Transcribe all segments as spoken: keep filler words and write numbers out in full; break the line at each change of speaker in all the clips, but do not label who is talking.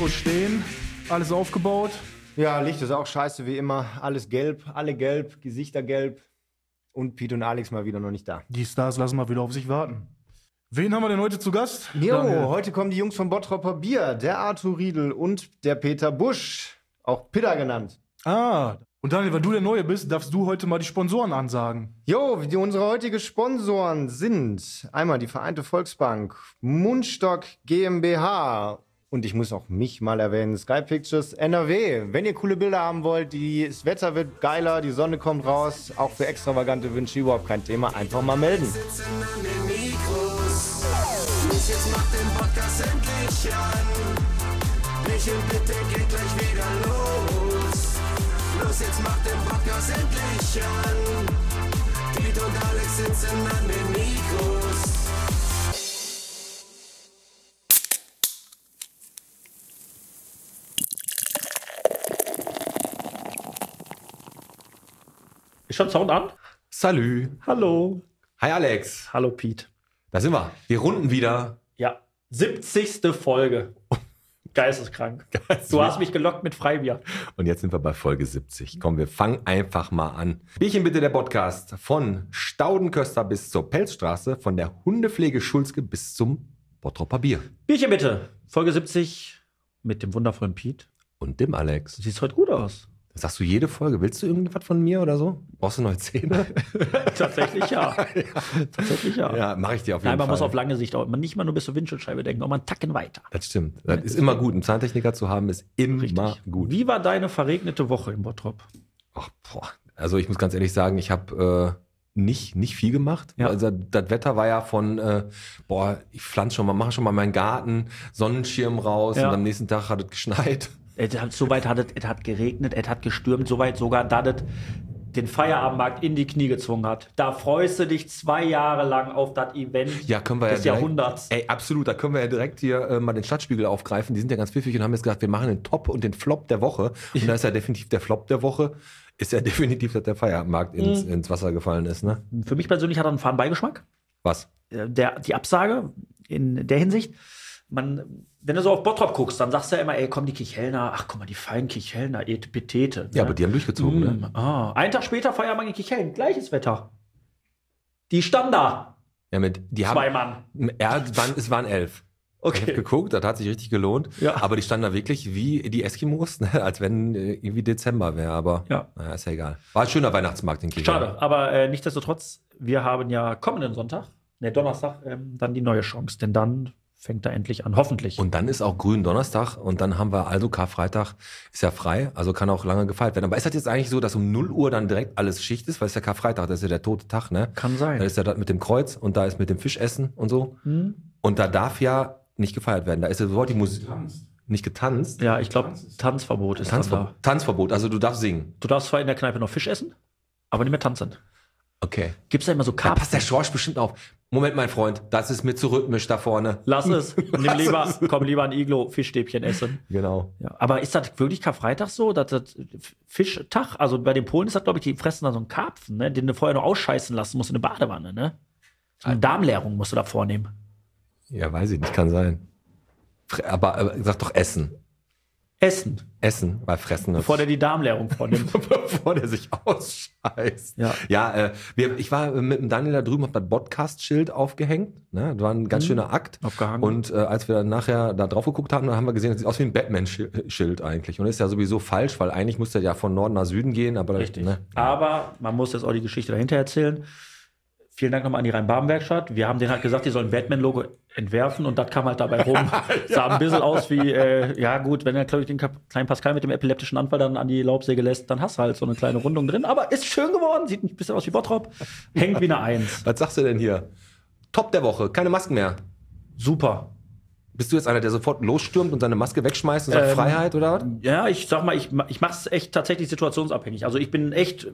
Mikros stehen, alles aufgebaut.
Ja, Licht ist auch scheiße wie immer. Alles gelb, alle gelb, Gesichter gelb. Und Pete und Alex mal wieder noch nicht da.
Die Stars lassen mal wieder auf sich warten. Wen haben wir denn heute zu Gast?
Jo,
Daniel?
heute kommen die Jungs von Bottropper Bier, der Arthur Riedel und der Peter Busch, auch Pitter genannt.
Ah, und Daniel, weil du der Neue bist, darfst du heute mal die Sponsoren ansagen.
Jo, die, unsere heutigen Sponsoren sind einmal die Vereinte Volksbank, Mundstock GmbH und ich muss auch mich mal erwähnen, Sky Pictures N R W. Wenn ihr coole Bilder haben wollt, die, das Wetter wird geiler, die Sonne kommt raus, auch für extravagante Wünsche überhaupt kein Thema, einfach mal melden.
Jetzt macht den Podcast endlich an. Michel, bitte geht gleich wieder los. Los, jetzt macht den Podcast endlich an. Piet und Alex sitzen an den Mikros.
Ist schon Sound an?
Salü.
Hallo.
Hi Alex.
Hallo Pete.
Da sind wir. Wir runden wieder.
Ja, siebzigste Folge. Geisteskrank. Du hast mich gelockt mit Freibier.
Und jetzt sind wir bei Folge siebzig. Komm, wir fangen einfach mal an. Bierchen bitte, der Podcast. Von Staudenköster bis zur Pelzstraße, von der Hundepflege Schulzke bis zum Bottropper Bier.
Bierchen bitte. Folge siebzig mit dem wundervollen Pete.
Und dem Alex.
Du siehst heute gut aus.
Das sagst du jede Folge. Willst du irgendwas von mir oder so? Brauchst du neue Zähne?
Tatsächlich ja. Tatsächlich ja.
Ja, mache ich dir auf jeden
Nein, man
Fall.
muss auf lange Sicht auch nicht mal nur bis zur Windschutzscheibe denken, auch mal einen Tacken weiter.
Das stimmt. Das ist immer gut. Einen Zahntechniker zu haben, ist immer
Richtig.
gut.
Wie war deine verregnete Woche in Bottrop?
Ach, boah. Also ich muss ganz ehrlich sagen, ich habe äh, nicht, nicht viel gemacht.
Ja.
Also das Wetter war ja von, äh, boah, ich pflanze schon mal, mache schon mal meinen Garten, Sonnenschirm raus
Ja.
und am nächsten Tag hat es geschneit.
Es hat, soweit hat es, es hat geregnet, es hat gestürmt, soweit sogar, dass es den Feierabendmarkt in die Knie gezwungen hat. Da freust du dich zwei Jahre lang auf das Event
Ja, können wir
des
ja direkt,
Jahrhunderts.
Ey, absolut, da können wir ja direkt hier äh, mal den Stadtspiegel aufgreifen. Die sind ja ganz pfiffig und haben jetzt gesagt, wir machen den Top und den Flop der Woche. Und da ist ja definitiv der Flop der Woche, ist ja definitiv, dass der Feierabendmarkt ins,
Mhm.
ins Wasser gefallen ist, ne?
Für mich persönlich hat er einen faden Beigeschmack.
Was?
Äh, Der, die Absage in der Hinsicht, man, wenn du so auf Bottrop guckst, dann sagst du ja immer, ey, komm, die Kichelner, ach, guck mal, die feinen Kichelner, Etepetete.
Ja, aber die haben durchgezogen,
Mm,
ne?
ah. Einen Tag später feiern wir in Kicheln, gleiches Wetter. Die standen da,
Ja, mit, die
zwei
haben,
Mann.
ja, es waren, es waren elf. Ich habe
Okay.
geguckt, das hat sich richtig gelohnt.
Ja.
Aber die standen da wirklich wie die Eskimos, ne? Als wenn äh, irgendwie Dezember wäre. Aber
Ja.
naja, ist ja egal. War ein schöner Weihnachtsmarkt in Kiel.
Schade, aber äh, nichtsdestotrotz, wir haben ja kommenden Sonntag, ne, Donnerstag, ähm, dann die neue Chance, denn dann fängt er endlich an, hoffentlich.
Und dann ist auch grün Donnerstag und dann haben wir also Karfreitag, ist ja frei, also kann auch lange gefeiert werden. Aber ist das jetzt eigentlich so, dass um null Uhr dann direkt alles Schicht ist? Weil es ist ja Karfreitag, das ist ja der tote Tag, ne?
Kann sein.
Da ist ja das mit dem Kreuz und da ist mit dem Fischessen und so.
Hm?
Und da darf ja nicht gefeiert werden. Da ist ja sofort die Musik. Nicht getanzt.
Ja, ich glaube, Tanzverbot ist dann da.
Tanzverbot. Tanzverbot, also du darfst singen.
Du darfst zwar in der Kneipe noch Fisch essen, aber nicht mehr tanzen.
Okay.
Gibt's da immer so
Da
Karpfen?
passt der Schorsch bestimmt auf. Moment, mein Freund, das ist mir zu rhythmisch da vorne.
Lass es. Nimm lieber, komm lieber ein Iglo, Fischstäbchen essen.
Genau.
Ja, aber ist das wirklich Karfreitag so, dass das Fischtag, also bei den Polen ist das, glaube ich, die fressen da so einen Karpfen, ne, den du vorher noch ausscheißen lassen musst in eine Badewanne, ne? So eine Darmleerung musst du da vornehmen.
Ja, weiß ich nicht, kann sein. Fre- Aber, aber sag doch Essen.
Essen,
Essen, weil Fressen ist.
bevor der die Darmleerung vornimmt.
bevor der sich ausscheißt.
Ja.
Ja, äh, wir, ich war mit dem Daniel da drüben, hab das Podcast-Schild aufgehängt. Ne? Das war ein ganz schöner Akt.
Aufgehangen.
Und äh, als wir dann nachher da drauf geguckt haben, dann haben wir gesehen, das sieht aus wie ein Batman-Schild eigentlich. Und das ist ja sowieso falsch, weil eigentlich müsste er ja von Norden nach Süden gehen. Aber
Richtig.
Ne?
Aber man muss jetzt auch die Geschichte dahinter erzählen. Vielen Dank nochmal an die Rhein-Baden-Werkstatt. Wir haben denen halt gesagt, die sollen ein Batman-Logo entwerfen und das kam halt dabei rum. Sah ein bisschen aus wie, äh, ja gut, wenn er, glaube ich, den kleinen Pascal mit dem epileptischen Anfall dann an die Laubsäge lässt, dann hast du halt so eine kleine Rundung drin. Aber ist schön geworden, sieht ein bisschen aus wie Bottrop, hängt wie eine Eins.
Was sagst du denn hier? Top der Woche, keine Masken mehr.
Super.
Bist du jetzt einer, der sofort losstürmt und seine Maske wegschmeißt und sagt
Ähm,
Freiheit oder was?
Ja, ich sag mal, ich, ich mache es echt tatsächlich situationsabhängig. Also ich bin echt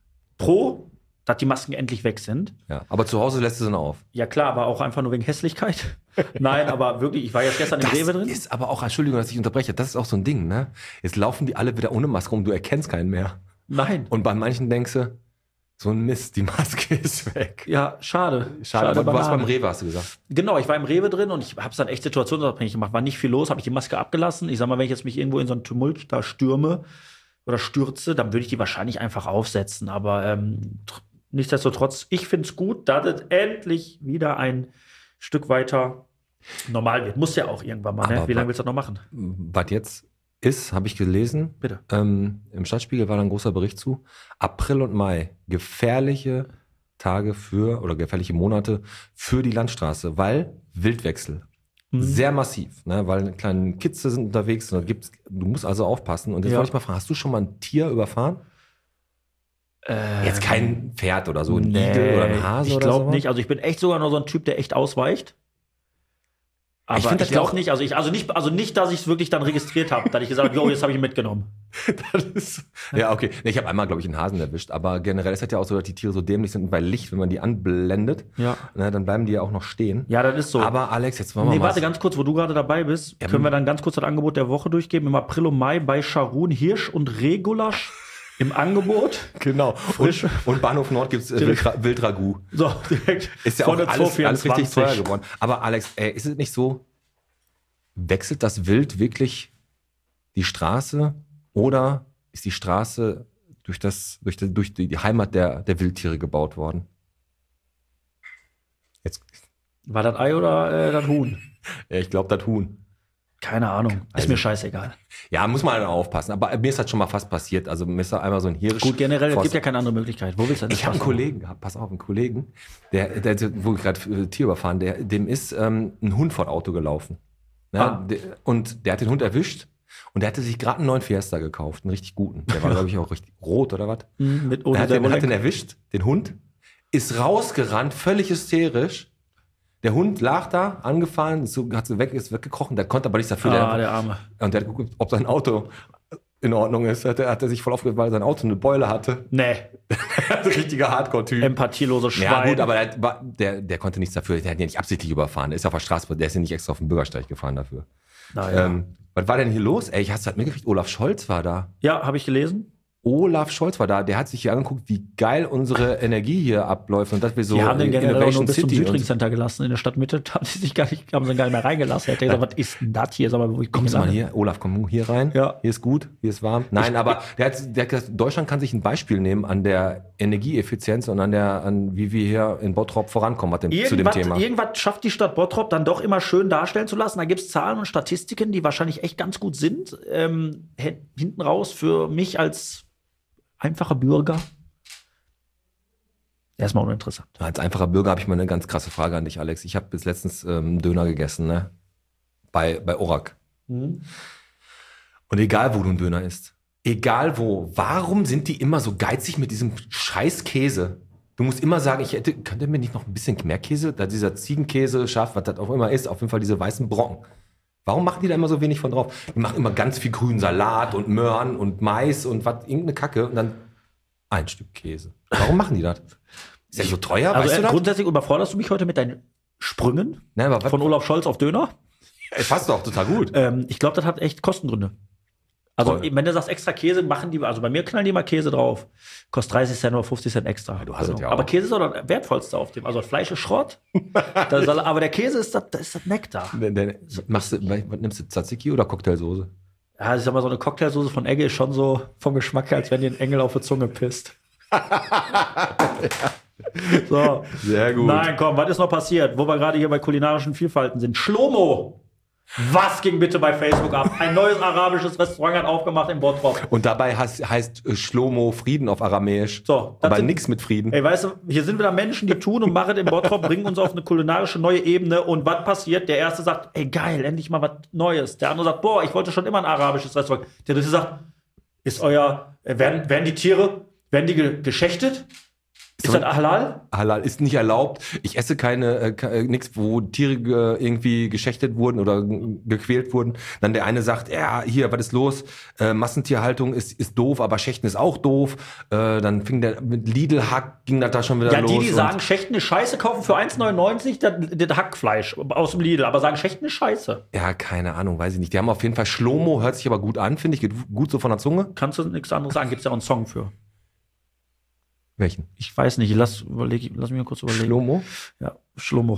pro, dass die Masken endlich weg sind.
Ja. Aber zu Hause lässt du sie noch auf.
Ja klar, aber auch einfach nur wegen Hässlichkeit. Nein, aber wirklich, ich war jetzt gestern im
Das
Rewe drin.
ist aber auch, Entschuldigung, dass ich unterbreche, das ist auch so ein Ding, ne? Jetzt laufen die alle wieder ohne Maske rum, du erkennst keinen mehr.
Nein.
Und bei manchen denkst du, So ein Mist, die Maske ist weg.
Ja, schade.
Schade, aber du warst
Banane.
beim Rewe, hast du gesagt.
Genau, ich war im Rewe drin und ich habe es dann echt situationsabhängig gemacht. War nicht viel los, habe ich die Maske abgelassen. Ich sag mal, wenn ich jetzt mich irgendwo in so einen Tumult da stürme oder stürze, dann würde ich die wahrscheinlich einfach aufsetzen. Aber ähm, tr- nichtsdestotrotz, ich finde es gut, dass es endlich wieder ein Stück weiter normal wird. Muss ja auch irgendwann mal, ne?
Aber
Wie lange
wa-
willst du das noch machen?
Was jetzt ist, habe ich gelesen.
Bitte.
Ähm, Im Stadtspiegel war da ein großer Bericht zu. April und Mai, gefährliche Tage für, oder gefährliche Monate für die Landstraße, weil Wildwechsel.
Mhm.
Sehr massiv, ne? Weil kleine Kitze sind unterwegs. Und da gibt's, du musst also aufpassen. Und jetzt
Ja.
wollte ich mal fragen, hast du schon mal ein Tier überfahren?
Ähm,
Jetzt kein Pferd oder so, ein Igel oder ein Hase
ich
oder
glaube
sowas?
nicht. Also ich bin echt sogar noch so ein Typ, der echt ausweicht. Aber
Ich
ich,
find das ja
glaube
auch-
nicht, also ich, also nicht, also nicht, dass ich es wirklich dann registriert habe, dass ich gesagt habe, jo, jetzt habe ich ihn mitgenommen.
Das ist, ja, okay. Nee, ich habe einmal, glaube ich, einen Hasen erwischt. Aber generell ist das ja auch so, dass die Tiere so dämlich sind bei Licht, wenn man die anblendet,
Ja.
ne, dann bleiben die ja auch noch stehen.
Ja, das ist so.
Aber Alex, jetzt wollen wir
Nee,
mal.
warte ganz kurz, wo du gerade dabei bist,
Ja,
können wir dann ganz kurz das Angebot der Woche durchgeben. Im April und Mai bei Scharun Hirsch und Rehgulasch im Angebot.
Genau.
Frisch.
Und, und Bahnhof Nord gibt es äh, Wildrag- Wildragout.
So, direkt
Ist ja
von
auch
der
alles, alles richtig
zweihundertvierundzwanzig.
teuer geworden. Aber Alex, ey, ist es nicht so, wechselt das Wild wirklich die Straße oder ist die Straße durch, das, durch, die, durch die Heimat der, der Wildtiere gebaut worden? Jetzt,
War das Ei oder äh, das Huhn?
ja, ich glaube, das Huhn.
Keine Ahnung. Ist
Also-
mir scheißegal.
Ja, muss man halt aufpassen. Aber mir ist das schon mal fast passiert. Also mir ist da einmal so ein Hirsch.
Gut, generell, es
vor-
gibt ja keine andere Möglichkeit. Wo willst du denn das
Ich habe einen
lassen?
Kollegen gehabt, pass auf, einen Kollegen, der, der wo ich gerade äh, Tier überfahren, der, dem ist ähm, ein Hund vor das Auto gelaufen. Ne?
Ah.
Der, und der hat den Hund erwischt und der hatte sich gerade einen neuen Fiesta gekauft, einen richtig guten. Der war, glaube ich, auch richtig rot oder was.
Mhm, Mit
Er
ohne
hat den, hat den
Servolenk.
erwischt, den Hund, ist rausgerannt, völlig hysterisch. Der Hund lag da, angefahren, ist so, hat so weg, ist weggekrochen, der konnte aber nichts dafür.
Ah,
der,
der Arme.
und der hat geguckt, ob sein Auto in Ordnung ist. Hat er, hat er sich voll aufgeregt, weil sein Auto eine Beule hatte.
Nee,
Also richtiger Hardcore-Typ.
empathielose Schwein.
Ja, gut, aber der, war- der, der konnte nichts dafür. Der hat ja nicht absichtlich überfahren. Der ist auf der Straße, der ist ja nicht extra auf den Bürgersteig gefahren dafür.
Naja.
Ähm, was war denn hier los? Ey, ich hast halt mitgekriegt, Olaf Scholz war da.
Ja, habe ich gelesen.
Olaf Scholz war da. Der hat sich hier angeguckt, wie geil unsere Energie hier abläuft und dass wir so
Die haben den generell auch nur
Innovation
bis zum
City
Südring
und
Center gelassen in der Stadtmitte. Da haben sie sich gar nicht, haben sie gar nicht mehr reingelassen. Hätte gesagt, was ist denn das hier? Sag mal, wo ich
Kommst du
bin
mal hier? Olaf, komm hier rein.
Ja.
Hier ist gut, hier ist warm. Nein, aber der hat, der hat gesagt, Deutschland kann sich ein Beispiel nehmen an der Energieeffizienz und an der, an wie wir hier in Bottrop vorankommen was denn, zu dem
Irgendwas,
Thema.
irgendwas schafft die Stadt Bottrop dann doch immer schön darstellen zu lassen. Da gibt es Zahlen und Statistiken, die wahrscheinlich echt ganz gut sind. Ähm, he- hinten raus für mich als einfacher Bürger erstmal uninteressant.
Als einfacher Bürger habe ich mal eine ganz krasse Frage an dich, Alex. Ich habe bis letztens ähm, Döner gegessen, ne? Bei, bei Orak. Und egal, wo du einen Döner isst, egal wo, warum sind die immer so geizig mit diesem scheiß Käse? Du musst immer sagen, ich hätte, könnte mir nicht noch ein bisschen mehr Käse, da dieser Ziegenkäse, Schaf, was das auch immer ist, auf jeden Fall diese weißen Brocken. Warum machen die da immer so wenig von drauf? Die machen immer ganz viel grünen Salat und Möhren und Mais und was, irgendeine Kacke und dann ein Stück Käse. Warum machen die das? Ist ja so teuer,
Also
weißt
äh,
du das?
grundsätzlich überforderst du mich heute mit deinen Sprüngen
Nein, aber was,
von Olaf Scholz auf Döner.
es passt doch total gut.
Ähm, ich glaube, das hat echt Kostengründe. Also,
Voll.
wenn du sagst extra Käse, machen die, also bei mir knallen die mal Käse drauf. Kostet dreißig Cent oder fünfzig Cent extra.
du hast es ja auch.
Aber Käse ist auch das Wertvollste auf dem. Also, das Fleisch ist Schrott. das Sal- aber der Käse ist das, das ist das Nektar.
Denn- denn- Machst du, was nimmst du, Tzatziki oder Cocktailsoße?
Ja, ich sag mal, so eine Cocktailsoße von Egge ist schon so vom Geschmack her, als wenn dir ein Engel auf die Zunge pisst. So.
Sehr gut.
Nein, komm, was ist noch passiert? Wo wir gerade hier bei kulinarischen Vielfalten sind. Schlomo! Was ging bitte bei Facebook ab? Ein neues arabisches Restaurant hat aufgemacht in Bottrop.
Und dabei heißt, heißt äh, Shlomo Frieden auf Aramäisch.
So, das
aber
sind-
nichts mit Frieden.
Ey, weißt du, hier sind wieder Menschen, die tun und machen in Bottrop, bringen uns auf eine kulinarische neue Ebene. Und was passiert? Der erste sagt, ey, geil, endlich mal was Neues. Der andere sagt, boah, ich wollte schon immer ein arabisches Restaurant. Der dritte sagt, ist euer, äh, werden, werden die Tiere, werden die ge geschächtet? Ist
So-
das halal?
Halal ist nicht erlaubt. Ich esse keine, äh, ke- äh, nichts, wo Tiere ge irgendwie geschächtet wurden oder g- gequält wurden. Dann der eine sagt, ja, hier, was ist los? Äh, Massentierhaltung ist, ist doof, aber Schächten ist auch doof. Äh, dann fing der mit Lidl-Hack, ging das da schon wieder
Ja,
los.
die, die
und-
sagen, Schächten ist scheiße, kaufen für eins neunundneunzig das, das Hackfleisch aus dem Lidl, aber sagen, Schächten ist scheiße.
Ja, keine Ahnung, weiß ich nicht. Die haben auf jeden Fall Schlomo, hört sich aber gut an, finde ich, geht gut so von der Zunge.
Kannst du nichts anderes sagen, gibt's ja auch einen Song für. Ja, ist aber so eine Trend.
Ja, gut, aber der, der macht,
Schlomo.
macht, Welchen?
Ich weiß nicht, lass, überleg, lass mich mal kurz überlegen.
Schlomo?
Ja, Schlummo.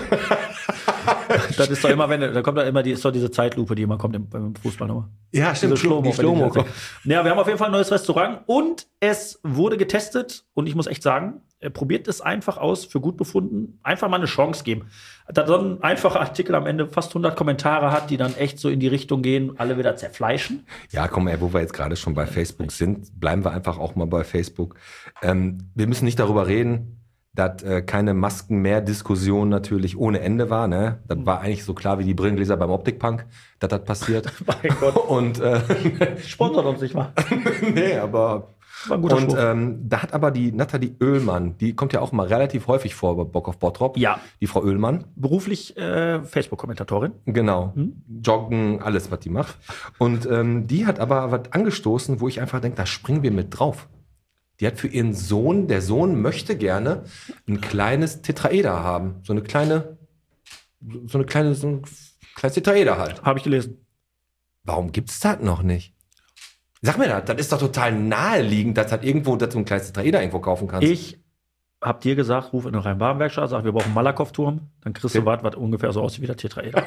Das ist doch immer, wenn, da kommt da immer die, ist doch diese Zeitlupe, die immer kommt im, beim Fußball nochmal.
Ja, stimmt.
Schlomo,
die Schlomo.
Ja, wir haben auf jeden Fall ein neues Restaurant und es wurde getestet und ich muss echt sagen, probiert es einfach aus, für gut befunden, einfach mal eine Chance geben. Da dann ein einfacher Artikel am Ende fast hundert Kommentare hat, die dann echt so in die Richtung gehen, alle wieder zerfleischen.
Ja, komm, ey, wo wir jetzt gerade schon bei Facebook sind, bleiben wir einfach auch mal bei Facebook. Ähm, wir müssen nicht darüber reden, dass äh, keine Masken mehr Diskussion natürlich ohne Ende war. Ne? Das war eigentlich so klar wie die Brillengläser beim Optikpunk, dass das passiert.
Mein Gott.
Und äh,
Sponsert uns nicht mal.
nee, aber
War ein guter
und
Spruch.
ähm, da hat aber die Nathalie Oehlmann, die kommt ja auch mal relativ häufig vor bei Bock auf Bottrop.
Ja.
Die Frau Oehlmann.
Beruflich äh, Facebook-Kommentatorin.
Genau. Joggen, alles, was die macht. Und ähm, die hat aber was angestoßen, wo ich einfach denke, da springen wir mit drauf. Die hat für ihren Sohn, der Sohn möchte gerne ein kleines Tetraeder haben. So eine kleine, so eine kleine, so ein kleines Tetraeder halt.
Habe ich gelesen.
Warum gibt's das noch nicht? Sag mir das, das ist doch total naheliegend, dass halt irgendwo, dass du ein kleines Tetraeder irgendwo kaufen kannst.
Ich hab dir gesagt, ruf in eine Rhein-Baden-Werkstatt, sag, wir brauchen einen Malakoff-Turm, dann kriegst du was, was ungefähr so aussieht wie der Tetraeder.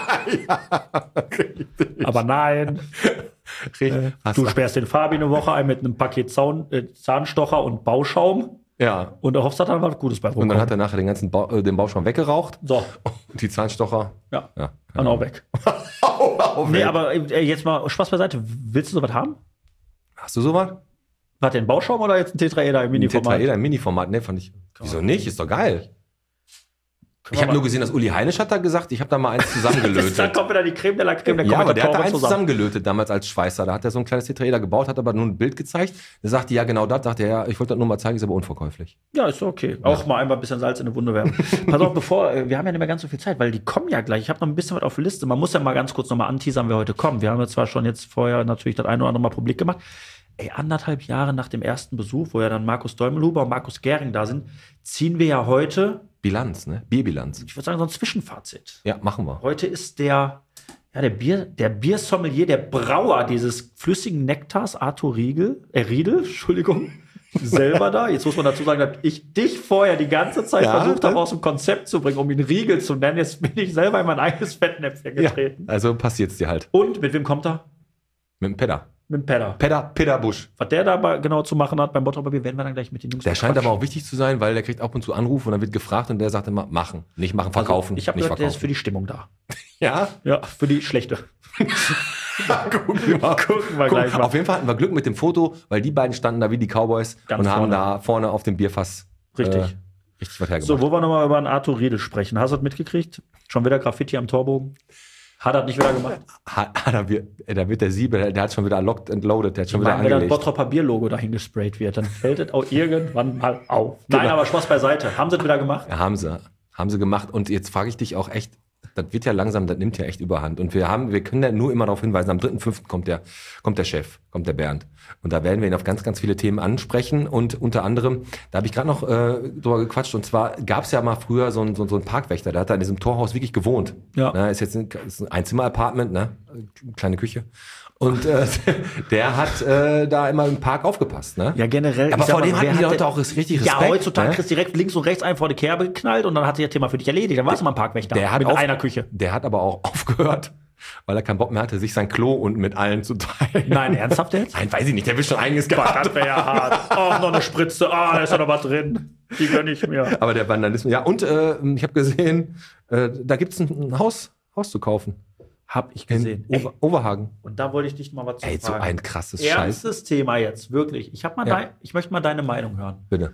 Aber nein, äh,
Hast
du sperrst den Fabi eine Woche ein mit einem Paket Zaun, äh, Zahnstocher und Bauschaum
Ja.
und er hofft, dass da was Gutes bei
Und dann
rumkommt.
hat er nachher den ganzen ba äh, den Bauschaum weggeraucht.
So,
Und die Zahnstocher.
ja,
Ja.
dann auch weg. Nee, aber äh, jetzt mal Spaß beiseite. Willst du sowas haben?
Hast du sowas?
War der ein Bauschaum oder jetzt ein Tetraeder im
Ein
Mini-Format?
Tetraeder im Mini-Format, ne, fand ich. Wieso nicht? Ist doch geil. Ich
wir
habe
mal-
nur gesehen, dass Uli Heinisch hat da gesagt, ich habe da mal eins
Da
zusammengelötet.
kommt wieder die Creme de la Creme der
Ja, aber der hat da
Kommentatoren
eins
zusammen.
zusammengelötet damals als Schweißer. Da hat er so ein kleines Tetraeder gebaut, hat aber nur ein Bild gezeigt. Der sagte, ja, genau das. Dachte er, ja, ich wollte das nur mal zeigen, ist aber unverkäuflich.
Ja, ist doch okay. Auch mal einmal ein bisschen Salz in die Wunde werfen. Pass auf, bevor, äh, wir haben ja nicht mehr ganz so viel Zeit, weil die kommen ja gleich. Ich habe noch ein bisschen was auf der Liste. Man muss ja mal ganz kurz nochmal anteasern, wer heute kommt. Wir haben ja zwar schon jetzt vorher natürlich das eine oder andere Mal publik gemacht. Ey, anderthalb Jahre nach dem ersten Besuch, wo ja dann Markus Däumelhuber und Markus Gering da sind, ziehen wir ja heute,
Bilanz, ne? Bierbilanz.
ich würde sagen, so ein Zwischenfazit.
Ja, machen wir.
Heute ist der, ja, der Bier, der Biersommelier, der Brauer dieses flüssigen Nektars, Arthur Riegel, äh, Riedel, Entschuldigung, selber da. Jetzt muss man dazu sagen, dass ich dich vorher die ganze Zeit
Ja,
versucht habe,
ne?
aus dem Konzept zu bringen, um ihn Riegel zu nennen. Jetzt bin ich selber in mein eigenes Fettnäpfchen getreten.
Also passiert's dir halt.
Und mit wem kommt er?
Mit dem Pedder.
Mit dem Pedder.
Pedder, Pedder Busch.
Was der da genau zu machen hat beim Bottroper Bier, werden wir dann gleich mit den Jungs
Der scheint
bequatschen.
aber auch wichtig zu sein, weil der kriegt ab und zu Anrufe und dann wird gefragt und der sagt immer, machen. Nicht machen, verkaufen.
Also, ich habe
nicht
gehört, der ist für
verkaufen.
die Stimmung da.
Ja?
Ja, für die schlechte.
Gucken wir mal.
Gucken wir
Guck,
gleich mal.
auf jeden Fall hatten wir Glück mit dem Foto, weil die beiden standen da wie die Cowboys
Ganz
und haben
vorne.
da vorne auf dem Bierfass
Richtig.
äh, richtig was hergemacht.
So, wo wir nochmal über einen Arthur Riedel sprechen. Hast du das mitgekriegt? Schon wieder Graffiti am Torbogen? Hat er das nicht wieder gemacht?
Ha, ha, da, wird, da wird der Siebel, der, der hat schon wieder locked and loaded, der hat schon wieder
Wenn das
angelegt.
Bottroper Bierlogo dahin gesprayt wird, dann fällt es auch irgendwann mal auf. Nein, aber Spaß beiseite. Haben sie es wieder gemacht?
Ja, haben sie. Haben sie gemacht. Und jetzt frage ich dich auch echt, das wird ja langsam, das nimmt ja echt überhand. Und wir haben, wir können ja nur immer darauf hinweisen, am dritten fünften kommt der, kommt der Chef, kommt der Bernd. Und da werden wir ihn auf ganz, ganz viele Themen ansprechen. Und unter anderem, da habe ich gerade noch äh, drüber gequatscht. Und zwar gab es ja mal früher so einen so, so einen Parkwächter, der hat da in diesem Torhaus wirklich gewohnt.
Ja.
Ne, ist jetzt ein, ist ein Einzimmer-Apartment, ne? Kleine Küche. Und äh, der hat äh, da immer im Park aufgepasst, ne?
Ja, generell.
Aber
ich sag
vor
mal,
dem
wer
hatten die
hat
Leute
denn-
auch richtig Respekt.
Ja, heutzutage
ne?
kriegst du direkt links und rechts einen vor die Kerbe geknallt und dann hat sich das Thema für dich erledigt. Dann warst du mal ein Parkwächter.
Der hat
mit
auf,
einer Küche.
Der hat aber auch aufgehört, weil er keinen Bock mehr hatte, sich sein Klo unten mit allen zu teilen.
Nein, ernsthaft jetzt?
Nein, weiß ich nicht, der will schon einiges
Boah,
gehabt.
das wäre ja hart. Oh, noch eine Spritze. Ah, da ist ja noch was drin. Die gönn ich mir.
Aber der Vandalismus, ja, und äh, ich habe gesehen, äh, da gibt's ein, ein Haus, Haus zu kaufen.
Hab ich
In
gesehen. Ey,
Over, Overhagen.
und da wollte ich dich mal was zu
Ey, so
fragen.
ein krasses Scheiß.
Ernstes Thema jetzt, wirklich. Ich, hab mal
Ja.
dein, ich möchte mal deine Meinung hören.
Bitte.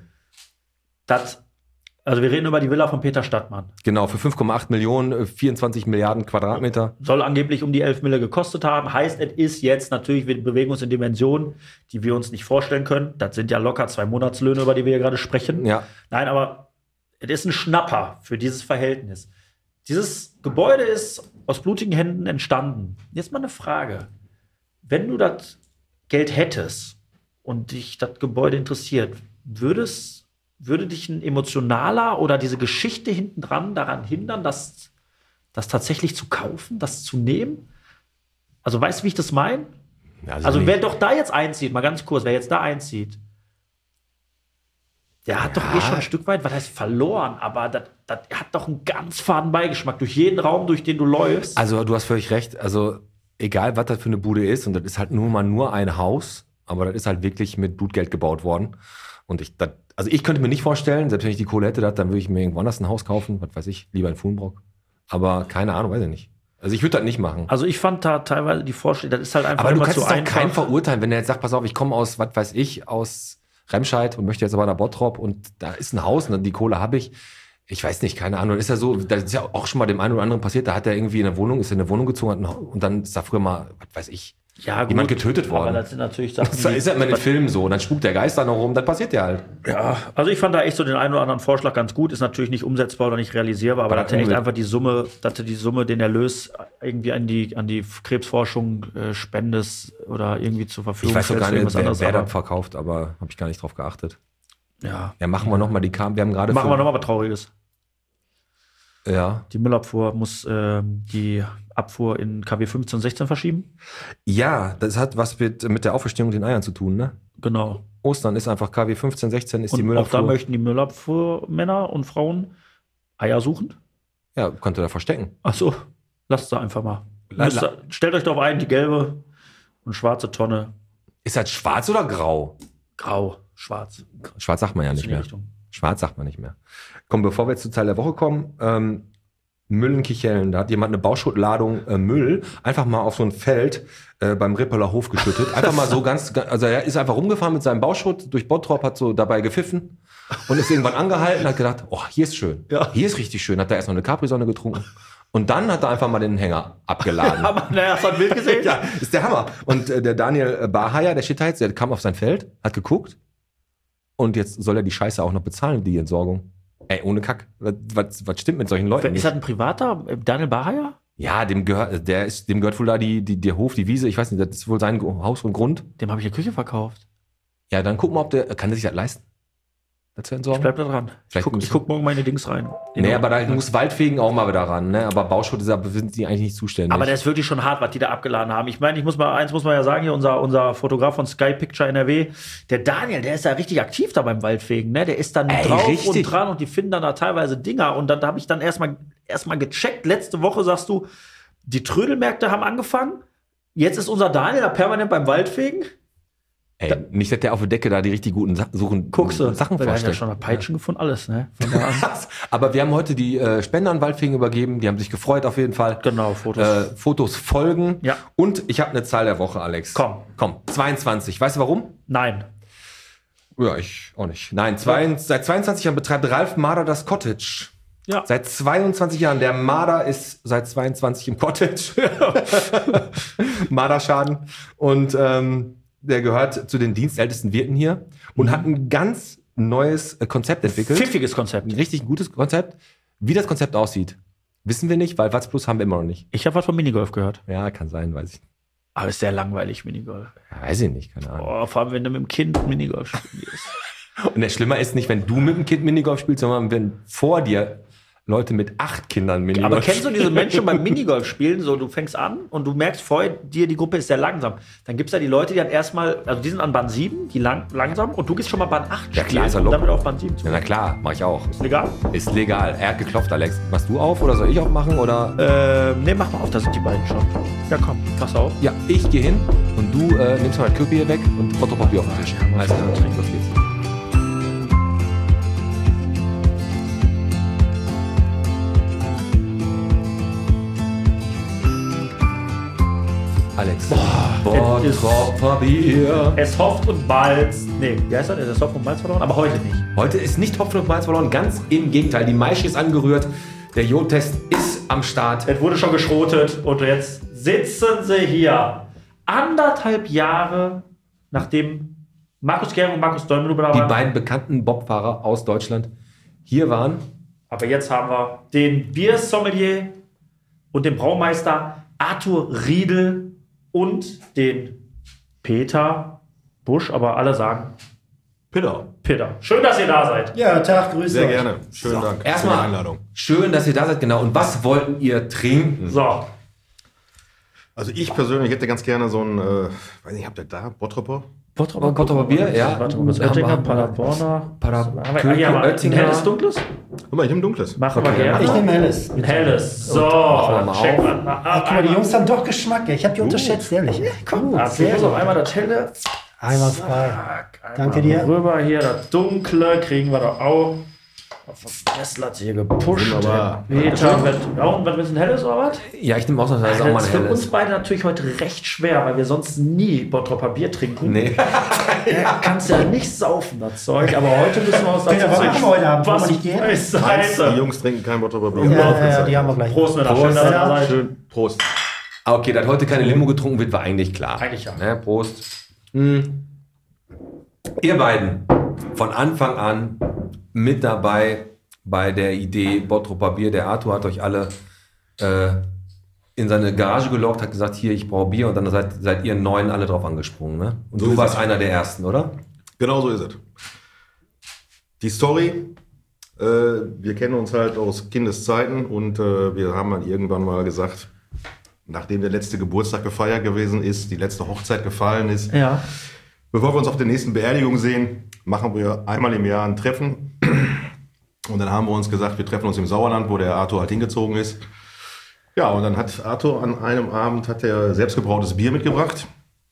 Das, also wir reden über die Villa von Peter Stadtmann.
Genau, für fünf Komma acht Millionen, äh, vierundzwanzig Milliarden Quadratmeter.
Soll angeblich um die elf Mille gekostet haben. Heißt, es ist jetzt natürlich, wir bewegen uns in Dimensionen, die wir uns nicht vorstellen können. Das sind ja locker zwei Monatslöhne, über die wir hier gerade sprechen.
Ja.
Nein, aber es ist ein Schnapper für dieses Verhältnis. Dieses Gebäude ist aus blutigen Händen entstanden. Jetzt mal eine Frage. Wenn du das Geld hättest und dich das Gebäude interessiert, würdest, würde dich ein emotionaler oder diese Geschichte hinten dran daran hindern, das, das tatsächlich zu kaufen, das zu nehmen? Also weißt du, wie ich das meine?
Ja,
Also
nicht.
wer doch da jetzt einzieht, mal ganz kurz, wer jetzt da einzieht, Der hat doch eh schon ein Stück weit, was heißt verloren, aber das, das hat doch einen ganz faden Beigeschmack durch jeden Raum, durch den du läufst.
Also du hast völlig recht. Also egal, was das für eine Bude ist, und das ist halt nur mal nur ein Haus, aber das ist halt wirklich mit Blutgeld gebaut worden. Und ich, das, also ich könnte mir nicht vorstellen, selbst wenn ich die Kohle hätte, dann würde ich mir irgendwo anders ein Haus kaufen, was weiß ich, lieber in Fuhlenbrock. Aber keine Ahnung, weiß ich nicht. Also ich würde das nicht machen.
Also ich fand da teilweise die Vorstellung, das ist halt einfach
aber du
immer
kannst
zu
es doch
einfach.
keinen verurteilen, wenn er jetzt sagt, pass auf, ich komme aus, was weiß ich, aus Remscheid und möchte jetzt aber nach Bottrop und da ist ein Haus und die Kohle habe ich. Ich weiß nicht, keine Ahnung. Ist ja so, das ist ja auch schon mal dem einen oder anderen passiert, da hat er irgendwie in eine Wohnung, ist in eine Wohnung gezogen und dann ist da früher mal, was weiß ich,
ja, gut,
jemand getötet worden.
Aber das sind natürlich Sachen,
Das ist ja immer in den Filmen so. Und dann spukt der Geist da noch rum, das passiert ja halt.
Ja, also ich fand da echt so den einen oder anderen Vorschlag ganz gut. Ist natürlich nicht umsetzbar oder nicht realisierbar, aber
Aber
dass er echt
unge-
einfach die Summe, dass er die Summe, den Erlös irgendwie an die, an die Krebsforschung äh, spendest oder irgendwie zur Verfügung
Ich weiß doch gar
stellst für
nicht,
irgendwas
wer, wer
anderes,
das verkauft, aber habe ich gar nicht drauf geachtet.
aber, ja.
Ja, machen wir nochmal die Kam. Wir haben gerade.
Machen
für-
wir nochmal was Trauriges.
Ja.
Die Müllabfuhr muss ähm, die Abfuhr in K W fünfzehn und sechzehn verschieben.
Ja, das hat was mit, mit der Auferstehung den Eiern zu tun, ne?
Genau.
Ostern ist einfach K W fünfzehn, sechzehn ist die
Und auch da
Müllabfuhr.
möchten die Müllabfuhrmänner und Frauen Eier suchen.
Ja, könnt ihr da verstecken.
Ach so, lasst da einfach mal.
La-
Müsst
la-
ihr- stellt euch darauf ein, die gelbe und schwarze Tonne.
Ist das schwarz oder grau?
Grau, schwarz.
Schwarz sagt man ja
In
nicht
die
mehr.
Richtung.
Schwarz sagt man nicht mehr. Komm, bevor wir jetzt zur Zahl der Woche kommen, ähm, Müll in Kichellen. Da hat jemand eine Bauschuttladung äh, Müll einfach mal auf so ein Feld äh, beim Rippeler Hof geschüttet. Einfach mal so ganz, ganz- also er ist einfach rumgefahren mit seinem Bauschutt durch Bottrop, hat so dabei gepfiffen und ist irgendwann angehalten, hat gedacht, oh, hier ist schön.
Ja.
Hier ist richtig schön. Hat er erst noch eine Capri-Sonne getrunken. Und dann hat er einfach mal den Hänger abgeladen.
Aber naja, hast du ein Bild gesehen?
Ja, ist der Hammer. Und äh, der Daniel äh, Barheier, der steht da jetzt, der kam auf sein Feld, hat geguckt und jetzt soll er die Scheiße auch noch bezahlen, die Entsorgung. Ey, ohne Kack. Was, was, was stimmt mit solchen Leuten
Ist
nicht?
das ein Privater? äh, Daniel Barheier?
Ja, dem gehört, der ist, dem gehört wohl da die, die, der Hof, die Wiese, ich weiß nicht, das ist wohl sein Go- Haus und Grund.
Dem habe ich eine Küche verkauft.
Ja, dann guck mal, ob der, kann der sich das leisten? Das zu
Ich
entsorgen?
bleib da dran. Ich
Vielleicht
guck,
ein
ich
bisschen-
guck morgen meine Dings rein.
Nee, aber da muss Waldfegen auch mal wieder ran, ne? Aber Bauschutt ist, da sind die eigentlich nicht zuständig.
Aber der ist wirklich schon hart, was die da abgeladen haben. Ich meine, ich muss mal, eins muss man ja sagen, hier unser, unser Fotograf von Sky Picture N R W, der Daniel, der ist da richtig aktiv da beim Waldfegen, ne? Der ist dann
Ey,
drauf
richtig.
und dran und die finden dann da teilweise Dinger. Und dann habe ich dann erstmal erstmal gecheckt. Letzte Woche sagst du, die Trödelmärkte haben angefangen. Jetzt ist unser Daniel da permanent beim Waldfegen.
Ey, nicht, dass der auf der Decke da die richtig guten Sa Suchen,
Guckst du,
Sachen
der hat ja
vorstellt.
schon Peitschen gefunden, alles, ne? Von da an.
Aber wir haben heute die äh, Spender an Waldfegen übergeben. Die haben sich gefreut auf jeden Fall.
Genau, Fotos.
Äh, Fotos folgen.
Ja.
Und ich habe eine Zahl der Woche, Alex.
Komm.
Komm, zweiundzwanzig. Weißt du warum?
Nein.
Ja, ich auch nicht. Nein, zwei, seit zweiundzwanzig Jahren betreibt Ralf Marder das Cottage.
Ja.
Seit zweiundzwanzig Jahren. Der Marder ist seit zweiundzwanzig im Cottage. Marderschaden. Und ähm, der gehört zu den dienstältesten Wirten hier und
Mhm.
hat ein ganz neues äh, Konzept entwickelt.
Pfiffiges Konzept.
Ein richtig gutes Konzept. Wie das Konzept aussieht, wissen wir nicht, weil Watz Plus haben wir immer noch nicht.
Ich habe was von Minigolf gehört.
Ja, kann sein, weiß ich.
Aber ist sehr langweilig, Minigolf.
Ja, weiß ich nicht, keine Ahnung.
Oh, vor allem, wenn du mit dem Kind Minigolf spielst.
Und der Schlimmer ist nicht, wenn du mit dem Kind Minigolf spielst, sondern wenn vor dir Leute mit acht Kindern Minigolf
Aber kennst du diese
spielen.
Menschen beim Minigolf spielen? So, du fängst an und du merkst vorher, dir die Gruppe ist sehr langsam. Dann gibt es ja die Leute, die dann erstmal, also die sind an Band sieben, die lang, langsam, und du gehst schon mal Band acht
Ja, klar, ist
und
erlaubt.
damit auf Band sieben zu.
Ja, na klar, mach ich auch.
Ist legal?
Ist legal. Er hat geklopft, Alex. Machst du auf oder soll ich aufmachen? Oder?
Ähm, ne, mach mal auf, da sind die beiden schon. Ja, komm, pass auf.
Ja, ich gehe hin und du äh, nimmst mal das Köpi hier weg und Fotopapier auf den Tisch. Alles klar, los geht's. Alex. Boah,
es ist-
Papier.
Es hofft und balzt. Nee, wie heißt das? Es ist Hopf und Malz verloren, aber heute nicht.
Heute ist nicht Hopfen und Malz verloren, ganz im Gegenteil. Die Maische ist angerührt, der Jodtest ist am Start.
Es wurde schon geschrotet und jetzt sitzen sie hier. Anderthalb Jahre nachdem Markus Gering und Markus Däumel da
Die
waren.
beiden bekannten Bobfahrer aus Deutschland hier waren.
Aber jetzt haben wir den Biersommelier und den Braumeister Arthur Riedel und den Peter Busch, aber alle sagen
Peter.
Peter. Schön, dass ihr da seid.
Ja, Tag, grüß
Sehr
euch.
gerne. Schönen Dank für die
Erstmal
Einladung.
schön, dass ihr da seid, genau. Und was wollten ihr trinken?
So,
Also ich persönlich hätte ganz gerne so ein, äh, weiß nicht, habt ihr da, Bottroper?
Bottroper
Bottroper Bier, ja.
Warte mal kurz.
Haben wir-
Oettinger,
haben wir-
Paderborner.
Pader-
Haben wir-
Köke,
ah, ja, aber ein
Oettinger.
helles, dunkles?
Guck mal, ich nehme dunkles.
Machen wir gerne.
Ich nehme helles.
Ein helles. So,
wir mal
check
auf.
mal. Ah,
Ah, guck mal, die Jungs haben doch Geschmack. ey. Ich habe die unterschätzt, ehrlich. Komm,
Ah,
sehr
muss
gut.
auf einmal das helle.
Einwandfrei.
Zack,
Danke
einmal
dir.
Rüber hier, das Dunkle kriegen wir doch auch. Auf der Messlatte hier gepusht.
Wunderbar.
Peter, wird, ja, und was willst du, ein helles oder was?
Ja, ich nehme ausnahmsweise auch
Das
mal
ist
ein
für uns
helles.
beide natürlich heute recht schwer, weil wir sonst nie Bottroper Bier trinken.
Nee.
Ja, kannst ja nicht saufen, das Zeug, aber heute müssen wir uns dazu
Peter, was machen wir heute Abend? Wollen wir
Was
nicht gehen?
weiß
Eins, die
Seite.
Jungs trinken kein Bottroper Bier.
Ja, ja, ja, die haben wir gleich.
Prost, Männer.
Prost.
Schön, dass ihr
Ja.
da seid.
Schön. Prost.
Ah, okay, dass heute keine Limo getrunken wird, war eigentlich klar.
Eigentlich ja.
Ne, Prost. Hm. Ihr beiden, von Anfang an mit dabei bei der Idee Bottroper Bier. Der Arthur hat euch alle äh, in seine Garage gelockt, hat gesagt, hier, ich brauche Bier. Und dann seid, seid ihr neun alle drauf angesprungen. Ne? Und
So
du
ist
warst
es.
einer der Ersten, oder?
Genau so ist es. Die Story, äh, wir kennen uns halt aus Kindeszeiten und äh, wir haben dann irgendwann mal gesagt, nachdem der letzte Geburtstag gefeiert gewesen ist, die letzte Hochzeit gefallen ist,
Ja.
bevor wir uns auf der nächsten Beerdigung sehen, machen wir einmal im Jahr ein Treffen. Und dann haben wir uns gesagt, wir treffen uns im Sauerland, wo der Arthur halt hingezogen ist. Ja, und dann hat Arthur an einem Abend hat er selbstgebrautes Bier mitgebracht.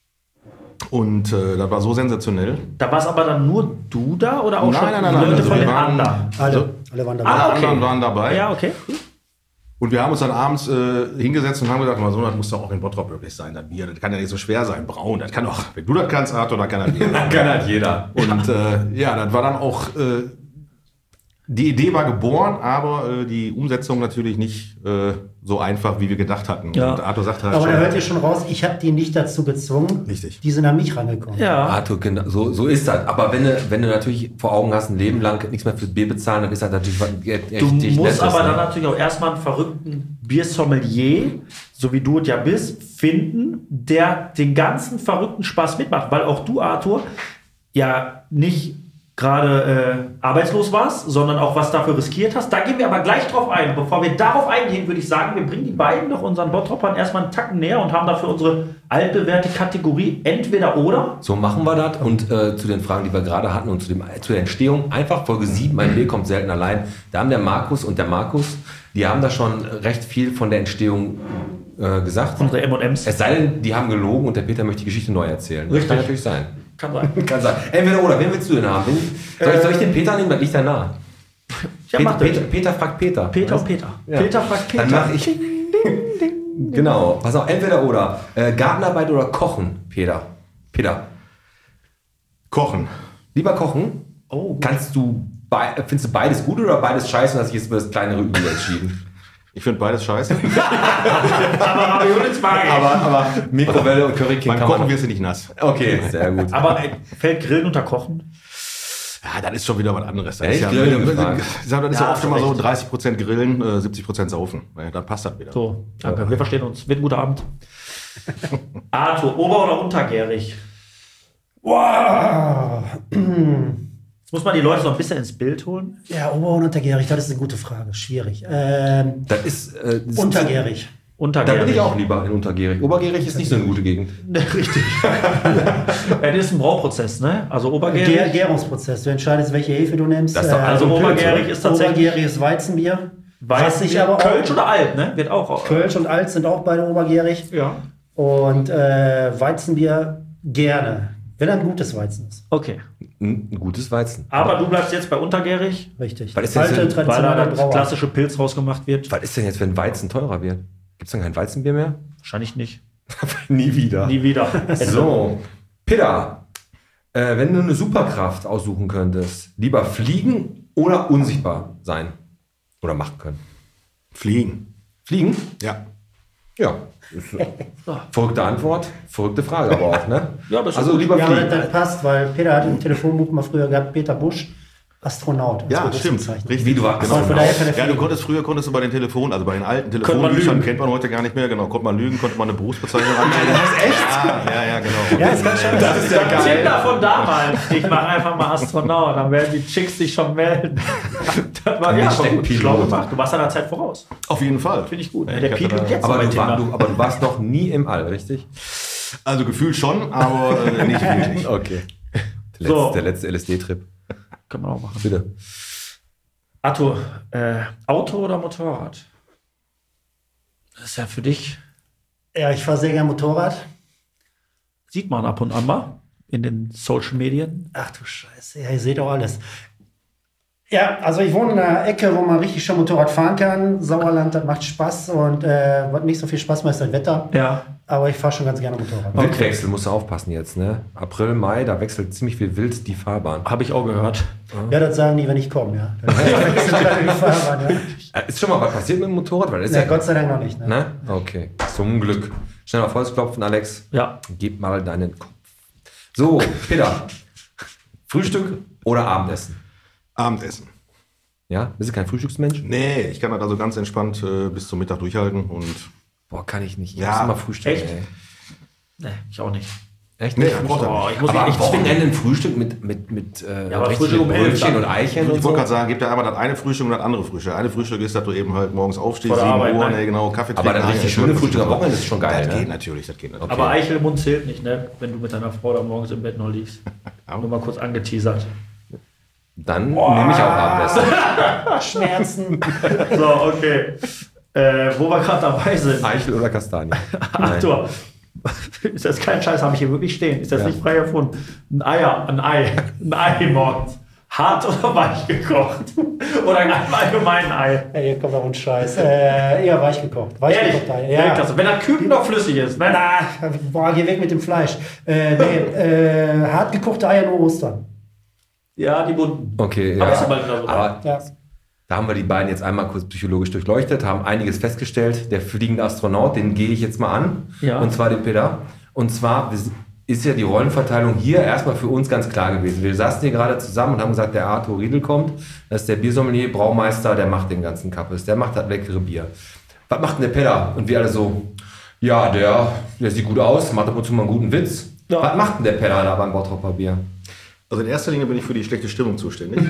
Und äh, das war so sensationell.
Da war es aber dann nur du da oder auch
Nein,
schon
nein, nein,
die
nein,
Leute
also
von
wir
den
waren-
anderen?
Alle, alle waren dabei.
Ah,
Alle
okay.
anderen waren dabei.
Ja, okay.
Und wir haben uns dann abends äh, hingesetzt und haben gedacht, mal so, das muss doch auch in Bottrop wirklich sein, das Bier. Das kann ja nicht so schwer sein, braun. Das kann doch, wenn du das kannst, Arthur, dann kann das jeder.
Kann halt jeder.
Und äh, ja, das war dann auch, äh, die Idee war geboren, aber äh, die Umsetzung natürlich nicht äh, so einfach, wie wir gedacht hatten.
Ja.
Und Arthur sagt halt
Aber
schon,
da hört ihr schon raus, ich habe die nicht dazu gezwungen.
Richtig.
Die sind an mich rangekommen.
Ja.
Arthur, genau, so, so ist das. Aber wenn du, wenn du natürlich vor Augen hast, ein Leben lang nichts mehr fürs Bier bezahlen, dann ist das natürlich was echt
Du
richtig
musst
Nettes,
aber
ne?
dann natürlich auch erstmal einen verrückten Biersommelier, so wie du es ja bist, finden, der den ganzen verrückten Spaß mitmacht. Weil auch du, Arthur, ja nicht gerade äh, arbeitslos warst, sondern auch was dafür riskiert hast. Da gehen wir aber gleich drauf ein. Bevor wir darauf eingehen, würde ich sagen, wir bringen die beiden doch unseren Bottropern erstmal einen Tacken näher und haben dafür unsere altbewährte Kategorie entweder oder.
So machen wir das. Und äh, zu den Fragen, die wir gerade hatten und zu, dem, zu der Entstehung, einfach Folge sieben, mein Bier kommt selten allein. Da haben der Markus und der Markus, die haben da schon recht viel von der Entstehung äh, gesagt.
Unsere M und M's.
Es sei denn, die haben gelogen und der Peter möchte die Geschichte neu erzählen. Das
Richtig.
kann natürlich sein.
Kann sein.
Kann sein. Entweder oder, wen willst du denn haben? Wen, soll, ich, soll ich den Peter nehmen? Das liegt da nah.
Ja,
Peter,
mach das.
Peter, Peter fragt Peter.
Peter und Peter.
Ja.
Peter fragt Peter.
Dann mache ich. Genau. Pass auf, entweder oder. Äh, Gartenarbeit oder Kochen, Peter. Peter.
Kochen.
Lieber kochen.
Oh, gut.
Kannst du, bei, findest du beides gut oder beides scheiße und hast dich jetzt für das kleinere Übel entschieden?
Ich finde beides scheiße.
Aber Raviolis mag ich.
aber, aber Mikrowelle und Curry King
Beim
kann
Kochen
man.
wirst du nicht nass.
Okay, sehr gut.
Aber äh, fällt Grillen unter Kochen?
Ja, das ist schon wieder was anderes. Das
Ja,
ist
ich
ja,
Grillen
wenn du-
gefragt.
ich sag, das ist
Ja,
ja oft
hast du
immer so
recht.
dreißig Prozent Grillen, äh, siebzig Prozent Saufen. Ja, dann passt das wieder.
So, danke. Wir verstehen uns. Wird ein guter Abend. Arthur, ober- oder untergärig?
Wow.
Jetzt muss man die Leute so ein bisschen ins Bild holen.
Ja, ober- und untergärig, das ist eine gute Frage. Schwierig. Ähm,
Das ist, äh, das
untergärig.
Da
Untergärig.
bin ich auch lieber in Untergärig. Obergärig ist nicht so eine gute Gegend.
Richtig. Ja, das ist ein Brauprozess, ne? Also
Gär
obergärig.
Gärungsprozess. Du entscheidest, welche Hefe du nimmst.
Das ist doch
Äh,
Also
Pilz,
obergärig
oder?
ist tatsächlich
Obergäriges Weizenbier. Was
weiß
ich
ich
aber auch-
Kölsch oder Alt, ne? Wird auch.
Kölsch und Alt sind auch beide obergärig.
Ja.
Und äh, Weizenbier gerne. Wenn ein gutes Weizen ist.
Okay.
Ein, ein gutes Weizen.
Aber du bleibst jetzt bei untergärig,
Richtig.
Was ist denn
Alte,
so-
weil
traditionelle
da das
Brauer.
klassische Pilz rausgemacht wird.
Was ist denn jetzt, wenn Weizen teurer wird? Gibt es dann kein Weizenbier mehr?
Wahrscheinlich nicht.
Nie wieder.
Nie wieder.
So, Peter, äh, wenn du eine Superkraft aussuchen könntest, lieber fliegen oder unsichtbar sein? Oder machen können?
Fliegen.
Fliegen?
Ja.
Ja. Ist, äh, verrückte Antwort, verrückte Frage aber auch, ne?
Ja, aber ist
also
gut.
lieber
Ja, aber
fliegen.
das passt, weil Peter hat im Telefonbuch mal früher gehabt, Peter Busch, Astronaut. als
Ja,
Berufsbezeichnung.
stimmt. Richtig.
Wie du warst.
Von daher kann er
Ja, du
fliegen.
konntest früher konntest du bei den Telefonen, also bei den alten
man
Telefonbüchern
lügen.
kennt man heute gar nicht mehr, genau. Konnte man lügen, konnte man eine Berufsbezeichnung angeben. Das ist echt? Ja, ja, ja, genau.
Ja, das kann schon.
Das ist ja geil.
Tinder von damals. Ich mache einfach mal Astronaut, dann werden die Chicks sich schon melden. Das war ja
Hashtag
aber gut,
Pilot.
schlau gemacht. Du warst deiner Zeit voraus.
Auf jeden Fall.
Finde ich gut.
Ja,
der
ich hatte
Pilot
da-
jetzt
Aber
bei
du, war,
Tinder.
du, aber du warst noch nie im All, richtig?
Also gefühlt schon, aber äh, nicht wirklich.
Okay. Der letzte,
So.
der letzte L S D-Trip.
Können wir auch machen.
Bitte.
Arthur, äh, Auto oder Motorrad? Das ist ja für dich,
Ja, ich fahre sehr gerne Motorrad.
sieht man ab und an mal in den Social Medien.
Ach du Scheiße, ja, ihr seht auch alles. Ja, also ich wohne in einer Ecke, wo man richtig schon Motorrad fahren kann. Sauerland, das macht Spaß und äh, was nicht so viel Spaß macht, ist das Wetter.
Ja.
Aber ich fahre schon ganz gerne Motorrad.
Windwechsel musst du aufpassen jetzt, ne? April, Mai, da wechselt ziemlich viel wild die Fahrbahn.
Habe ich auch gehört.
Ja, das sagen die, wenn ich komme, ja. Das ist leider die Fahrbahn, ja.
Äh, Ist schon mal was passiert mit dem Motorrad? Weil das ist
Nee,
ja,
Gott sei Dank noch nicht. Ne?
ne? Okay, zum Glück. Schnell auf Holz klopfen, Alex.
Ja.
Gib mal deinen Kopf. So, Peter. Frühstück oder Abendessen?
Abendessen.
Ja? Bist du kein Frühstücksmensch?
Nee, ich kann das also ganz entspannt äh, bis zum Mittag durchhalten und
Boah, kann ich nicht. Ich
Ja,
muss immer frühstücken.
echt?
Ey.
Nee, ich auch nicht.
Echt
Nee,
nicht?
braucht er
Oh,
nicht.
ich muss
Aber
mich
am
echt zwingen.
Wochenende ein Frühstück mit, mit, mit äh,
Ja, aber
richtig
Frühstück
mit
um elf
Brötchen
dann.
und Eichen
Ich
und
wollte
so.
gerade sagen, gibt ja einmal das eine Frühstück und das andere Frühstück. Eine Frühstück ist, dass du eben halt morgens aufstehst,
Vor der
sieben
Arbeit,
Uhr,
ne?
ne, genau, Kaffee
Aber dann
trinken,
richtig
Eier,
schöne
das
Frühstück am
ist
Wochenende ist schon geil,
Das
ne?
geht natürlich, das geht natürlich.
Aber Eichel im Mund zählt nicht, ne? Wenn du mit deiner Frau da morgens im Bett noch liegst. Nur mal kurz angeteasert.
Dann nehme ich auch Abendessen.
Schmerzen.
So, okay. Äh, wo wir gerade dabei sind.
Eichel oder Kastanie?
Arthur, ist das kein Scheiß, habe ich hier wirklich stehen. Ist das nicht frei erfunden? Ein Eier, ein Ei, ein Ei morgens. Hart oder weich gekocht? Oder ein allgemein Ei?
Ey, hier kommt auch ein Scheiß. Äh, eher weich gekocht. Weich
Ehrlich?
gekocht, Ei.
Ja.
Ja.
Wenn er Küken noch flüssig ist, ne?
Na, boah, geh weg mit dem Fleisch. Äh, nee, äh, hart gekochte Eier nur Ostern.
Ja, die bunten.
Okay, ja.
Aber ist aber wieder so.
Aber
Ja.
da haben wir die beiden jetzt einmal kurz psychologisch durchleuchtet, haben einiges festgestellt. Der fliegende Astronaut, den gehe ich jetzt mal an.
Ja.
Und zwar den Peter. Und zwar ist ja die Rollenverteilung hier erstmal für uns ganz klar gewesen. Wir saßen hier gerade zusammen und haben gesagt, der Arthur Riedel kommt. Das ist der Biersommelier, Braumeister, der macht den ganzen Kappes. Der macht das leckere Bier. Was macht denn der Peter? Und wir alle so, ja, der, der sieht gut aus, macht ab und zu mal einen guten Witz.
Ja.
Was macht denn der Peter da beim Bottropper Bier?
Also in erster Linie bin ich für die schlechte Stimmung zuständig.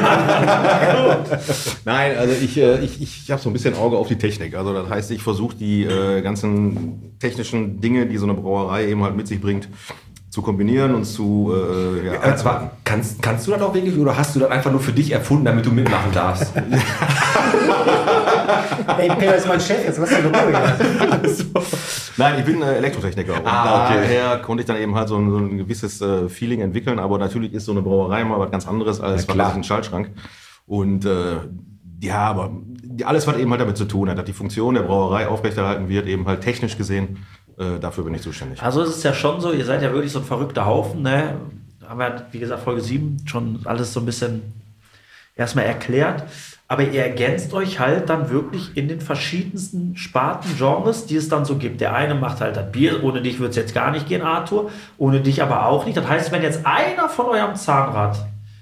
Nein, also ich, äh, ich, ich habe so ein bisschen Auge auf die Technik. Also das heißt, ich versuche die äh, ganzen technischen Dinge, die so eine Brauerei eben halt mit sich bringt, zu kombinieren und zu äh, ja,
Äh, aber kannst, kannst du das auch wirklich oder hast du das einfach nur für dich erfunden, damit du mitmachen darfst?
Ey, Peter ist mein Chef, jetzt lass ihn doch ruhig.
Nein, ich bin äh, Elektrotechniker und
Ah, okay.
daher konnte ich dann eben halt so ein, so ein gewisses äh, Feeling entwickeln, aber natürlich ist so eine Brauerei mal was ganz anderes als
Ja, klar.
was ein Schaltschrank. Und äh, ja, aber die- alles, was eben halt damit zu tun hat, dass die Funktion der Brauerei aufrechterhalten wird, eben halt technisch gesehen, äh, dafür bin ich zuständig.
Also es ist ja schon so, ihr seid ja wirklich so ein verrückter Haufen, ne? Haben wir, wie gesagt, Folge sieben schon alles so ein bisschen erstmal erklärt. Aber ihr ergänzt euch halt dann wirklich in den verschiedensten Sparten, Genres, die es dann so gibt. Der eine macht halt das Bier, ohne dich würde es jetzt gar nicht gehen, Arthur, ohne dich aber auch nicht. Das heißt, wenn jetzt einer von eurem Zahnrad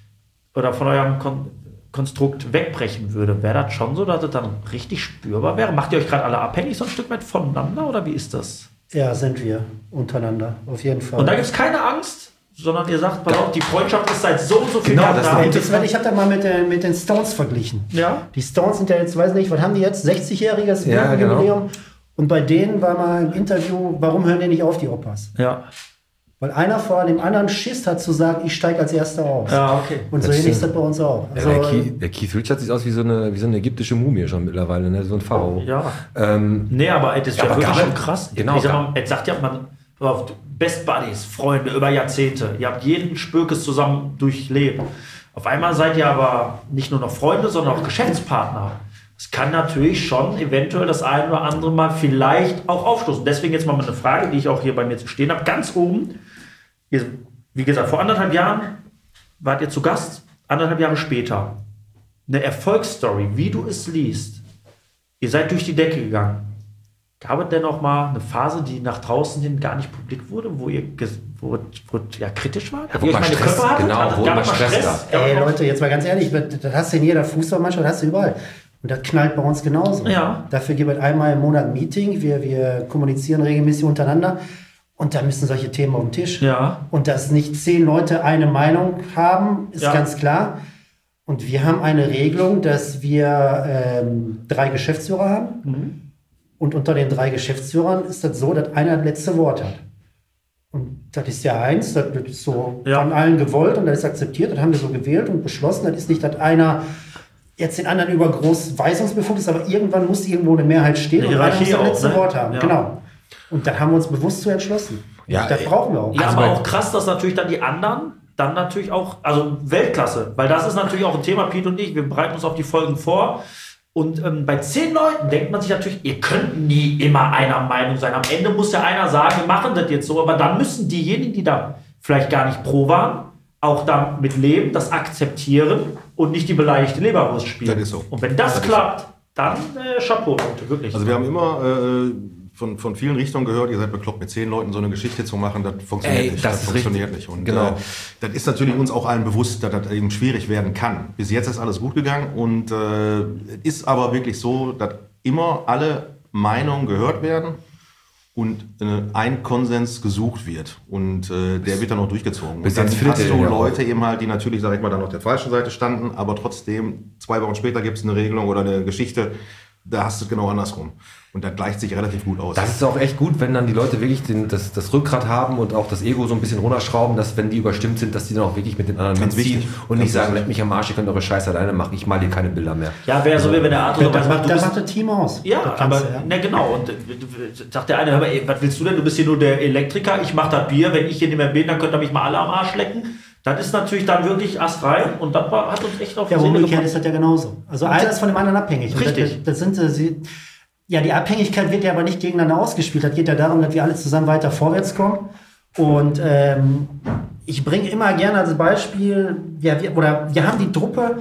oder von eurem Kon Konstrukt wegbrechen würde, wäre das schon so, dass das dann richtig spürbar wäre? Macht ihr euch gerade alle abhängig so ein Stück weit voneinander oder wie ist das?
Ja, sind wir untereinander, auf jeden Fall.
Und da gibt es keine Angst, sondern ihr sagt, pass auf, die Freundschaft ist seit so und so vielen
Genau,
Jahren
das
da.
Ey, das war- ich habe da mal mit, den- mit den Stones verglichen.
Ja.
Die Stones sind ja jetzt, weiß nicht, was haben die jetzt? sechzigjähriges
Ja, genau.
Jubiläum. Und bei denen war mal im Interview, warum hören die nicht auf, die Opas?
Ja.
Weil einer vor dem anderen Schiss hat zu sagen, ich steige als Erster aus.
Ja, okay.
Und so
Das
ähnlich ist
stimmt.
das bei uns auch.
Ja,
Also,
der, Keith, der Keith Richards sieht aus wie so eine, wie so eine ägyptische Mumie schon mittlerweile, ne? So ein Pharao.
Ja.
Ähm,
Nee, aber ey, das ist
Ja,
ja,
aber
wirklich
gar
schon
nicht-
krass.
genau,
Ich sag
gar-
mal, jetzt sagt ja man, pass auf, Best Buddies, Freunde über Jahrzehnte. Ihr habt jeden Spökes zusammen durchlebt. Auf einmal seid ihr aber nicht nur noch Freunde, sondern auch Geschäftspartner. Es kann natürlich schon eventuell das ein oder andere Mal vielleicht auch aufstoßen. Deswegen jetzt mal eine Frage, die ich auch hier bei mir zu stehen habe. Ganz oben, ihr, wie gesagt, vor anderthalb Jahren wart ihr zu Gast, anderthalb Jahre später. Eine Erfolgsstory, wie du es liest. Ihr seid durch die Decke gegangen. Gab es denn auch mal eine Phase, die nach draußen hin gar nicht publik wurde, wo ihr ges- wo, wo, ja, kritisch war?
wo
ihr
mal
euch meine
Stress-
Köpfe hattet?
genau,
Hattet-
wo
gab
mal
es mal
Stress
Stress?
gab.
ey Leute, jetzt mal ganz ehrlich, das hast du in jeder Fußballmannschaft, das hast du überall. Und das knallt bei uns genauso.
Ja.
Dafür gibt es einmal im Monat ein Meeting, wir, wir kommunizieren regelmäßig untereinander und da müssen solche Themen auf den Tisch.
Ja.
Und dass nicht zehn Leute eine Meinung haben, ist
Ja.
ganz klar. Und wir haben eine Regelung, dass wir ähm, drei Geschäftsführer haben.
Mhm.
Und unter den drei Geschäftsführern ist das so, dass einer das letzte Wort hat. Und das ist ja eins, das ist so
Ja.
von allen gewollt und das ist akzeptiert. Das haben wir so gewählt und beschlossen. Das ist nicht, dass einer jetzt den anderen über groß Weisungsbefugnis ist, aber irgendwann muss irgendwo eine Mehrheit stehen
Eine
und einer muss
Hierarchie
das
auch,
letzte
ne?
Wort haben.
Ja.
Genau. Und da haben wir uns bewusst zu entschlossen.
Ja,
Und das
ey.
brauchen wir auch.
Ja,
Also
aber
bei-
auch krass, dass natürlich dann die anderen dann natürlich auch, also Weltklasse, weil das ist natürlich auch ein Thema, Piet und ich, wir bereiten uns auf die Folgen vor und ähm, bei zehn Leuten denkt man sich natürlich, ihr könnt nie immer einer Meinung sein. Am Ende muss ja einer sagen, wir machen das jetzt so, aber dann müssen diejenigen, die da vielleicht gar nicht pro waren, auch damit leben, das akzeptieren und nicht die beleidigte Leberwurst spielen.
Das ist so.
Und wenn das,
Das ist
klappt, dann äh, Chapeau, Leute, wirklich.
Also wir haben immer äh, von, von vielen Richtungen gehört, ihr seid bekloppt, mit zehn Leuten so eine Geschichte zu machen, das funktioniert
Ey,
nicht.
das ist
funktioniert
richtig.
nicht. Und
Genau.
äh, das ist natürlich uns auch allen bewusst, dass das eben schwierig werden kann. Bis jetzt ist alles gut gegangen und äh, es ist aber wirklich so, dass immer alle Meinungen gehört werden und äh, ein Konsens gesucht wird. Und äh, der wird dann auch durchgezogen.
Bis
Und dann
jetzt findet
hast
ihr
du
den ja auch.
Leute eben halt, die natürlich, sag ich mal, dann auf der falschen Seite standen, aber trotzdem, zwei Wochen später gibt es eine Regelung oder eine Geschichte, da hast du es genau andersrum. Und das gleicht sich relativ gut aus.
Das ist auch echt gut, wenn dann die Leute wirklich den, das, das Rückgrat haben und auch das Ego so ein bisschen runterschrauben, dass wenn die überstimmt sind, dass die dann auch wirklich mit den anderen
Ganz
mitziehen
wichtig.
und nicht
Ganz
sagen,
wichtig.
leckt mich am Arsch, ihr könnt eure Scheiße alleine machen, ich mal dir keine Bilder mehr.
ja, wäre so, wie wenn der Arthur
Das
sagt,
macht,
du
das
bist-
macht das Team aus.
Ja,
Das kannst
aber
du, ja.
na genau. Und äh, sagt der eine, hör mal, ey, was willst du denn? Du bist hier nur der Elektriker, ich mach das Bier. Wenn ich hier nicht mehr bin, dann könnt ihr mich mal alle am Arsch lecken. Das ist natürlich dann wirklich astrein und das war, hat uns echt auf die
Ja,
Seele
umgekehrt
gebracht.
ist das ja genauso. Also einer ist von dem anderen abhängig. Und
Richtig.
Das, das sind äh, sie. Ja, die Abhängigkeit wird ja aber nicht gegeneinander ausgespielt. Das geht ja darum, dass wir alle zusammen weiter vorwärts kommen. Und ähm, ich bringe immer gerne als Beispiel, ja, wir, oder wir haben die Truppe,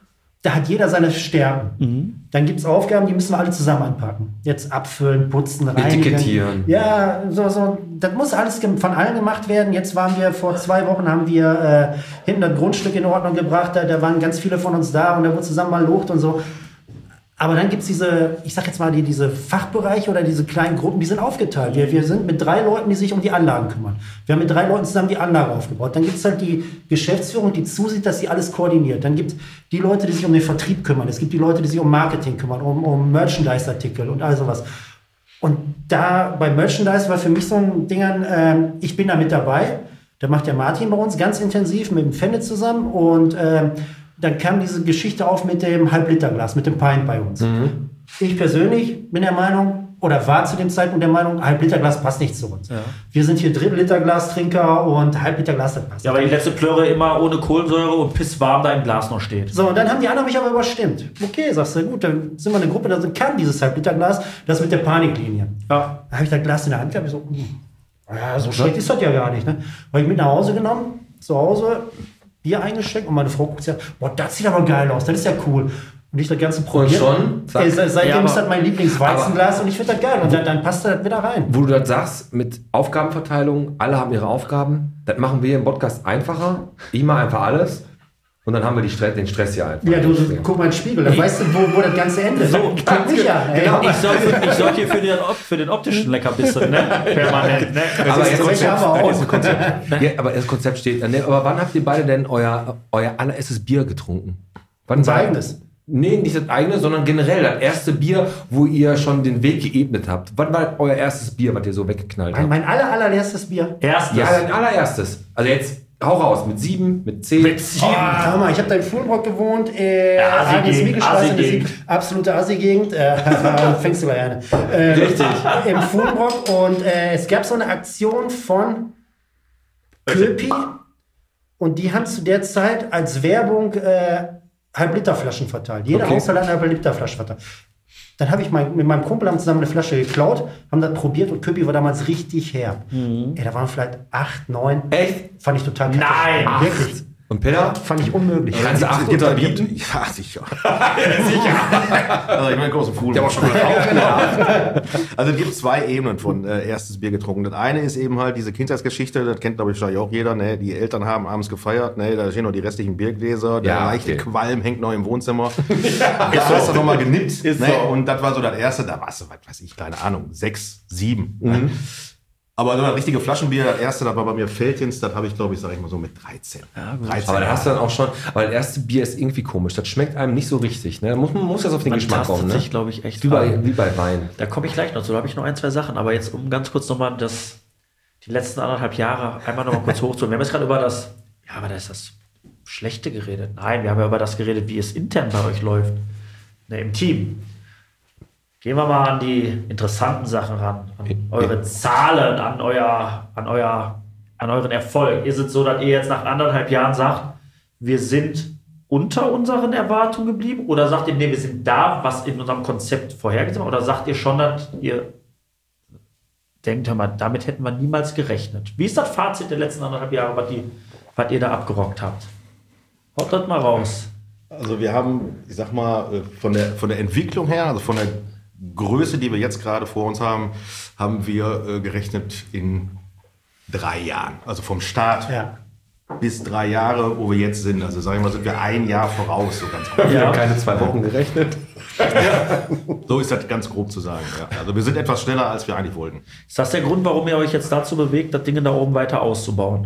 da hat jeder seine Stärken. Dann gibt es Aufgaben, die müssen wir alle zusammen anpacken. Jetzt abfüllen, putzen, reinigen.
Etikettieren.
Ja, so, so. Das muss alles gem- von allen gemacht werden. Jetzt waren wir, vor zwei Wochen haben wir äh, hinten das Grundstück in Ordnung gebracht. Da, da waren ganz viele von uns da und da wurde zusammen mal locht und so. Aber dann gibt es diese, ich sag jetzt mal, die, diese Fachbereiche oder diese kleinen Gruppen, die sind aufgeteilt. Wir, wir sind mit drei Leuten, die sich um die Anlagen kümmern. Wir haben mit drei Leuten zusammen die Anlage aufgebaut. Dann gibt es halt die Geschäftsführung, die zusieht, dass sie alles koordiniert. Dann gibt es die Leute, die sich um den Vertrieb kümmern. Es gibt die Leute, die sich um Marketing kümmern, um, um Merchandise-Artikel und all sowas. Und da bei Merchandise war für mich so ein Ding, ähm, ich bin da mit dabei. Da macht der Martin bei uns ganz intensiv mit dem Fende zusammen und ähm, dann kam diese Geschichte auf mit dem Halbliterglas, mit dem Pint bei uns. Ich persönlich bin der Meinung, oder war zu dem Zeitpunkt der Meinung, Halbliterglas passt nicht zu uns. Wir sind hier Drittel-Liter-Glastrinker und Halbliterglas, das passt.
Ja, weil die letzte Plörre immer ohne Kohlensäure und pisswarm da im Glas noch steht.
So, und dann haben die anderen mich aber überstimmt. Okay, sagst du, gut, dann sind wir eine Gruppe, da kann dieses Halbliterglas, das mit der Paniklinie.
Ja.
Da habe ich das Glas in der Hand gehabt, ich so, hm, ja, so schlecht ist das ja gar nicht. Ne? Habe ich mit nach Hause genommen, zu Hause, Bier eingeschenkt und meine Frau guckt sich an, boah, das sieht aber geil aus, das ist ja cool. Und ich das Ganze probiert.
schon? Zack.
Ey, se- seitdem
Ja, aber-
ist das mein Lieblingsweizenglas und ich finde das geil. Und dann, dann passt das wieder rein.
Wo du das sagst, mit Aufgabenverteilung, alle haben ihre Aufgaben, das machen wir im Podcast einfacher. Ich mache einfach alles und dann haben wir die Stress, den Stress hier einfach.
Ja, du, du guck mal in den Spiegel, dann weißt du, wo, wo das Ganze endet. So, guck mich an. Ey.
Genau.
Ich sorge für, ich sorg hier für den, Op- für den optischen Leckerbissen, ne? Permanent, ne?
Aber
Das
jetzt
ist aber auch.
das Konzept, ja, aber das Konzept steht. Ne, aber wann habt ihr beide denn euer, euer allererstes Bier getrunken? Wann
Unser
war-
eigenes.
Nee, nicht das eigene, sondern generell das erste Bier, wo ihr schon den Weg geebnet habt. Wann war euer erstes Bier, was ihr so weggeknallt
Mein,
habt?
mein aller, allererstes Bier.
Erstes.
Ja, dein allererstes. Also jetzt hau raus, mit sieben, mit zehn.
Mit sieben.
Ah, hör mal, ich habe da in Fulmrock gewohnt, äh,
Ja, Assi-Gegend,
Agnes-Miegel-Straße, eine
Assi-Gegend.
Sieb- absolute Assi-Gegend, äh, fängst du gleich an. Äh, Richtig. Im Fulmrock und äh, es gab so eine Aktion von Köpi und die haben zu der Zeit als Werbung äh, Halbliterflaschen verteilt. Jeder
Okay.
Haushalt hat eine Halbliterflasche verteilt. Dann habe ich mein, mit meinem Kumpel haben zusammen eine Flasche geklaut, haben das probiert und Köpi war damals richtig herb. Ey, da waren vielleicht acht, neun.
Echt?
Fand ich total kacke.
Nein.
Wirklich.
Und Peter?
Fand ich unmöglich.
Kannst du acht
Gibt-
unterbieten?
gibt- Ja, sicher. sicher. Also ich meine, großen Fuhl. Der war schon Also es gibt zwei Ebenen von äh, erstes Bier getrunken. Das eine ist eben halt diese Kindheitsgeschichte, das kennt glaube ich wahrscheinlich auch jeder, ne? Die Eltern haben abends gefeiert, ne? Da stehen noch die restlichen Biergläser, der
Ja,
leichte
okay.
Qualm hängt noch im Wohnzimmer. Da hast du nochmal genippt.
Ist
Ne?
so.
Und das war so das erste, da warst du, was weiß ich, keine Ahnung, sechs, sieben. Ne? Aber so ein richtige Flaschenbier, das erste, das war bei mir Feldins, das habe ich, glaube ich, sag ich mal so mit dreizehn. dreizehn
Aber da
Jahre.
hast du dann auch schon, aber das erste Bier ist irgendwie komisch. Das schmeckt einem nicht so richtig. Ne? Da muss man muss das auf den
Man
Geschmack
tastet
kommen. Ne?
sich, glaube ich, echt
Wie bei,
rein.
wie bei Wein.
Da komme ich gleich noch zu. Da habe ich noch ein, zwei Sachen. Aber jetzt, um ganz kurz nochmal das, die letzten anderthalb Jahre einmal noch mal kurz hochzuholen. Wir haben jetzt gerade über das, ja, aber da ist das Schlechte geredet. Nein, wir haben ja über das geredet, wie es intern bei euch läuft. Ne, im Team. Gehen wir mal an die interessanten Sachen ran. An eure Zahlen, an euer, an euer, an euren Erfolg. Ist es so, dass ihr jetzt nach anderthalb Jahren sagt, wir sind unter unseren Erwartungen geblieben? Oder sagt ihr, nee, wir sind da, was in unserem Konzept vorhergesehen war? Oder sagt ihr schon, dass ihr denkt, hör mal, damit hätten wir niemals gerechnet? Wie ist das Fazit der letzten anderthalb Jahre, was, die, was ihr da abgerockt habt? Haut das mal raus.
Also wir haben, ich sag mal, von der, von der Entwicklung her, also von der Größe, die wir jetzt gerade vor uns haben, haben wir äh, gerechnet in drei Jahren. Also vom Start
Ja.
bis drei Jahre, wo wir jetzt sind. Also sagen wir mal, sind wir ein Jahr voraus, so ganz grob.
Wir haben keine zwei Wochen gerechnet.
So ist das ganz grob zu sagen. Ja. Also wir sind etwas schneller, als wir eigentlich wollten.
Ist das der Grund, warum ihr euch jetzt dazu bewegt, das Ding da oben weiter auszubauen?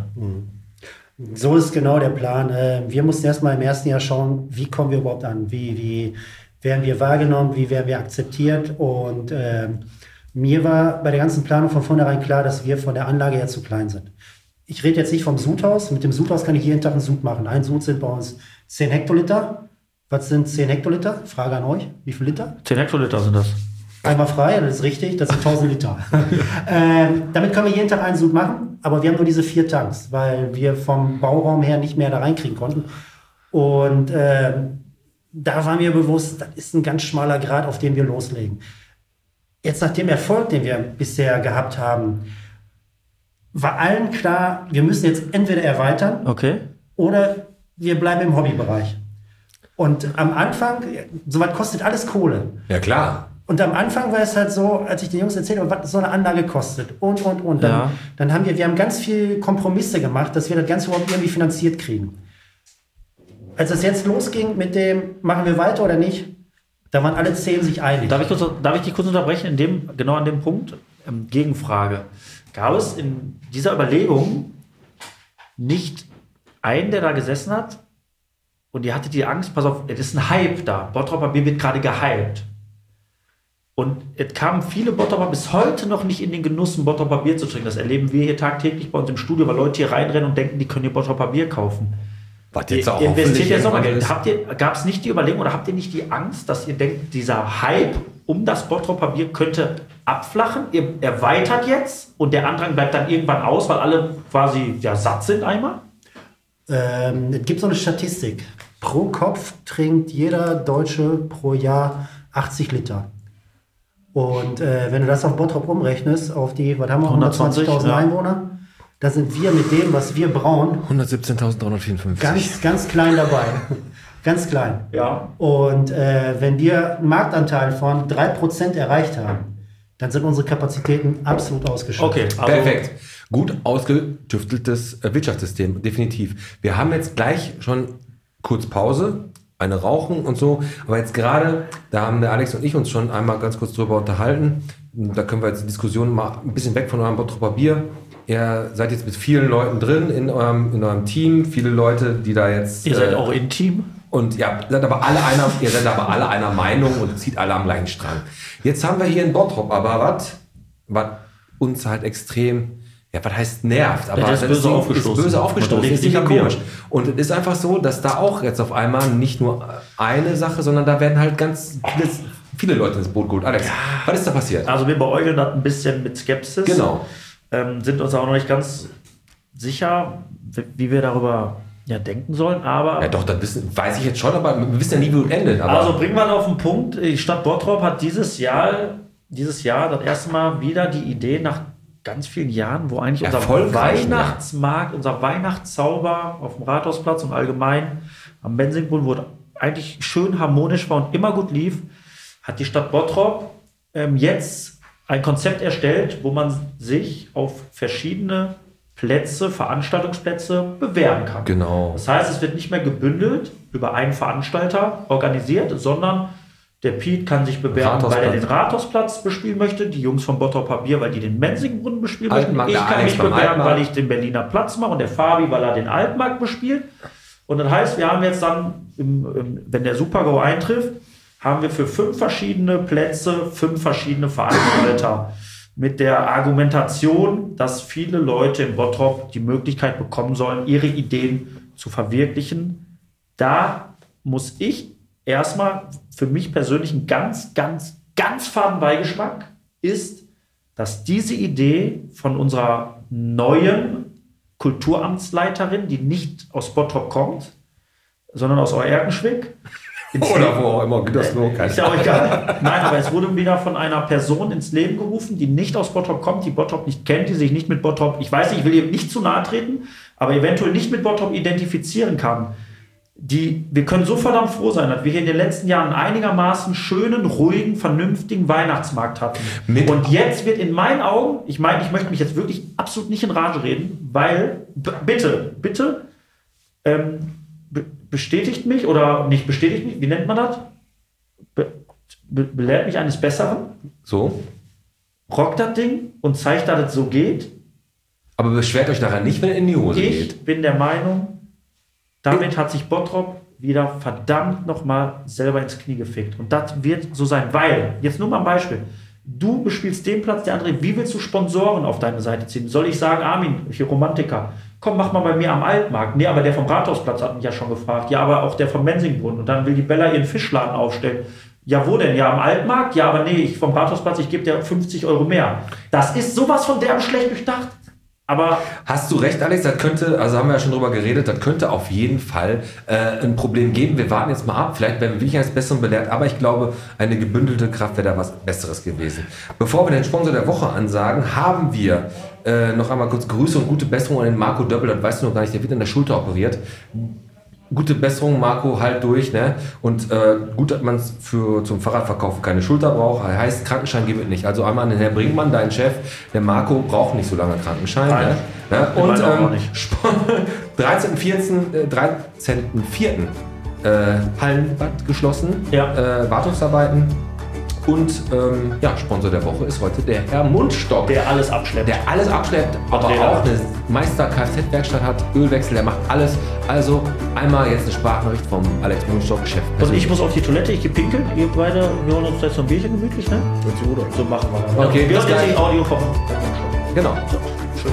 So ist genau der Plan. Äh, Wir mussten erstmal im ersten Jahr schauen, wie kommen wir überhaupt an? Wie, wie werden wir wahrgenommen? Wie werden wir akzeptiert? Und äh, mir war bei der ganzen Planung von vornherein klar, dass wir von der Anlage her zu klein sind. Ich rede jetzt nicht vom Sudhaus. Mit dem Sudhaus kann ich jeden Tag einen Sud machen. Ein Sud sind bei uns zehn Hektoliter. Was sind zehn Hektoliter? Frage an euch. Wie viel Liter?
zehn Hektoliter sind das.
Einmal frei, das ist richtig, das sind tausend Liter. ähm, damit können wir jeden Tag einen Sud machen, aber wir haben nur diese vier Tanks, weil wir vom Bauraum her nicht mehr da reinkriegen konnten. Und ähm, da war mir bewusst, das ist ein ganz schmaler Grat, auf den wir loslegen. Jetzt nach dem Erfolg, den wir bisher gehabt haben, war allen klar, wir müssen jetzt entweder erweitern
Okay.
oder wir bleiben im Hobbybereich. Und am Anfang, sowas kostet alles Kohle.
Ja, klar.
Und am Anfang war es halt so, als ich den Jungs erzählt habe, was so eine Anlage kostet und, und, und. Dann,
Ja.
dann haben wir, wir haben ganz viel Kompromisse gemacht, dass wir das Ganze überhaupt irgendwie finanziert kriegen. Als es jetzt losging mit dem, machen wir weiter oder nicht, da waren alle zehn sich einig.
Darf ich, kurz, darf ich dich kurz unterbrechen? In dem, genau an dem Punkt, ähm, Gegenfrage. Gab es in dieser Überlegung nicht einen, der da gesessen hat und ihr hattet die Angst, pass auf, es ist ein Hype da. Bottroper Bier wird gerade gehypt. Und es kamen viele Bottroper bis heute noch nicht in den Genuss, ein Bottroper Bier zu trinken. Das erleben wir hier tagtäglich bei uns im Studio, weil Leute hier reinrennen und denken, die können hier Bottroper Bier kaufen.
Was
Ihr,
jetzt auch
ihr investiert ja
hoffentlich
Sommergeld.
irgendwann
Habt ihr, gab es nicht die Überlegung oder habt ihr nicht die Angst, dass ihr denkt, dieser Hype um das Bottroper Bier könnte abflachen? Ihr erweitert jetzt und der Andrang bleibt dann irgendwann aus, weil alle quasi ja, satt sind einmal?
Ähm, es gibt so eine Statistik. Pro Kopf trinkt jeder Deutsche pro Jahr achtzig Liter. Und äh, wenn du das auf Bottrop umrechnest, auf die, was haben wir,
hundertzwanzig,
hundertzwanzigtausend
ja.
Einwohner, da sind wir mit dem, was wir brauen,
hundertsiebzehntausenddreihundertvierundfünfzig.
ganz, ganz klein dabei. Ganz klein.
Ja.
Und äh, wenn wir einen Marktanteil von drei Prozent erreicht haben, dann sind unsere Kapazitäten absolut ausgeschöpft.
Okay, also,
Perfekt. Gut ausgetüfteltes äh, Wirtschaftssystem, definitiv. Wir haben jetzt gleich schon kurz Pause, eine Rauchen und so. Aber jetzt gerade, da haben der Alex und ich uns schon einmal ganz kurz drüber unterhalten. Da können wir jetzt die Diskussion mal ein bisschen weg von eurem Bottroper Bier. Ihr seid jetzt mit vielen Leuten drin in eurem, in eurem Team. Viele Leute, die da jetzt...
Ihr seid
äh,
auch intim.
Und ja, seid aber alle einer, ihr seid aber alle einer Meinung und zieht alle am gleichen Strang. Jetzt haben wir hier in Bottrop aber was, was uns halt extrem, ja, was heißt nervt, aber
das ist böse
Ding
aufgestoßen.
Ist böse
Und
aufgestoßen.
da liegt
Ist nicht
nicht am Bier.
komisch. Und es ist einfach so, dass da auch jetzt auf einmal nicht nur eine Sache, sondern da werden halt ganz viele, viele Leute ins Boot geholt. Alex, was ist da passiert?
Also wir beäugeln das ein bisschen mit Skepsis.
Genau.
Ähm, sind uns auch noch nicht ganz sicher, wie- wie wir darüber ja, denken sollen, aber...
Ja doch, das wissen, weiß ich jetzt schon, aber wir wissen ja nie, wie es endet. Aber
Also bringen wir auf den Punkt, die Stadt Bottrop hat dieses Jahr, dieses Jahr das erste Mal wieder die Idee nach ganz vielen Jahren, wo eigentlich unser
Erfolgreich,
Weihnachtsmarkt, unser Weihnachtszauber auf dem Rathausplatz und allgemein am Bensingbrunnen, wo eigentlich schön harmonisch war und immer gut lief, hat die Stadt Bottrop ähm, jetzt ein Konzept erstellt, wo man sich auf verschiedene Plätze, Veranstaltungsplätze bewerben kann.
Genau.
Das heißt, es wird nicht mehr gebündelt über einen Veranstalter organisiert, sondern der Piet kann sich bewerben, weil er den Rathausplatz bespielen möchte, die Jungs vom Bottroper Bier, weil die den Mensingbrunnen bespielen
Altmarkt,
möchten. Ich
der
kann
Alex
mich
beim
bewerben,
Altmarkt.
weil ich den Berliner Platz mache und der Fabi, weil er den Altmarkt bespielt. Und das heißt, wir haben jetzt dann, im, im, wenn der Super-GO eintrifft, haben wir für fünf verschiedene Plätze fünf verschiedene Veranstalter mit der Argumentation, dass viele Leute in Bottrop die Möglichkeit bekommen sollen, ihre Ideen zu verwirklichen. Da muss ich erstmal für mich persönlich einen ganz, ganz, ganz faden Beigeschmack ist, dass diese Idee von unserer neuen Kulturamtsleiterin, die nicht aus Bottrop kommt, sondern aus Euerkenschwick.
Oder wo auch immer, Gütersloh.
Ist ja auch egal. Nein, aber es wurde wieder von einer Person ins Leben gerufen, die nicht aus Bottrop kommt, die Bottrop nicht kennt, die sich nicht mit Bottrop, ich weiß nicht, ich will ihr nicht zu nahe treten, aber eventuell nicht mit Bottrop identifizieren kann. Die, wir können so verdammt froh sein, dass wir hier in den letzten Jahren einen einigermaßen schönen, ruhigen, vernünftigen Weihnachtsmarkt hatten. Mit und jetzt wird in meinen Augen, ich meine, ich möchte mich jetzt wirklich absolut nicht in Rage reden, weil, b- bitte, bitte, ähm, be- bestätigt mich oder nicht bestätigt mich, wie nennt man das? Be- be- belehrt mich eines Besseren.
So.
Rockt das Ding und zeigt, dass es so geht.
Aber beschwert euch daran nicht, wenn es in die Hose
Ich
geht.
bin der Meinung, damit hat sich Bottrop wieder verdammt nochmal selber ins Knie gefickt. Und das wird so sein, weil, jetzt nur mal ein Beispiel, du bespielst den Platz, der andere, wie willst du Sponsoren auf deine Seite ziehen? Soll ich sagen, Armin, hier Romantiker, komm, mach mal bei mir am Altmarkt. Nee, aber der vom Rathausplatz hat mich ja schon gefragt. Ja, aber auch der vom Mensingbrunnen. Und dann will die Bella ihren Fischladen aufstellen. Ja, wo denn? Ja, am Altmarkt? Ja, aber nee, ich vom Rathausplatz, ich gebe dir fünfzig Euro mehr. Das ist sowas von derbe schlecht durchdacht. Aber
Hast du recht, Alex, das könnte, also haben wir ja schon drüber geredet, das könnte auf jeden Fall äh, ein Problem geben. Wir warten jetzt mal ab, vielleicht werden wir wirklich eines Besseren belehrt, aber ich glaube, eine gebündelte Kraft wäre da was Besseres gewesen. Bevor wir den Sponsor der Woche ansagen, haben wir äh, noch einmal kurz Grüße und gute Besserung an den Marco Döppel, das weißt du noch gar nicht, der wird in der Schulter operiert. Gute Besserung, Marco, halt durch, ne? Und äh, gut, dass man es für zum Fahrradverkauf keine Schulter braucht. Heißt, Krankenschein gibt es nicht. Also einmal an den Herrn Brinkmann, dein Chef, der Marco braucht nicht so lange Krankenschein.
Nein.
Ne? Ne? Und
meine auch
ähm,
nicht.
dreizehnten vierten äh, Hallenbad geschlossen,
Ja.
äh, Wartungsarbeiten. Und ähm, ja, Sponsor der Woche ist heute der Herr Mundstock.
der alles abschleppt.
Der alles abschleppt, aber
Vertreter.
auch eine Meister-Kfz-Werkstatt hat, Ölwechsel, der macht alles. Also einmal jetzt eine Sprachnachricht vom Alex Mundstock, Chef.
Und ich muss auf die Toilette, ich gehe pinkeln. Ihr beide, wir holen uns jetzt noch ein Bierchen gemütlich, ne? So machen wir das.
Okay,
wir
bis
hören jetzt
gleich.
die Audio vom
Genau.
So, schön.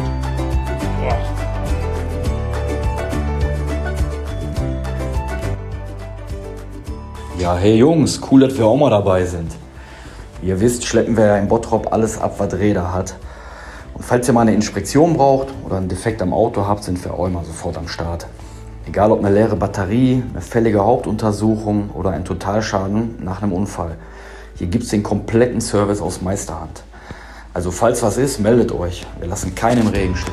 Ja, hey Jungs, cool, dass wir auch mal dabei sind. Wie ihr wisst, schleppen wir ja in Bottrop alles ab, was Räder hat. Und falls ihr mal eine Inspektion braucht oder einen Defekt am Auto habt, sind wir auch immer sofort am Start. Egal ob eine leere Batterie, eine fällige Hauptuntersuchung oder ein Totalschaden nach einem Unfall. Hier gibt es den kompletten Service aus Meisterhand. Also falls was ist, meldet euch. Wir lassen keinen im Regen stehen.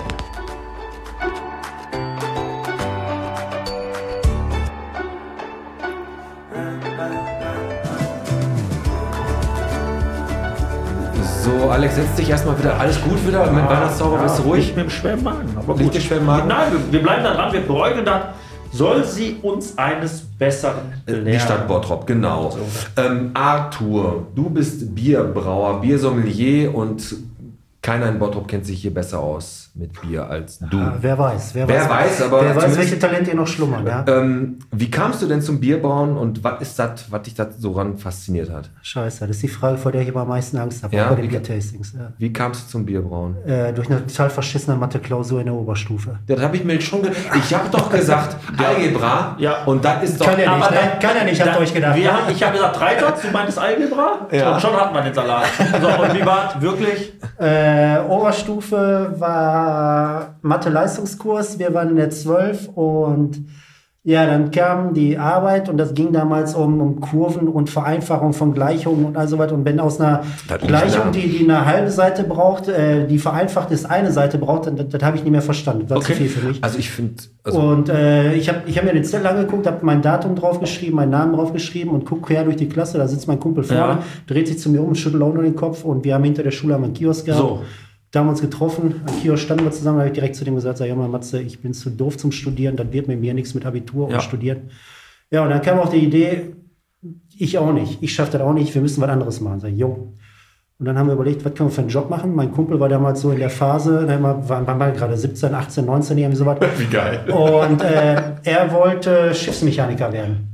So, Alex, setz dich erstmal wieder. Alles gut wieder? Mit Weihnachtszauber bist du ruhig?
Nicht mit dem schweren Magen. Aber
Liegt
gut.
dir schwer im Magen?
Nein, wir, wir bleiben da dran, wir beruhigen das. Soll sie uns eines Besseren belehren?
Die Stadt Bottrop, genau. Ähm, Arthur, du bist Bierbrauer, Biersommelier und keiner in Bottrop kennt sich hier besser aus mit Bier als du.
Ah, wer weiß, wer,
Wer weiß, aber
wer weiß,
zumindest-
welche Talente hier noch schlummern. Ja?
Ähm, wie kamst du denn zum Bierbrauen und was ist das, was dich da so ran fasziniert hat?
Scheiße, das ist die Frage, vor der ich immer am meisten Angst habe,
Ja,
auch bei den
wie-
Biertastings. Ja.
Wie kamst du zum Bierbrauen?
Äh, durch eine total verschissene Mathe-Klausur in der Oberstufe.
Das habe ich mir schon ge Ich habe doch gesagt, Algebra.
Ja.
Und das ist doch.
Kann ja nicht,
Aber
ne?
dann-
Kann ja nicht, habt ihr euch gedacht.
Wir haben, ich habe gesagt Dreisatz, du meintest Algebra.
Ja.
Und schon hatten wir den Salat. So, und wie war es wirklich?
Äh, Oberstufe war Mathe-Leistungskurs, wir waren in der zwölf und ja, dann kam die Arbeit und das ging damals um, um Kurven und Vereinfachung von Gleichungen und all so weiter. Und wenn aus einer
Das ist
Gleichung,
klar.
die, die eine halbe Seite braucht, äh, die vereinfacht ist, eine Seite braucht, dann das, das habe ich nicht mehr verstanden. Das war zu viel für mich.
Also ich finde. Also
Und äh, ich habe ich hab mir den Zettel angeguckt, habe mein Datum draufgeschrieben, meinen Namen draufgeschrieben und guck quer durch die Klasse. Da sitzt mein Kumpel vorne,
Ja.
dreht sich zu mir um und schüttelt auch nur den Kopf. Und wir haben hinter der Schule haben einen Kiosk gehabt.
So.
Da haben wir uns getroffen, am Kiosk standen wir zusammen, da habe ich direkt zu dem gesagt, sag, ja mal Matze, ich bin zu doof zum Studieren, das wird mit mir nichts mit Abitur
Ja.
und Studieren. Ja, und dann kam auch die Idee, ich auch nicht, ich schaffe das auch nicht, wir müssen was anderes machen. Sag ich, jo. Und dann haben wir überlegt, was können wir für einen Job machen? Mein Kumpel war damals so in der Phase, na, wir waren, waren wir gerade siebzehn, achtzehn, neunzehn, irgendwie sowas.
wie geil.
Und äh, er wollte Schiffsmechaniker werden.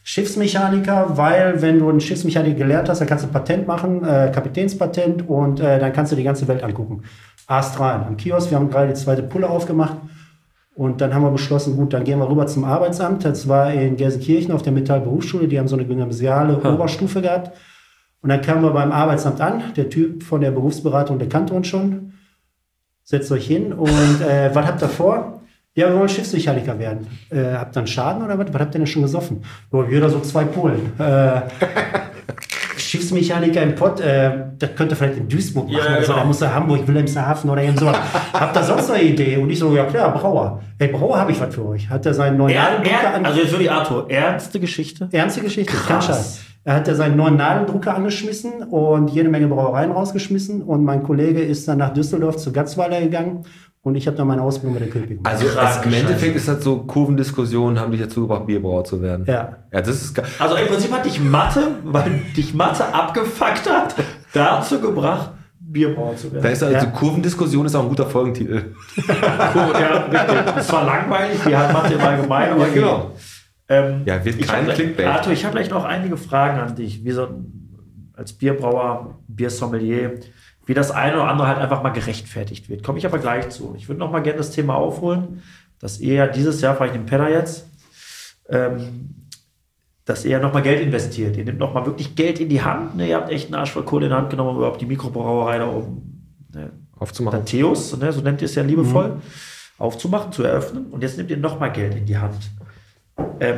Schiffsmechaniker, weil wenn du einen Schiffsmechaniker gelernt hast, dann kannst du ein Patent machen, äh, Kapitänspatent, und äh, dann kannst du die ganze Welt angucken. Astral am Kiosk, wir haben gerade die zweite Pulle aufgemacht und dann haben wir beschlossen, gut, dann gehen wir rüber zum Arbeitsamt. Das war in Gelsenkirchen auf der Metallberufsschule, die haben so eine gymnasiale
Ha.
Oberstufe gehabt. Und dann kamen wir beim Arbeitsamt an, der Typ von der Berufsberatung, der kannte uns schon. Setzt euch hin und äh, was habt ihr vor? Ja, wir wollen Schiffsmechaniker werden. Äh, habt ihr einen Schaden oder was? Was habt ihr denn schon gesoffen? So, jeder so zwei Polen. Äh, Schiffsmechaniker im Pott, äh, das könnt ihr vielleicht in Duisburg machen.
Ja,
Also,
genau.
da muss er Hamburg, Wilhelmshaven oder irgend so. Habt ihr sonst noch eine Idee? Und ich so, ja klar, Brauer. Ey, Brauer habe ich was für euch. Hat er seinen neuen
Er,
Nadendrucker
er,
an...
also jetzt wirklich, Arthur, ernste Geschichte?
Ernste Geschichte,
Krass.
kein Scheiß. Er hat ja seinen neuen Nadendrucker angeschmissen und jede Menge Brauereien rausgeschmissen. Und mein Kollege ist dann nach Düsseldorf zu Gatzweiler gegangen. Und ich habe dann meine Ausbildung bei der Köping gemacht.
Also
Krass,
es, im
Scheiße.
Endeffekt ist das so, Kurvendiskussionen haben dich dazu gebracht, Bierbrauer zu werden.
Ja.
Ja, das ist geil.
Also im Prinzip hat dich Mathe, weil dich Mathe abgefuckt hat, dazu gebracht, Bierbrauer zu
Da
werden.
ist also
Ja.
Kurvendiskussion ist auch ein guter Folgentitel.
Ja, richtig. Es war langweilig, wie halt Mathe im Allgemeinen. aber
Ja, genau.
Ähm,
Ja, wird
ich
kein
hab-
Clickbait.
Arthur, ich habe gleich noch einige Fragen an dich. Wie so als Bierbrauer, Biersommelier, wie das eine oder andere halt einfach mal gerechtfertigt wird. Komme ich aber gleich zu. Ich würde noch mal gerne das Thema aufholen, dass ihr ja dieses Jahr, vielleicht im Pedder jetzt, ähm, dass ihr ja noch mal Geld investiert. Ihr nehmt noch mal wirklich Geld in die Hand. Ne? Ihr habt echt einen Arsch voll Kohle in die Hand genommen, um überhaupt die Mikrobrauerei da oben, ne?
Aufzumachen.
Dateus, ne? So nennt ihr es ja liebevoll, aufzumachen, zu eröffnen. Und jetzt nehmt ihr noch mal Geld in die Hand. Ähm,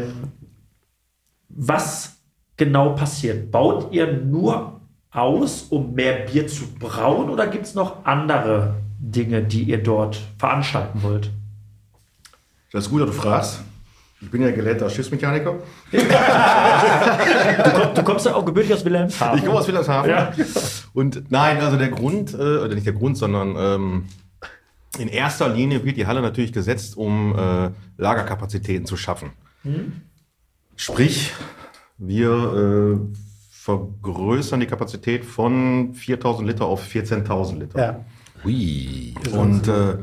was genau passiert? Baut ihr nur aus, um mehr Bier zu brauen, oder gibt es noch andere Dinge, die ihr dort veranstalten wollt?
Das ist gut, dass du fragst. Ich bin ja gelehrter Schiffsmechaniker.
Du, komm, du kommst ja auch gebürtig aus Wilhelmshaven.
Ich komme aus Wilhelmshaven.
Ja.
Und nein, also der Grund, äh, oder nicht der Grund, sondern ähm, in erster Linie wird die Halle natürlich gesetzt, um äh, Lagerkapazitäten zu schaffen. Sprich, wir äh, vergrößern die Kapazität von viertausend Liter auf vierzehntausend Liter.
Ja.
Ui.
Und äh,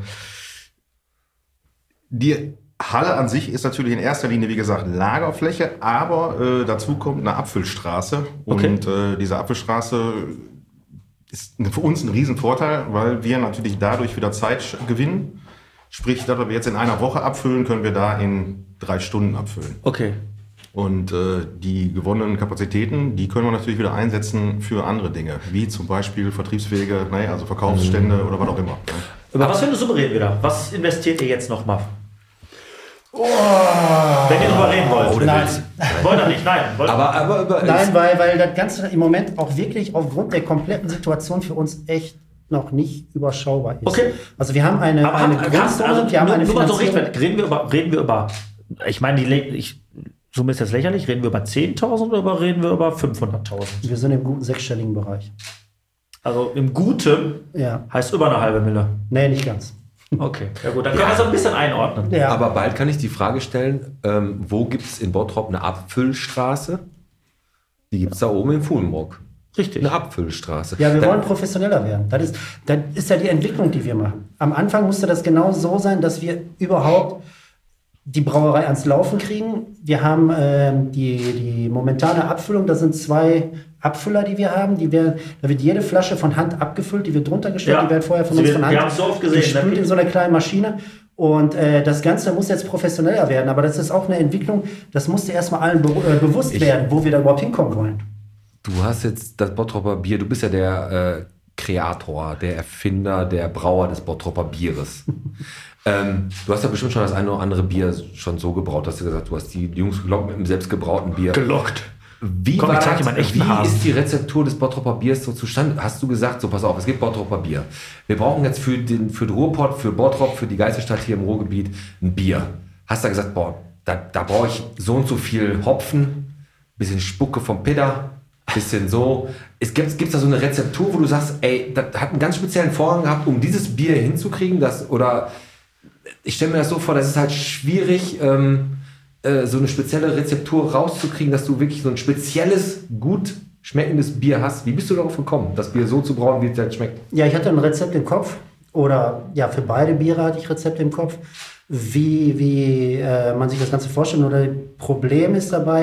die Halle an sich ist natürlich in erster Linie, wie gesagt, Lagerfläche, aber äh, dazu kommt eine Abfüllstraße.
Okay.
Und äh, diese Abfüllstraße ist für uns ein Riesenvorteil, weil wir natürlich dadurch wieder Zeit gewinnen. Sprich, da wir jetzt in einer Woche abfüllen, können wir da in drei Stunden abfüllen.
Okay.
Und äh, die gewonnenen Kapazitäten, die können wir natürlich wieder einsetzen für andere Dinge, wie zum Beispiel Vertriebswege, naja, also Verkaufsstände
Mhm.
oder was auch immer.
Aber was für eine Summe reden wir da? Was investiert ihr jetzt noch mal? Wenn ihr drüber reden wollt.
Nein.
Wollt ihr nicht? Nein. Wollt
Aber, aber über,
Nein, weil, weil das Ganze im Moment auch wirklich aufgrund der kompletten Situation für uns echt noch nicht überschaubar ist.
Okay.
Also wir haben eine,
Aber
eine
haben, kannst,
Grundsumme,
also,
wir haben
nur,
eine
nur mal so
Finanzierung.
recht, reden wir über, reden wir über, ich meine, die, Le- ich, Summe ist jetzt lächerlich, reden wir über zehntausend oder über- reden wir über fünfhunderttausend?
Wir sind im guten sechsstelligen Bereich.
Also im Guten
Ja.
heißt über eine halbe Mille.
Nee, nicht ganz.
Okay, ja gut, dann können wir es ein bisschen einordnen.
Ja.
aber bald kann ich die Frage stellen, ähm, wo gibt es in Bottrop eine Abfüllstraße? Die gibt es da oben in Fuhlenbrock.
Richtig.
Eine Abfüllstraße.
Ja, wir
Dann-
wollen professioneller werden. Das ist, das ist ja die Entwicklung, die wir machen. Am Anfang musste das genau so sein, dass wir überhaupt die Brauerei ans Laufen kriegen. Wir haben ähm, die, die momentane Abfüllung, das sind zwei Abfüller, die wir haben. Die werden, da wird jede Flasche von Hand abgefüllt, die wird drunter gestellt,
Ja.
die wird vorher von
Sie
uns
wird-
von Hand
wir haben es so oft gesehen,
gespült
ne?
in so einer kleinen Maschine. Und äh, das Ganze muss jetzt professioneller werden. Aber das ist auch eine Entwicklung, das musste erstmal allen be äh, bewusst
Ich-
werden, wo wir da überhaupt hinkommen wollen.
Du hast jetzt das Bottropper Bier, du bist ja der äh, Kreator, der Erfinder, der Brauer des Bottropper Bieres. ähm, du hast ja bestimmt schon das eine oder andere Bier schon so gebraut, dass du gesagt, du hast die Jungs gelockt mit einem selbstgebrauten Bier.
Gelockt.
Wie,
Komm,
war
ich zeig
das,
dir meinen echten
wie
Hasen.
ist die Rezeptur des Bottropper Biers so zustande? Hast du gesagt, so pass auf, es gibt Bottropper Bier. Wir brauchen jetzt für den, für den Ruhrpott, für Bottrop, für die Geisterstadt hier im Ruhrgebiet ein Bier. Hast da gesagt, boah, da, da brauche ich so und so viel Hopfen, bisschen Spucke vom Pidder, bisschen so. Es gibt es da so eine Rezeptur, wo du sagst, ey, das hat einen ganz speziellen Vorgang gehabt, um dieses Bier hinzukriegen, das, oder ich stelle mir das so vor, das ist halt schwierig, ähm, äh, so eine spezielle Rezeptur rauszukriegen, dass du wirklich so ein spezielles, gut schmeckendes Bier hast. Wie bist du darauf gekommen, das Bier so zu brauen, wie es halt schmeckt?
Ja, ich hatte ein Rezept im Kopf. Oder ja, für beide Biere hatte ich Rezepte im Kopf, wie, wie äh, man sich das Ganze vorstellt. Nur das Problem ist dabei,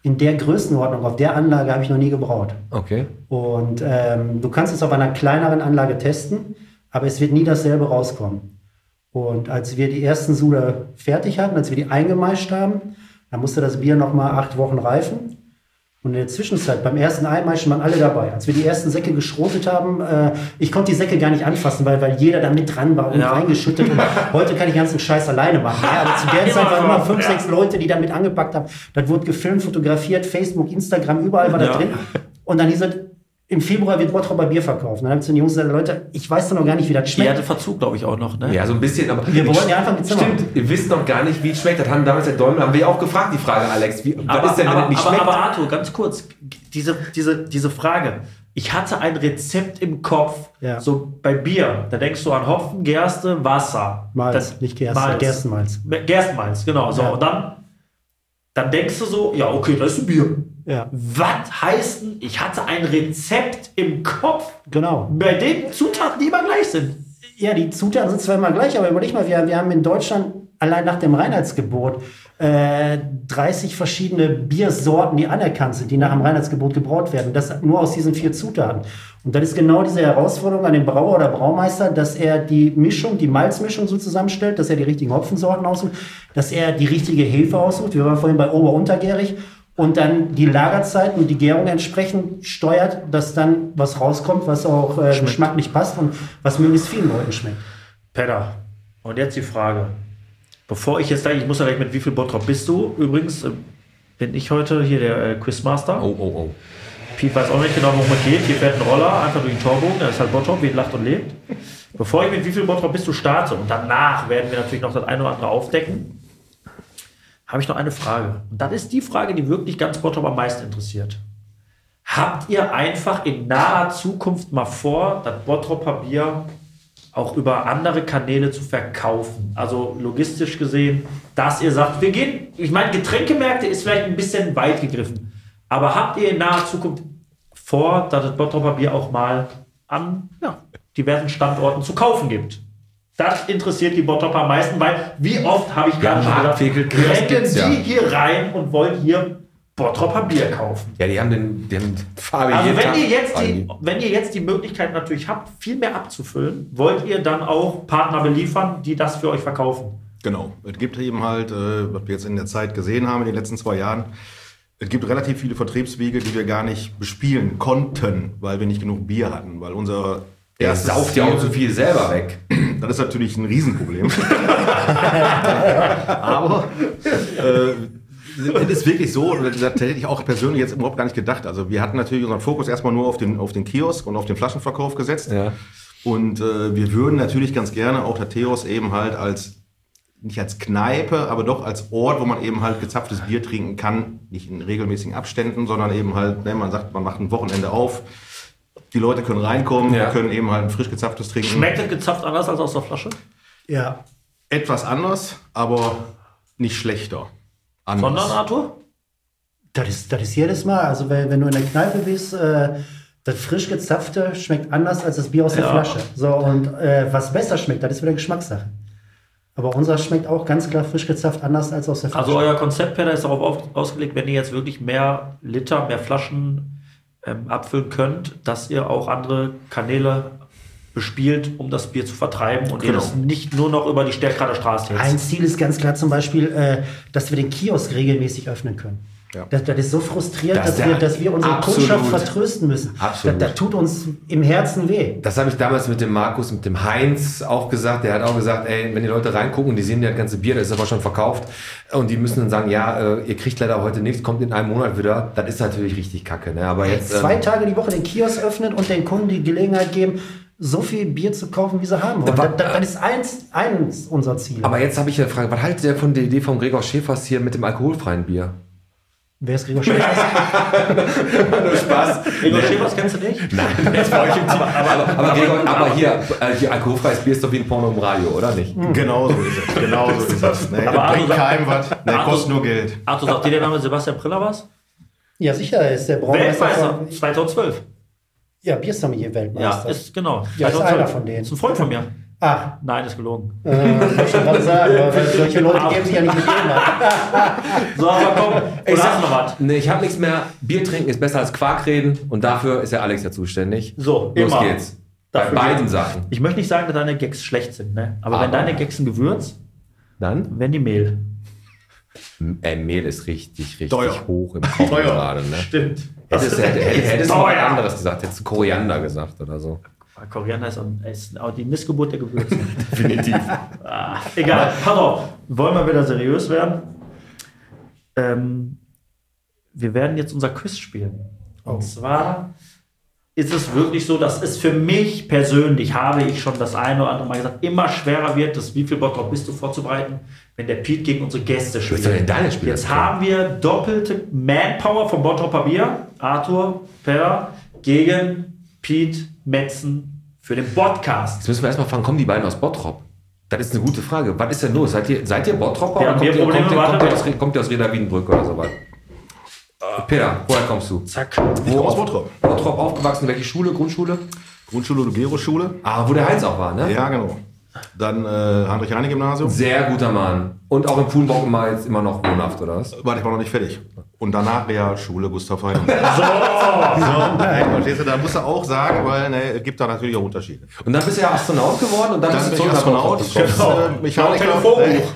in der Größenordnung, auf der Anlage habe ich noch nie gebraut.
Okay.
Und ähm, du kannst es auf einer kleineren Anlage testen, aber es wird nie dasselbe rauskommen. Und als wir die ersten Suder fertig hatten, als wir die eingemeischt haben, dann musste das Bier nochmal acht Wochen reifen. Und in der Zwischenzeit, beim ersten Einmeischen waren alle dabei. Als wir die ersten Säcke geschrotet haben, äh, ich konnte die Säcke gar nicht anfassen, weil, weil jeder da mit dran war und
Ja.
reingeschüttet. Und heute kann ich den ganzen Scheiß alleine machen. Ja, aber zu der Zeit waren immer fünf,
Ja.
sechs Leute, die da mit angepackt haben. Das wurde gefilmt, fotografiert, Facebook, Instagram, überall war das
Ja.
drin. Und dann hieß es, im Februar wird Bottroper Bier verkauft. Und dann habe ich zu den Jungs gesagt, Leute, ich weiß doch noch gar nicht, wie das
Die
schmeckt.
hatte Verzug, glaube ich, auch noch, ne?
Ja, so ein bisschen, aber.
Wir wollen ja einfach mit Zimmer.
Stimmt, ihr wisst noch gar nicht, wie es schmeckt. Das haben damals der Däumel, haben wir auch gefragt, die Frage, Alex. Wie, was ist denn, wenn
aber,
das nicht
aber,
schmeckt?
aber Arthur, ganz kurz, diese, diese, diese Frage. Ich hatte ein Rezept im Kopf,
Ja.
so bei Bier, da denkst du an Hopfen, Gerste, Wasser.
Malz,
Das-
nicht Gerste,
Malz.
Gerstenmalz.
Gerstenmalz, genau. So,
Ja.
und dann, dann denkst du so, ja, okay, das ist ein Bier.
Ja,
Was heißt denn, ich hatte ein Rezept im Kopf,
genau.
bei den Zutaten, die immer gleich sind?
Ja, die Zutaten sind zwar immer gleich, aber überleg mal, wir, wir haben in Deutschland allein nach dem Reinheitsgebot äh, dreißig verschiedene Biersorten, die anerkannt sind, die nach dem Reinheitsgebot gebraut werden. Das nur aus diesen vier Zutaten. Und das ist genau diese Herausforderung an den Brauer oder Braumeister, dass er die Mischung, die Malzmischung so zusammenstellt, dass er die richtigen Hopfensorten aussucht, dass er die richtige Hefe aussucht. Wir waren vorhin bei ober-untergärig. Und dann die Lagerzeiten und die Gärung entsprechend steuert, dass dann was rauskommt, was auch äh, geschmacklich passt und was möglichst vielen Leuten schmeckt.
Pedder. Und jetzt die Frage. Bevor ich jetzt gleich, ich muss ja gleich mit wie viel Bottrop bist du? Übrigens äh, bin ich heute hier der äh, Quizmaster.
Oh, oh, oh.
Piet weiß auch nicht genau, worum es geht. Hier fährt ein Roller einfach durch den Torbogen. Da ist halt Bottrop, wie lacht und lebt. Bevor ich mit wie viel Bottrop bist du starte und danach werden wir natürlich noch das eine oder andere aufdecken, habe ich noch eine Frage. Und das ist die Frage, die wirklich ganz Bottrop am meisten interessiert. Habt ihr einfach in naher Zukunft mal vor, das Bottroper Bier auch über andere Kanäle zu verkaufen? Also logistisch gesehen, dass ihr sagt, wir gehen, ich meine, Getränkemärkte ist vielleicht ein bisschen weit gegriffen, aber habt ihr in naher Zukunft vor, dass es Bottroper Bier auch mal an ja, diversen Standorten zu kaufen gibt? Das interessiert die Bottroper am meisten, weil wie oft habe ich gerade schon gesagt,
Marktwickel, das
rennen
gibt's
die
ja.
hier rein und wollen hier Bottroper Bier kaufen.
Ja, die haben den, den Fabi
Also
jeden
wenn
Tag
ihr, jetzt die,
rein.
wenn ihr jetzt die Möglichkeit natürlich habt, viel mehr abzufüllen, wollt ihr dann auch Partner beliefern, die das für euch verkaufen?
Genau. Es gibt eben halt, äh, was wir jetzt in der Zeit gesehen haben, in den letzten zwei Jahren, es gibt relativ viele Vertriebswege, die wir gar nicht bespielen konnten, weil wir nicht genug Bier hatten. Weil unser
Der
erstes
sauft ja auch
Ziel-
so viel selber weg.
Das ist natürlich ein Riesenproblem. Aber äh, es ist wirklich so, das hätte ich auch persönlich jetzt überhaupt gar nicht gedacht. Also wir hatten natürlich unseren Fokus erstmal nur auf den, auf den Kiosk und auf den Flaschenverkauf gesetzt.
Ja.
Und äh, wir würden natürlich ganz gerne auch Tateos eben halt als, nicht als Kneipe, aber doch als Ort, wo man eben halt gezapftes Bier trinken kann. Nicht in regelmäßigen Abständen, sondern eben halt, ne, man sagt, man macht ein Wochenende auf. Die Leute können reinkommen,
Ja.
können eben halt ein frisch gezapftes trinken.
Schmeckt das gezapft anders als aus der Flasche?
Ja.
Etwas anders, aber nicht schlechter. Anders.
Sondern, Arthur?
Das ist, das ist jedes Mal. Also wenn, wenn du in der Kneipe bist, äh, das frisch gezapfte schmeckt anders als das Bier aus der
Ja.
Flasche. So, und äh, was besser schmeckt, das ist wieder Geschmackssache. Aber unser schmeckt auch ganz klar frisch gezapft anders als aus der Flasche.
Also euer Konzept, Peter, ist darauf auf, ausgelegt, wenn ihr jetzt wirklich mehr Liter, mehr Flaschen ähm, abfüllen könnt, dass ihr auch andere Kanäle bespielt, um das Bier zu vertreiben und ihr
Genau.
das nicht nur noch über die Stärkrader Straße
Ein
jetzt.
Ziel ist ganz klar zum Beispiel, äh, dass wir den Kiosk regelmäßig öffnen können.
Ja.
Das, das ist so frustrierend,
Das ist
dass, wir,
ja
dass wir unsere
absolut.
Kundschaft vertrösten müssen.
Absolut.
Das, das tut uns im Herzen weh.
Das habe ich damals mit dem Markus, mit dem Heinz auch gesagt. Der hat auch gesagt, ey, wenn die Leute reingucken, die sehen ja das ganze Bier, das ist aber schon verkauft. Und die müssen dann sagen, ja, äh, ihr kriegt leider heute nichts, kommt in einem Monat wieder. Das ist natürlich richtig kacke. Ne? Aber jetzt,
Zwei
ähm,
Tage die Woche den Kiosk öffnen und den Kunden die Gelegenheit geben, so viel Bier zu kaufen, wie sie haben wollen.
Aber-
Das, das, das ist eins, eins unserer Ziele.
aber jetzt habe ich eine Frage. Was haltet ihr von der Idee von Gregor Schäfers hier mit dem alkoholfreien Bier?
Wer ist Gregor Schäfer?
Nur Spaß.
Gregor Schäfers kennst du nicht?
Nein, jetzt war ich im Team. Aber, aber, Gregor, aber hier, äh, hier alkoholfreies Bier ist doch wie ein Porno im Radio, oder nicht?
Genau so ist es. Genau so ist es. Ne?
Aber
Bringt
Arthur-
keinem was. Ne,
Arthur-
kostet nur Geld.
Arthur, sagt dir der Name Sebastian Priller was?
Ja, sicher, er ist der Braumeister
Weltmeister,
von,
zweitausendzwölf.
ja, Biersommelier
Ja,
Weltmeister.
ist genau.
Ja, ist
zweitausendzwölf.
einer von denen.
Ist ein Freund von mir.
Ach,
Nein, ist gelogen.
äh, muss ich schon gerade sagen, weil solche Leute geben sich ja nicht mit jedem an.
So, aber komm,
Ich
oder
sag
hast du noch was?
Nee, ich habe nichts mehr. Bier trinken ist besser als Quark reden und dafür ist ja Alex ja zuständig.
So,
Los
immer.
geht's. Bei
Dafür
beiden
geht's.
Sachen.
Ich möchte nicht sagen, dass deine Gags schlecht sind, ne? Aber,
Aber-
wenn deine Gags ein Gewürz,
Dann?
werden die Mehl.
M- Äh, Mehl ist richtig, richtig
Teuer.
hoch im Kopf gerade, ne?
Stimmt.
Hättest, hätte, hätte, hättest du was
teuer.
anderes gesagt, hättest du Koriander gesagt oder so.
Koriander ist, auch- ist auch die Missgeburt der Gewürze. Definitiv. Ah, egal, pass auf. Wollen wir wieder seriös werden? Ähm, wir werden jetzt unser Quiz spielen. Und zwar ist es wirklich so, dass es für mich persönlich, habe ich schon das eine oder andere Mal gesagt, immer schwerer wird, das wie viel Bottrop bist du vorzubereiten, wenn der Pete gegen unsere Gäste
Was ist denn
spielt.
deine Spiele?
Jetzt haben wir doppelte Manpower vom Bottroper Bier. Arthur, Per, gegen Pete Metzen für den Podcast.
Jetzt müssen wir erstmal fragen, kommen die beiden aus Bottrop? Das ist eine gute Frage. Was ist denn los? Seid ihr, seid ihr Bottropper
Wir
oder
haben
kommt ihr,
Bierprobleme,
kommt, ihr,
warte,
kommt, ihr
warte.
aus, kommt ihr aus Reda Wiedenbrück oder so was? Peter, woher kommst du?
Zack.
Ich komme aus Bottrop.
Bottrop aufgewachsen, welche Schule, Grundschule?
Grundschule Lugero-Schule.
Ah, wo der Heinz auch war, ne?
Ja, genau. Dann äh, Heinrich-Heine-Gymnasium.
Sehr guter Mann. Und auch in Kuhnbauch immer jetzt immer noch wohnhaft, oder was?
Warte, ich war noch nicht fertig. Und danach Realschule Gustav Heinemann. So, so. Verstehst du, da musst du auch sagen, weil ne, es gibt da natürlich auch Unterschiede.
Und dann bist du ja Astronaut geworden und dann,
Dann
bist
bin
du
ich
zurück nach
Astronaut,
Bottrop gekommen.
äh, Mechaniker.
Telefonbuch.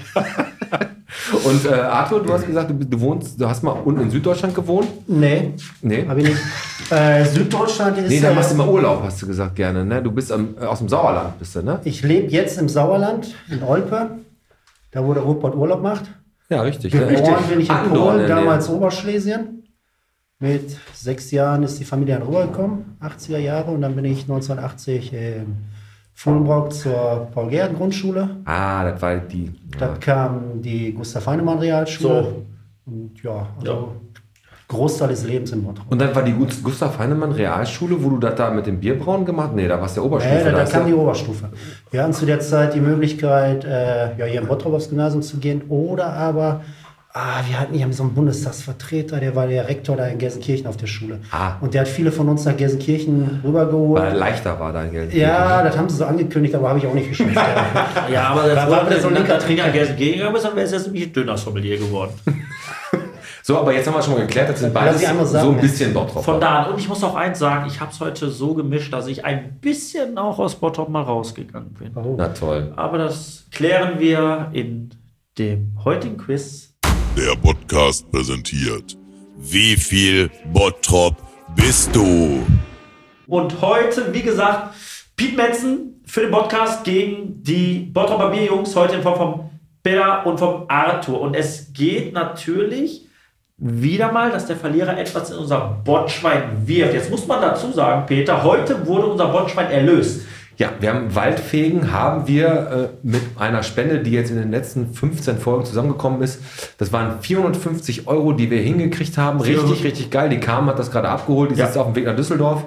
Und äh, Arthur, du hast gesagt, du, du wohnst, du hast mal unten in Süddeutschland gewohnt?
Nee,
Nee.
habe ich nicht. Äh, Süddeutschland ist.
Nee, da
äh,
machst du immer Urlaub, hast du gesagt, gerne, ne? Du bist am, äh, aus dem Sauerland, bist du, ne?
Ich lebe jetzt im Sauerland, in Olpe, da wo der Ruhrpott Urlaub macht.
Ja, richtig.
Geboren bin ich in
Andorn
Polen,
in der Nähe.
damals Oberschlesien. Mit sechs Jahren ist die Familie dann rübergekommen, achtziger Jahre. Und dann bin ich neunzehnhundertachtzig in Fulmbrock zur Paul-Gerhardt-Grundschule.
Ah, das war die. Ja.
Dann kam die Gustav-Heinemann-Realschule.
So.
Und ja, also Großteil des Lebens in Bottrop.
Und dann war die Gu- Gustav Heinemann Realschule, wo du das da mit dem Bierbrauen gemacht hast? Nee, da warst du der Oberstufe.
Ja, da, da
hast
kam
du-
die Oberstufe. Wir hatten zu der Zeit die Möglichkeit, äh, ja, hier in Bottrop aufs Gymnasium zu gehen. Oder aber, ah, wir hatten hier so einen Bundestagsvertreter, der war der Rektor da in Gelsenkirchen auf der Schule.
Ah.
Und der hat viele von uns nach Gelsenkirchen rübergeholt.
Weil er leichter war dein Geld.
Ja, das haben sie so angekündigt, aber habe ich auch nicht geschafft.
Ja, aber
Da
das
war wieder so ein linker
Trainer gegenüber bist, dann wärst du jetzt nämlich Dönersommelier geworden.
So, aber jetzt haben wir schon mal geklärt, das sind
Lass
beides
ich einmal sagen,
so ein
ja.
bisschen Bottrop.
Von da an. Und ich muss auch eins sagen, ich habe es heute so gemischt, dass ich ein bisschen auch aus Bottrop mal rausgegangen bin.
Oh.
Na toll.
Aber das klären wir in dem heutigen Quiz.
Der Podcast präsentiert. Wie viel Bottrop bist du?
Und heute, wie gesagt, Piet Metzen für den Podcast gegen die Bottroper Bierjungs, heute in Form von Peter und vom Arthur. Und es geht natürlich wieder mal, dass der Verlierer etwas in unser Botschwein wirft. Jetzt muss man dazu sagen, Peter, heute wurde unser Botschwein erlöst.
Ja, wir haben Waldfegen, haben wir äh, mit einer Spende, die jetzt in den letzten fünfzehn Folgen zusammengekommen ist. Das waren vierhundertfünfzig Euro, die wir hingekriegt haben. Richtig, richtig geil. Die Kam hat das gerade abgeholt. Die
Ja.
sitzt auf dem Weg nach Düsseldorf.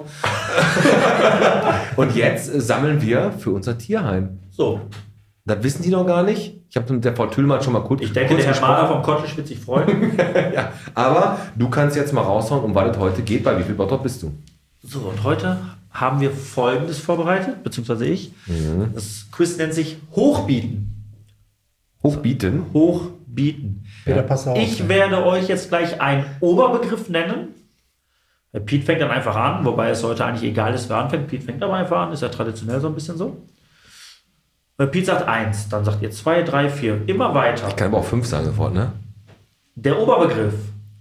Und jetzt äh, sammeln wir für unser Tierheim.
So,
Das wissen die noch gar nicht. Ich habe mit der Frau Tüllmann schon mal kurz
ich denke,
kurz
der Herr Mahler
gesprochen.
vom Kottisch wird sich freuen.
Ja, aber du kannst jetzt mal raushauen, um was es heute geht. Bei wie viel Bottrop bist du?
So, und heute haben wir Folgendes vorbereitet, beziehungsweise ich. Das Quiz nennt sich Hochbieten.
Hochbieten.
Hochbieten.
Peter, pass auf.
Ich werde euch jetzt gleich einen Oberbegriff nennen. Der Piet fängt dann einfach an, wobei es heute eigentlich egal ist, wer anfängt. Piet fängt aber einfach an, ist ja traditionell so ein bisschen so. Wenn Piet sagt eins, dann sagt ihr zwei, drei, vier, immer weiter.
Ich kann aber auch fünf sagen sofort, ne?
Der Oberbegriff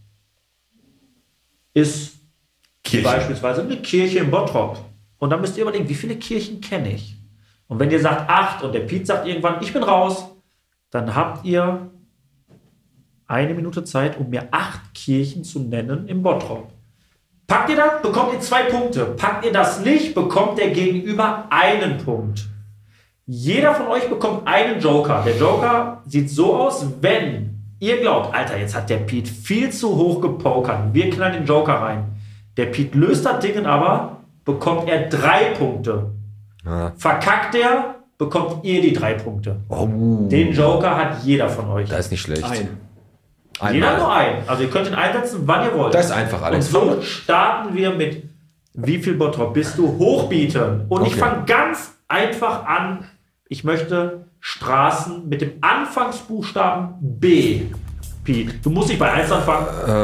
ist
Kirche.
beispielsweise eine Kirche in Bottrop. Und dann müsst ihr überlegen, wie viele Kirchen kenne ich? Und wenn ihr sagt acht und der Piet sagt irgendwann, ich bin raus, dann habt ihr eine Minute Zeit, um mir acht Kirchen zu nennen im Bottrop. Packt ihr das, bekommt ihr zwei Punkte. Packt ihr das nicht, bekommt der Gegenüber einen Punkt. Jeder von euch bekommt einen Joker. Der Joker sieht so aus, wenn ihr glaubt, Alter, jetzt hat der Piet viel zu hoch gepokert. Wir knallen den Joker rein. Der Piet löst das Ding aber, bekommt er drei Punkte.
Ja.
Verkackt er, bekommt ihr die drei Punkte.
Oh,
Den Joker hat jeder von euch.
das ist nicht schlecht.
Ein.
Jeder
Einmal.
nur einen. Also ihr könnt ihn einsetzen, wann ihr wollt.
Das ist einfach,
Und
Alex.
so starten wir mit wie viel Bottrop bist du? Hochbieten. Und ich
Okay.
fange ganz einfach an Ich möchte Straßen mit dem Anfangsbuchstaben B. Piet, du musst nicht bei eins anfangen.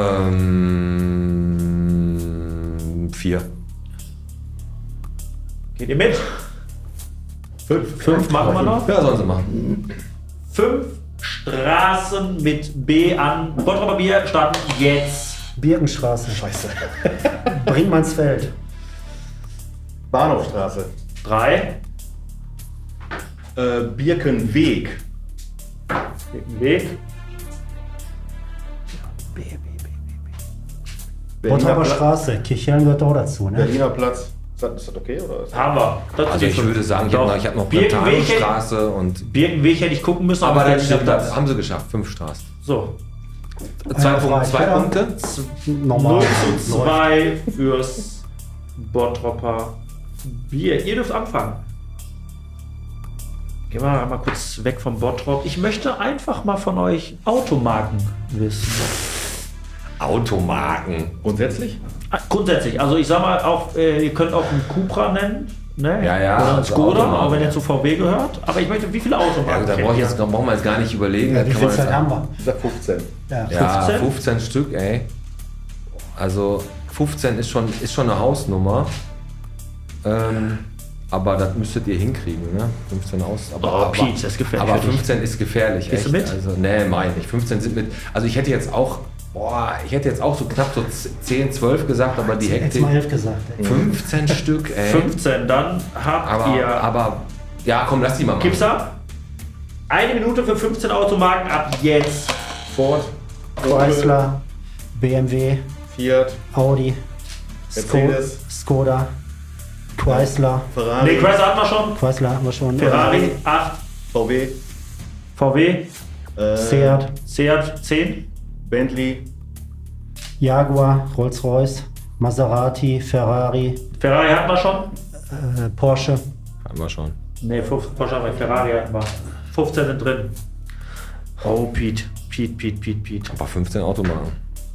Ähm, vier.
Geht ihr mit?
Fünf.
Fünf machen wir noch.
Ja, sollen sie machen.
Fünf Straßen mit B an. Bottroper Bier starten jetzt.
Birkenstraße.
Scheiße.
Brinkmannsfeld.
Bahnhofstraße.
Drei.
Äh, Birkenweg.
Weg.
Bottroper
Platz.
Straße. Kirchhellen gehört auch dazu, ne?
Berliner Platz. Ist das, ist das okay? Oder ist das
Haben wir. Das
Also
sind die
ich
fünf.
würde sagen, ich
Doch.
habe noch, ich hab noch
Birkenweg,
Platanerstraße und...
Birkenweg hätte ich gucken müssen,
Aber
vielleicht
das
nicht
stimmt,
auf
das
Platz.
haben sie geschafft. Fünf Straßen.
So.
Zwei,
Ja,
Punkte,
frei.
zwei
Ja.
Punkte.
Normal.
null zu zwei fürs Bottropper Bier. Ihr dürft anfangen. Gehen wir mal kurz weg vom Bottrop. Ich möchte einfach mal von euch Automarken wissen.
Automarken.
grundsätzlich?
Ah, Grundsätzlich, also ich sag mal, auch, äh, ihr könnt auch einen Cupra nennen. Ne?
Ja, ja,
Oder einen
also
Skoda,
Automarken.
auch wenn ihr zu V W gehört. Aber ich möchte, wie viele
Ja,
Automarken
da
kennt
brauch ich
ihr?
jetzt, da brauchen wir jetzt gar nicht überlegen.
Ja,
da
wie
kann
viel
man
Zeit
jetzt-
haben wir?
Ich sag fünfzehn.
Ja.
Ja,
fünfzehn?
fünfzehn Stück, ey. Also fünfzehn ist schon, ist schon eine Hausnummer. Ähm, aber das müsstet ihr hinkriegen, ne? fünfzehn aus. Aber,
Oh,
aber,
Piet, das ist gefährlich
aber
für dich.
fünfzehn ist gefährlich,
Gehst
echt.
du mit?
Also, nee, meine ich. fünfzehn sind mit. Also ich hätte jetzt auch, boah, ich hätte jetzt auch so knapp so zehn, zwölf gesagt, aber die
Jetzt
Hektik.
mal elf gesagt. Ey.
fünfzehn Stück, ey.
fünfzehn, dann habt
Aber,
ihr...
aber, ja, komm, lass die mal machen.
Gib's ab. Eine Minute für fünfzehn Automarken ab jetzt.
Ford.
Chrysler, B M W,
Fiat.
Audi, Sko
Mercedes.
Skoda, Chrysler.
Ferrari.
Ne, Chrysler hatten wir schon.
Chrysler haben wir schon.
Ferrari acht.
V W.
V W.
Äh,
Seat,
Seat zehn.
Bentley.
Jaguar, Rolls-Royce, Maserati, Ferrari,
Ferrari hatten wir schon.
äh, Porsche.
Haben wir schon.
Ne, Porsche haben wir. Ferrari hatten wir. fünfzehn sind drin. Oh, Piet. Piet, Piet, Piet, Piet.
Aber fünfzehn Automarken.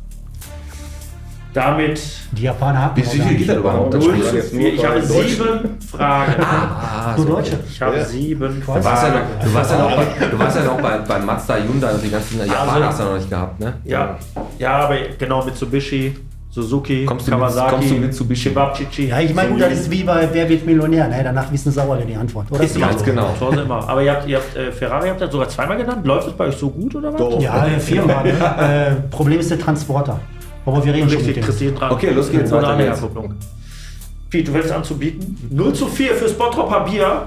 Damit
Die Japaner hatten
Wie
wir
viel
gar
geht
nicht.
das überhaupt? Das
null
Spiel?
zu
jetzt nur
vier. Ich
bei
habe
Deutschen.
sieben Fragen.
Ah,
Du
so.
Deutsche.
Ich habe
Ja.
sieben
Du warst ja
Fragen.
noch, du warst ja noch, bei, du warst ja noch bei, bei Mazda, Hyundai und die ganzen Japaner
Also-
hast du noch nicht gehabt, ne?
Ja, ja, aber genau, Mitsubishi, Suzuki,
Kommst du mit-
Kawasaki,
kommst du Mitsubishi?
Chibabchichi.
Ja, ich meine, gut, das ist wie bei Wer wird Millionär, ne? Danach wissen sauer die Antwort, oder?
Ist immer
Ganz
so.
genau.
So ist immer. Aber ihr habt, ihr habt äh, Ferrari habt ihr sogar zweimal genannt. Läuft es bei euch so gut oder was?
Doch.
Ja, Firmenwagen. äh, Problem ist der Transporter. Aber wir reden schon mit
Richtig,
dem.
Christine dran.
Okay, los geht's,
Ohne
weiter
andere
geht's.
Herkupplung. Piet, du fängst an zu bieten. null zu vier fürs Bottropper Bier.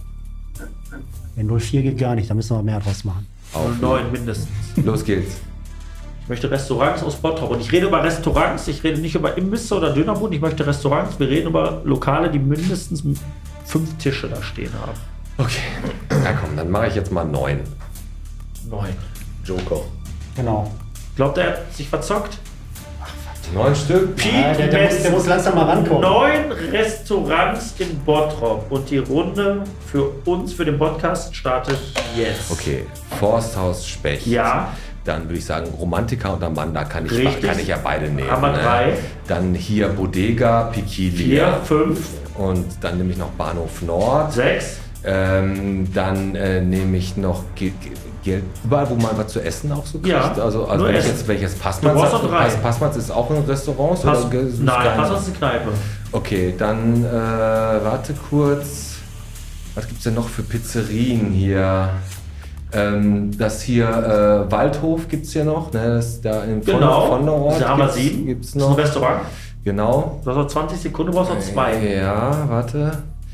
Wenn null vier geht gar nicht, da müssen wir mehr draus machen.
null neun mindestens.
Los geht's.
Ich möchte Restaurants aus Bottrop. Und ich rede über Restaurants, ich rede nicht über Imbisse oder Dönerbund, ich möchte Restaurants. Wir reden über Lokale, die mindestens fünf Tische da stehen haben.
Okay. Ja komm, dann mache ich jetzt mal neun.
Neun.
Joker.
Genau.
Glaubt er, hat sich verzockt?
Neun Stück.
Piet
Ja, der, der, muss, der muss langsam mal rankommen.
Neun Restaurants in Bottrop. Und die Runde für uns, für den Podcast, startet jetzt.
Okay, Forsthaus Specht.
Ja.
Dann würde ich sagen, Romantiker und Amanda kann ich,
Richtig.
kann ich ja beide nehmen.
Haben wir
ne?
drei.
Dann hier Bodega, Piquilia.
Vier, fünf,
Und dann nehme ich noch Bahnhof Nord.
sechs.
Ähm, dann äh, nehme ich noch Ge Ge Ge überall, wo man was zu essen auch so kriegt.
Ja,
also, also
nur
wenn ich
Essen.
jetzt, wenn ich jetzt Passmanns
Du brauchst
sag,
noch drei.
Pass, Passmanns ist auch ein Restaurant?
Pass,
oder ist
nein,
kein-
Pass ist eine Kneipe.
Okay, dann äh, warte kurz. Was gibt es denn noch für Pizzerien hier? Ähm, das hier äh, Waldhof gibt es hier noch. Ne? Das da in von,
Genau.
von der Ort
Da haben wir
gibt's-
sieben.
Gibt's
Das ist ein
noch.
Restaurant.
Genau.
Du hast noch zwanzig Sekunden, du brauchst noch zwei.
Ja, warte.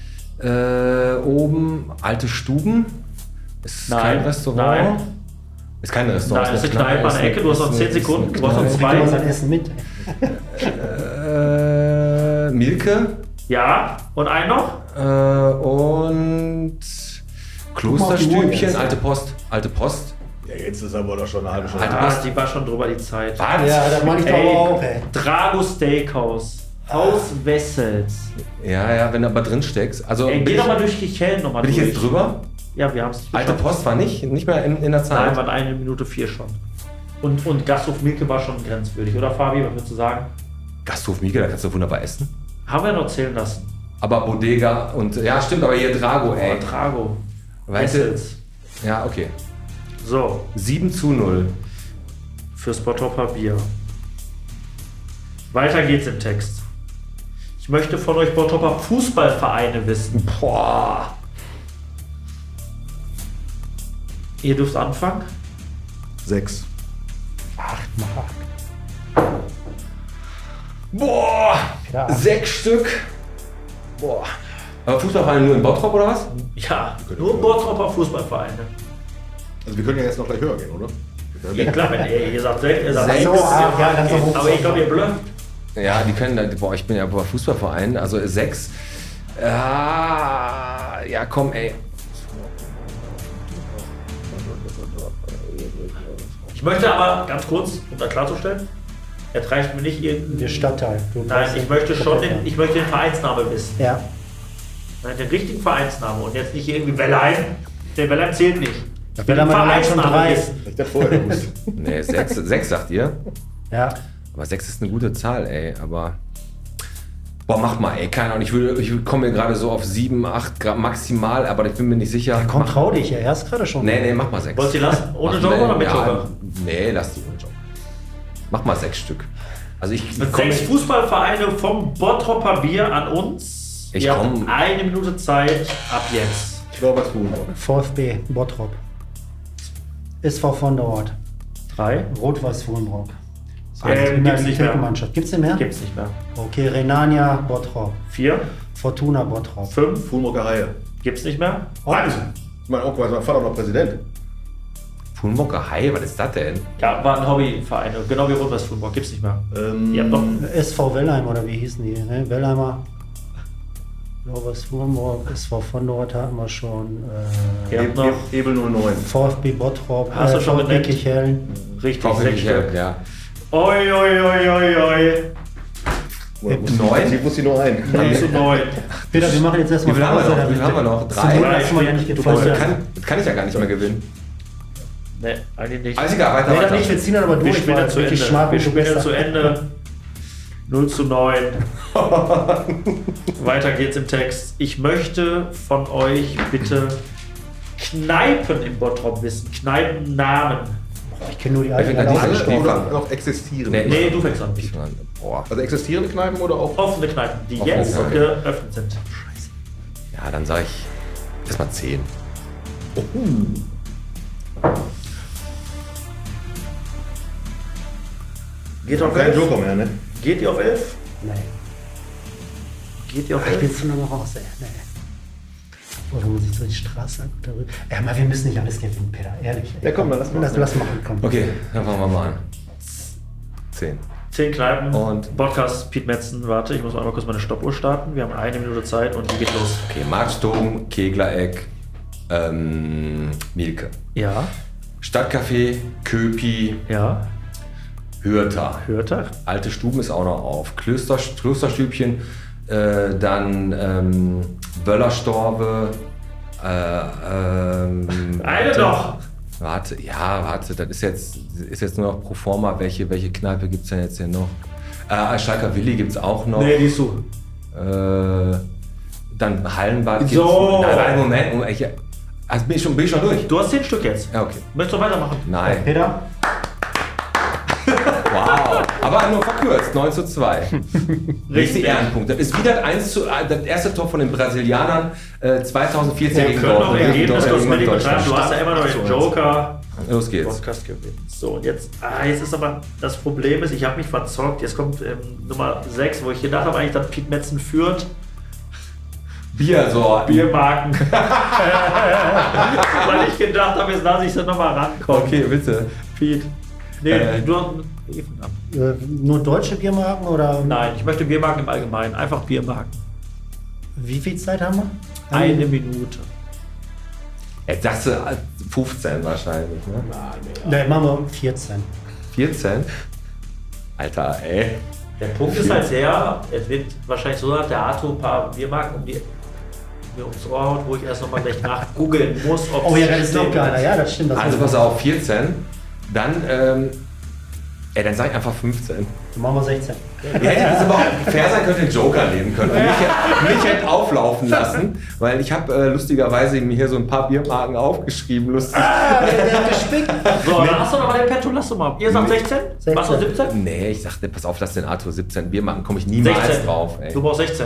Äh, oben alte Stuben. Ist
Nein,
kein Restaurant.
nein.
Ist kein Restaurant.
Nein, ist eine Kneipe an der Ecke. Du hast noch
ist
zehn
eine-
Sekunden.
ist
Du brauchst noch
eine
zwei.
Bringt immer sein Essen mit.
Kneipe. Äh, Milke.
Ja, und ein noch?
Äh, und Klosterstübchen,
jetzt.
alte Post, alte Post.
Ja, jetzt ist aber doch schon eine halbe Stunde.
Alte
Ah,
Post.
die war schon drüber die Zeit.
Was?
Ja, das meine ich doch
Ey,
aber auch, ey.
Drago Steakhouse. Aus Wessels.
Ja, ja, wenn du aber drin steckst. Also
Ey,
bin,
geh
ich,
doch mal durch die Kellen nochmal
bin ich
durch.
jetzt drüber?
Ja, wir haben es.
Alte Post war nicht, nicht mehr in, in der
Nein,
Zeit.
waren eine Minute vier schon. Und, und Gasthof Milke war schon grenzwürdig, oder Fabi? Was würdest du sagen?
Gasthof Mieke, da kannst du wunderbar essen.
Haben wir noch zählen lassen.
Aber Bodega und ja, stimmt, aber hier Drago, ey.
Oh, Drago.
Weißt du?
Wessels.
Ja, okay.
So,
sieben zu null.
fürs Bottropper Bier. Weiter geht's im Text. Ich möchte von euch Bottropper Fußballvereine wissen.
Boah.
Ihr dürft anfangen.
Sechs.
Boah.
Ja.
Sechs Stück. Boah. Aber Fußballvereine nur in Bottrop oder was?
Ja, nur Bottropper Fußballvereine.
Also wir können ja jetzt noch gleich höher gehen, oder?
Ja, klar, wenn ihr, ihr sagt sechs, ihr sagt
Sechs.
sechs.
So, ah, ja, dann so hoch.
Aber ich glaube, ihr blöft.
Ja, die können, da- boah, ich bin ja bei Fußballvereinen, also sechs. Ah, ja, komm, ey.
Ich möchte aber ganz kurz, um das klarzustellen, jetzt reicht mir nicht irgendein.
Der Stadtteil. Du
Nein,
kannst-
ich möchte schon den, ich möchte den Vereinsnamen wissen.
Ja.
Nein, den richtigen Vereinsnamen und jetzt nicht irgendwie Wellheim. Der Wellheim zählt nicht. Ich will
Wellheim
den
hat allein schon
Vereinsnamen
drei.
wissen.
Ich dachte vorher gewusst.
Nee, sechs, sechs sagt ihr.
Ja.
Aber sechs ist eine gute Zahl, ey, aber. Boah, mach mal, ey, keine Ahnung, ich, würde, ich komme mir gerade so auf sieben, acht Grad maximal, aber ich bin mir nicht sicher.
Komm,
Mach-
trau dich, er ist gerade schon.
Nee, nee, mach mal sechs.
Wollt ihr lassen? Ohne
Mach-
Joker
nee,
oder mit
ja,
Joker?
Nee, lass die ohne Joker. Mach mal sechs Stück. Also ich,
Mit
ich komm,
sechs Fußballvereine vom Bottropper Bier an uns.
Ich
Ihr habt
komm-
eine Minute Zeit ab jetzt.
Ich glaube, was tun wir.
VfB, Bottrop. S V von der Ort.
Drei.
Rot-Weiß Fuhlenbrock.
Ähm, gibt's nicht mehr.
Mannschaft. Gibt's den mehr?
Gibt's nicht mehr.
Okay, Renania, Bottrop.
Vier.
Fortuna, Bottrop.
Fünf.
Fulmrocker Haie.
Gibt's nicht mehr.
Eins. Ich meine, auch, mein Vater noch Präsident.
Fulmrocker Hai, was ist das denn?
Ja, waren Hobbyvereine. Genau wie Rot-Weiß Fußball. Gibt's nicht mehr.
Ähm,
Ihr habt noch.
S V Wellheim oder wie hießen die? Ne? Wellheimer. Rot-Weiß Fuhlenbrock, S V von der Ort hatten wir schon. Äh,
Ihr habt noch.
Ebel null neun.
VfB Bottrop.
Hast du schon
VfB
genannt?
Kirchhellen.
Richtig,
Hoffentlich,
sechs Stück.
ja.
Oi, oi, oi, oi, oi.
Neun?
Ich wusste nur einen.
null zu neun.
Peter, wir machen jetzt
Wie
erstmal
viel haben wir noch?
damit
Wie viel haben wir noch?
Zum
Drei?
Glück hast du mal ja nicht
Du
Boah,
gefunden.
das, kann, das kann ich ja gar nicht mehr gewinnen.
Nee, eigentlich nicht.
Alles egal, weiter,
Nee, dann
weiter.
nicht, wir ziehen dann aber
Wir
durch.
spielen
weil
dann zu
wirklich
Ende.
Schmarrn,
Wir
du
spielen
bist
dann zu
da.
Ende. null zu neun. Weiter geht's im Text. Ich möchte von euch bitte Kneipen im Bottrop wissen. Kneipennamen.
Ich kenne nur die
Ich
alten.
finde,
Namen.
diese-
Alle
die
oder
fangen-
noch existieren?
Nee,
Nee, du fängst an.
Ich mein, boah.
Also existierende Kneipen oder auch?
Offene Kneipen, die
Offene
jetzt
Kneipen.
geöffnet sind.
Ja, dann sage ich erstmal zehn.
Geht auf
Kein
elf?
Joker mehr, ne?
Geht ihr auf elf?
Nee.
Geht ihr auf
Ich bin
elf?
zu lange raus, ey. Nee. Oder muss ich so die Straße angucken? Ja, mal, wir müssen nicht alles gewinnen, Peter. Ehrlich. Ey.
Ja, komm, dann lass mal.
Lass, lass machen, komm.
Okay, dann fangen wir mal an. Zehn.
Zehn Kneipen.
Und-
Podcast Piet Metzen. Warte, ich muss mal einmal kurz meine Stoppuhr starten. Wir haben eine Minute Zeit und die geht los.
Okay, Marktsturm, Keglereck, ähm, Mielke.
Ja,
Stadtcafé, Köpi,
ja.
Hürter.
Hört er?
Alte Stuben ist auch noch auf. Klöster, Klosterstübchen, äh, dann ähm, Böllerstorbe. Äh, ähm,
Eine
warte.
noch.
Warte, ja, warte, das ist jetzt, ist jetzt nur noch pro forma. Welche, welche Kneipe gibt es denn jetzt hier noch? Äh, Schalker Willi gibt es auch noch.
Nee, die ist zu.
Äh, dann Hallenbad gibt's.
So.
Nein, nein, Moment, Moment. Ich, also bin ich schon, bin ich schon durch?
Du hast zehn Stück jetzt.
Ja, okay.
Möchtest du weitermachen?
Nein.
Peter?
Wow. Aber nur verkürzt, neun zu zwei. Richtig Ehrenpunkt. Das ist wieder das, eins zu, das erste Tor von den Brasilianern äh, zweitausendvierzehn
Wir
gegen
können noch
Dortmund.
Ergebnis
Gegen
aus Berlin
Deutschland.
betreiben. Du hast ja immer noch den Joker.
Los geht's.
Podcast gewinnen. So, und jetzt, ah, jetzt ist aber das Problem ist, ich habe mich verzockt. Jetzt kommt ähm, Nummer sechs, wo ich gedacht habe, eigentlich, dass Piet Metzen führt.
Biersorten.
Biermarken. Weil ich gedacht habe, jetzt lasse ich sie nochmal rankommen.
Okay, bitte.
Piet. Nee,
Äh.
du
Äh, nur deutsche Biermarken oder
Nein, ich möchte Biermarken im Allgemeinen. Einfach Biermarken.
wie viel Zeit haben wir?
Eine Minute.
Jetzt sagst du äh, fünfzehn wahrscheinlich, ne?
Nein, machen wir vierzehn.
vierzehn? Alter, ey.
Der Punkt ist halt sehr, es wird wahrscheinlich so, dass der Arthur ein paar Biermarken um die mir ums Ohr haut, wo ich erst nochmal gleich nachgoogeln muss, ob
Oh ja, das ist noch geiler. Ja, das stimmt. Das
Also
muss-
pass auf, vierzehn. Dann ähm, Ey, dann sag ich einfach fünfzehn.
Dann machen wir sechzehn.
Ja, hätte das aber auch fair sein können, den Joker nehmen können. Und mich, hätte- mich hätte auflaufen lassen, weil ich habe äh, lustigerweise mir hier so ein paar Biermarken aufgeschrieben. Lustig.
Ah, der, der hat gespickt.
So, dann hast du noch mal den Petto, lass doch mal. Ihr sagt sechzehn?
sechzehn.
Machst du siebzehn?
Nee, ich sagte, pass auf, lass den Arthur siebzehn Biermarken, komme ich niemals
sechzehn.
drauf. Ey.
Du brauchst sechzehn.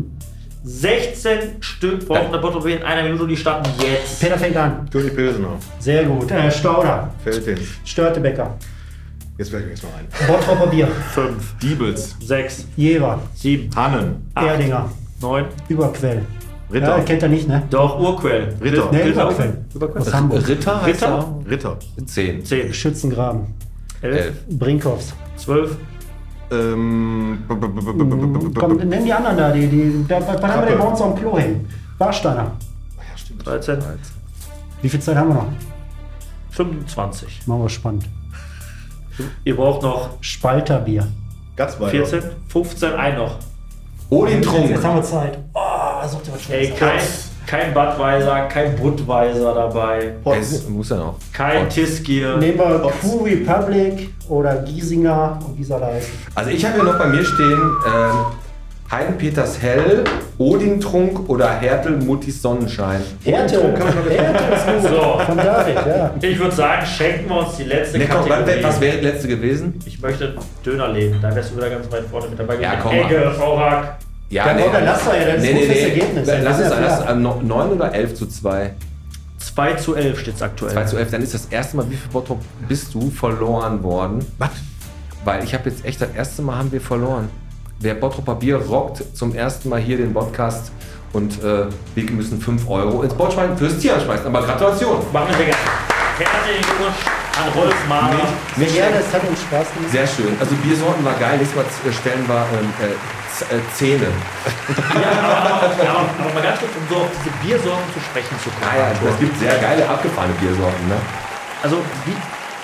sechzehn Stück brauchen eine Bottrop Bier in einer Minute und die starten jetzt.
Peter fängt an.
Toni Pilsener.
Sehr gut. Äh, Stauder.
Feldins.
Störtebecker.
Jetzt fällt mir jetzt mal ein.
Bottropper Bier.
fünf,
Diebels.
sechs,
Jever.
sieben,
Hannen.
acht,
Erdinger.
neun.
Überquell.
Ritter.
Ja, kennt er nicht, ne?
Doch, Urquell.
Ritter.
Ne,
Ritter.
Überquell. Aus Hamburg.
Ritter heißt
Ritter?
Ritter.
er? zehn.
zehn,
Schützengraben.
elf,
elf.
Brinkhoffs.
zwölf,
Ähm. b- b- b- b- b- b- b-
Komm, nenn die anderen da. Die, die, da wann haben wir den bei uns auf dem Klo hängen? Warsteiner.
dreizehn,
Wie viel Zeit haben wir noch?
fünfundzwanzig.
Machen wir spannend.
Ihr braucht noch
Spalterbier.
Gatzweiler.
vierzehn, fünfzehn, ein noch.
Odin Trunk.
Jetzt haben wir Zeit. Oh, such dir was
Ey,
Schönes.
kein, kein Budweiser, kein Budweiser dabei,
Es muss ja noch.
kein Tiskier.
Nehmen wir Crew Republic oder Giesinger und wie soll er heißen?
Also ich habe hier noch bei mir stehen ähm, Heidenpeters Hell, Odin Trunk oder Hertel Muttis Sonnenschein.
Härte. Härte ist gut.
So.
Von David, ja.
Ich würde sagen, schenken wir uns die letzte
Ne, komm,
Kategorie.
was wäre die letzte gewesen?
Ich möchte Dönerläden, da wärst du wieder ganz weit vorne mit dabei.
Ja,
gewesen.
komm
Egge, Aurak.
Ja,
Dann- dann lass doch ja, das ist ein gutes Ergebnis.
Lass
Das
es
ist ja
lass,
fair.
äh, neun oder elf zu zwei.
zwei zu elf steht es aktuell.
zwei zu elf, dann ist das erste Mal, wie viel Bottrop bist du verloren worden? Was? Weil ich habe jetzt echt, das erste Mal haben wir verloren. Wer Bottroper Bier rockt zum ersten Mal hier den Podcast und äh, wir müssen fünf Euro ins Bordschwein fürs Tier schmeißen. Aber Gratulation.
Machen wir sehr gerne. Herzlichen Glückwunsch an Rolf Mahler.
Sehr gerne, es hat uns Spaß gemacht.
Sehr schön. Also Biersorten war geil. Nächstes Mal äh, stellen wir ähm, äh, Z- äh, Zähne.
Ja, aber, aber, aber mal ganz kurz, um so auf diese Biersorten zu sprechen zu kommen.
Ah ja, es gibt sehr geile, abgefahrene Biersorten. Ne?
Also, wie,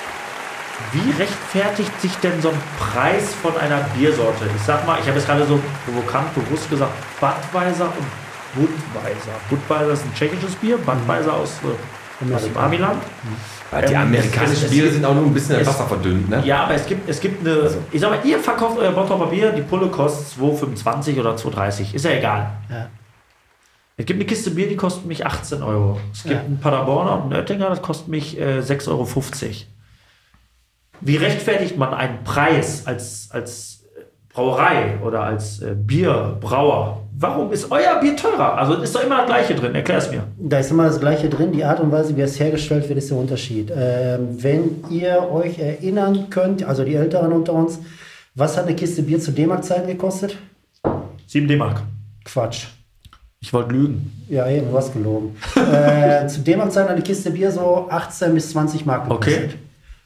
wie rechtfertigt sich denn so ein Preis von einer Biersorte? Ich sag mal, ich habe jetzt gerade so provokant bewusst gesagt, Budweiser und Budweiser. Budweiser ist ein tschechisches Bier, Budweiser aus, äh, aus dem Amiland.
Ja, die
Ähm,
amerikanischen
es- es-
Biere
es-
sind auch nur ein bisschen
es-
Wasser verdünnt. Ne?
Ja, aber es gibt, es gibt eine. Ich sag mal, ihr verkauft euer Bottroper Bier, die Pulle kostet zwei fünfundzwanzig oder zwei dreißig. Ist ja egal.
Ja.
Es gibt eine Kiste Bier, die kostet mich achtzehn Euro. Es gibt
Ja.
einen Paderborner und einen Oettinger, das kostet mich äh, sechs Euro fünfzig. Wie rechtfertigt man einen Preis als, als Brauerei oder als äh, Bierbrauer? Warum ist euer Bier teurer? Also ist doch immer das Gleiche drin. Erklär es mir.
Da ist immer das Gleiche drin. Die Art und Weise, wie es hergestellt wird, ist der Unterschied. Ähm, wenn ihr euch erinnern könnt, also die Älteren unter uns, was hat eine Kiste Bier zu D-Mark-Zeiten gekostet?
sieben D-Mark.
Quatsch.
Ich wollte lügen.
Ja, eben, du hast gelogen. äh, zu D-Mark-Zeiten hat eine Kiste Bier so achtzehn bis zwanzig Mark gekostet.
Okay.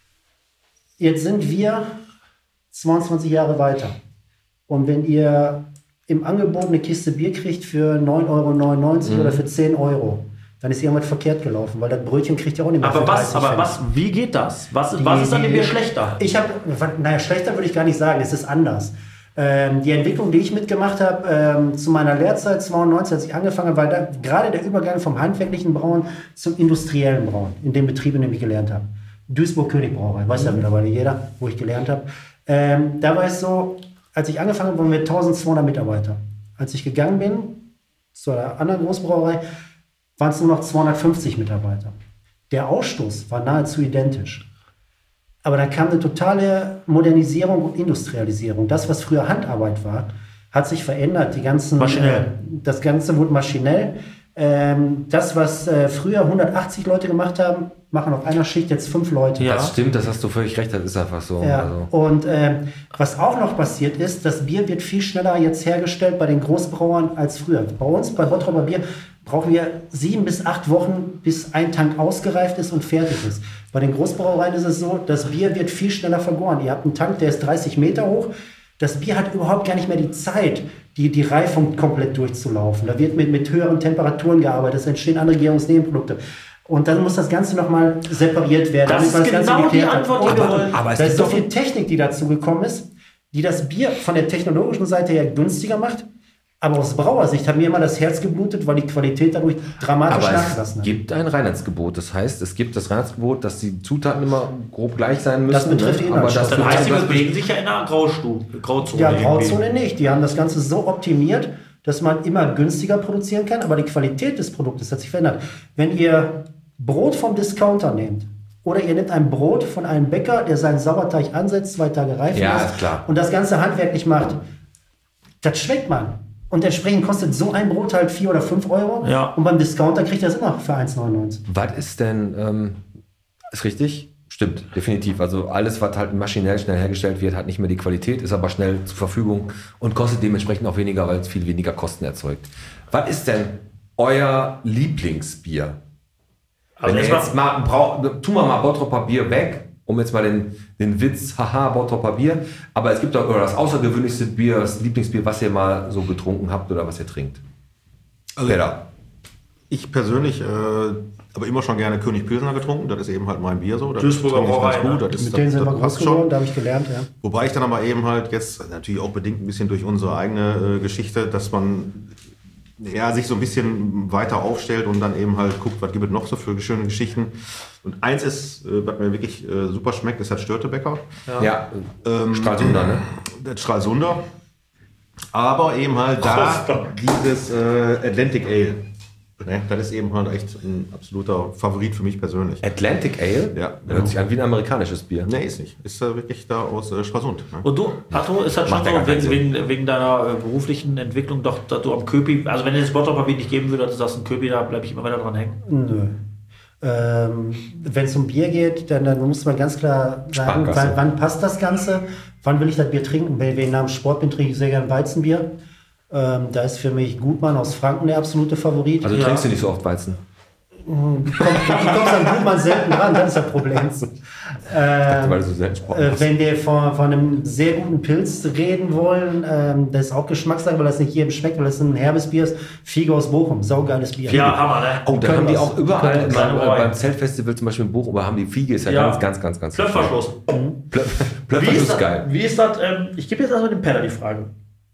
Jetzt sind wir zweiundzwanzig Jahre weiter. Und wenn ihr im Angebot eine Kiste Bier kriegt für neun Euro neunundneunzig
Mhm.
oder für zehn Euro, dann ist irgendwas verkehrt gelaufen, weil das Brötchen kriegt ihr auch nicht mehr
Aber
für
was,
dreißig
aber
Cent.
was, wie geht das? Was,
Die-
was ist an dem
die-
Bier schlechter?
Ich habe, naja, schlechter würde ich gar nicht sagen, es ist anders. Ähm, die Entwicklung, die ich mitgemacht habe, ähm, zu meiner Lehrzeit zweiundneunzig, als ich angefangen habe, war da gerade der Übergang vom handwerklichen Brauen zum industriellen Brauen, in dem Betrieb, in dem ich gelernt habe. Duisburg-König-Brauerei, weiß ja mittlerweile jeder, wo ich gelernt habe. Ähm, da war es so, als ich angefangen habe, waren wir eintausendzweihundert Mitarbeiter. Als ich gegangen bin, zu einer anderen Großbrauerei, waren es nur noch zweihundertfünfzig Mitarbeiter. Der Ausstoß war nahezu identisch. Aber dann kam eine totale Modernisierung und Industrialisierung. Das, was früher Handarbeit war, hat sich verändert. Die ganzen,
Maschinell.
Äh, das Ganze wurde maschinell. Ähm, das, was äh, früher hundertachtzig Leute gemacht haben, machen auf einer Schicht jetzt fünf Leute.
Ja.
Das stimmt, das hast du völlig recht, das ist einfach so.
Ja.
Also.
Und ähm, was auch noch passiert ist, das Bier wird viel schneller jetzt hergestellt bei den Großbrauern als früher. Bei uns, bei Bottroper Bier, brauchen wir sieben bis acht Wochen, bis ein Tank ausgereift ist und fertig ist. Bei den Großbrauereien ist es so, das Bier wird viel schneller vergoren. Ihr habt einen Tank, der ist dreißig Meter hoch. Das Bier hat überhaupt gar nicht mehr die Zeit, die, die Reifung komplett durchzulaufen. Da wird mit, mit höheren Temperaturen gearbeitet, es entstehen andere Gärungsnebenprodukte. Und dann muss das Ganze nochmal separiert werden.
Das
damit
ist
man
genau die
geklärt hat.
Antwort, die
Und-
wir
und-
wollen.
Aber es
da
gibt
ist so
doch
viel Technik, die dazu gekommen ist, die das Bier von der technologischen Seite her günstiger macht, Aber aus Brauersicht hat mir immer das Herz geblutet, weil die Qualität dadurch dramatisch
Aber
nachgelassen
es
hat.
gibt ein Reinheitsgebot. Das heißt, es gibt das Reinheitsgebot, dass die Zutaten immer grob gleich sein müssen.
Das betrifft
ne?
die
Aber das
Inhaltsstoffe.
Dann heißt, die
das
bewegen sich ja in einer Graustu Grauzone.
Ja,
irgendwie.
Grauzone nicht. Die haben das Ganze so optimiert, dass man immer günstiger produzieren kann, aber die Qualität des Produktes hat sich verändert. Wenn ihr Brot vom Discounter nehmt oder ihr nehmt ein Brot von einem Bäcker, der seinen Sauerteig ansetzt, zwei Tage reifen
Ja,
lässt
ist klar.
und das Ganze handwerklich macht, das schmeckt man. Und entsprechend kostet so ein Brot halt vier oder fünf Euro.
Ja.
Und beim Discounter kriegt ihr das immer für eins neunundneunzig.
Was ist denn, ähm, ist richtig? Stimmt, definitiv. Also alles, was halt maschinell schnell hergestellt wird, hat nicht mehr die Qualität, ist aber schnell zur Verfügung und kostet dementsprechend auch weniger, weil es viel weniger Kosten erzeugt. Was ist denn euer Lieblingsbier?
Also
Wenn ihr
jetzt
jetzt mal, brauch, tun wir mal Bottropper Bier weg, um jetzt mal den, den Witz, haha, Bottropper Bier. Aber es gibt auch das außergewöhnlichste Bier, das Lieblingsbier, was ihr mal so getrunken habt oder was ihr trinkt.
Also,
Peter.
Ich persönlich äh, aber immer schon gerne König Pilsner getrunken. Das ist eben halt mein Bier so. Das
Duisburger
trinke ich ganz
Brauerei,
gut.
ne?
Das ist,
Mit denen
das,
sind wir
das
groß
passt
geworden,
schon.
da habe ich gelernt, ja.
Wobei ich dann aber eben halt jetzt natürlich auch bedingt ein bisschen durch unsere eigene äh, Geschichte, dass man ja, sich so ein bisschen weiter aufstellt und dann eben halt guckt, was gibt es noch so für schöne Geschichten. Und eins ist, äh, was mir wirklich äh, super schmeckt, ist das Störtebecker.
Ja,
Ähm,
Stralsunder, ne?
Das Stralsunder. Aber eben halt da dieses äh, Atlantic Ale. Ne? Das ist eben halt echt ein absoluter Favorit für mich persönlich.
Atlantic Ale?
Ja.
Das hört sich an wie ein amerikanisches Bier.
Nee, ist nicht. Ist äh, wirklich da aus äh, Stralsund. Ne?
Und du, Arthur, ist das schon
Macht ja
so,
gar keinen
wegen, wegen, wegen deiner äh, beruflichen Entwicklung, doch, dass du am Köpi, also wenn es das Bottropapier nicht geben würde, dass du sagst, ein Köpi, da bleibe ich immer weiter dran hängen.
Nö. Ähm, wenn es um Bier geht, dann, dann muss man ganz klar sagen,
Sparkasse.
wann, wann passt das Ganze? Wann will ich das Bier trinken? Wenn ich nach dem Sport bin, trinke ich sehr gerne Weizenbier. Ähm, da ist für mich Gutmann aus Franken der absolute Favorit.
Also
Ja.
trinkst du nicht so oft Weizen?
Du kommst, du kommst an Gutmann selten dran, das ist das Problem. Ähm,
Weil du so selten Sport
Äh,
machst.
wenn wir von, von einem sehr guten Pilz reden wollen, ähm, das ist auch Geschmackssache, weil das nicht jedem schmeckt, weil das ein herbes Bier ist. Figo aus Bochum, saugeiles Bier.
Ja, Hammer, ne?
Oh, da
können
haben die
was.
auch überall,
Können
was.
beim, äh, beim Zeltfestival zum Beispiel in Bochum, aber haben die Fiege, ist ja,
Ja.
ganz, ganz, ganz, ganz
Klöpferschluss.
Plö-
Wie
Plöpferschluss
ist
ist
das,
geil.
wie ist das ähm, ich gebe jetzt erstmal dem Penner die Frage.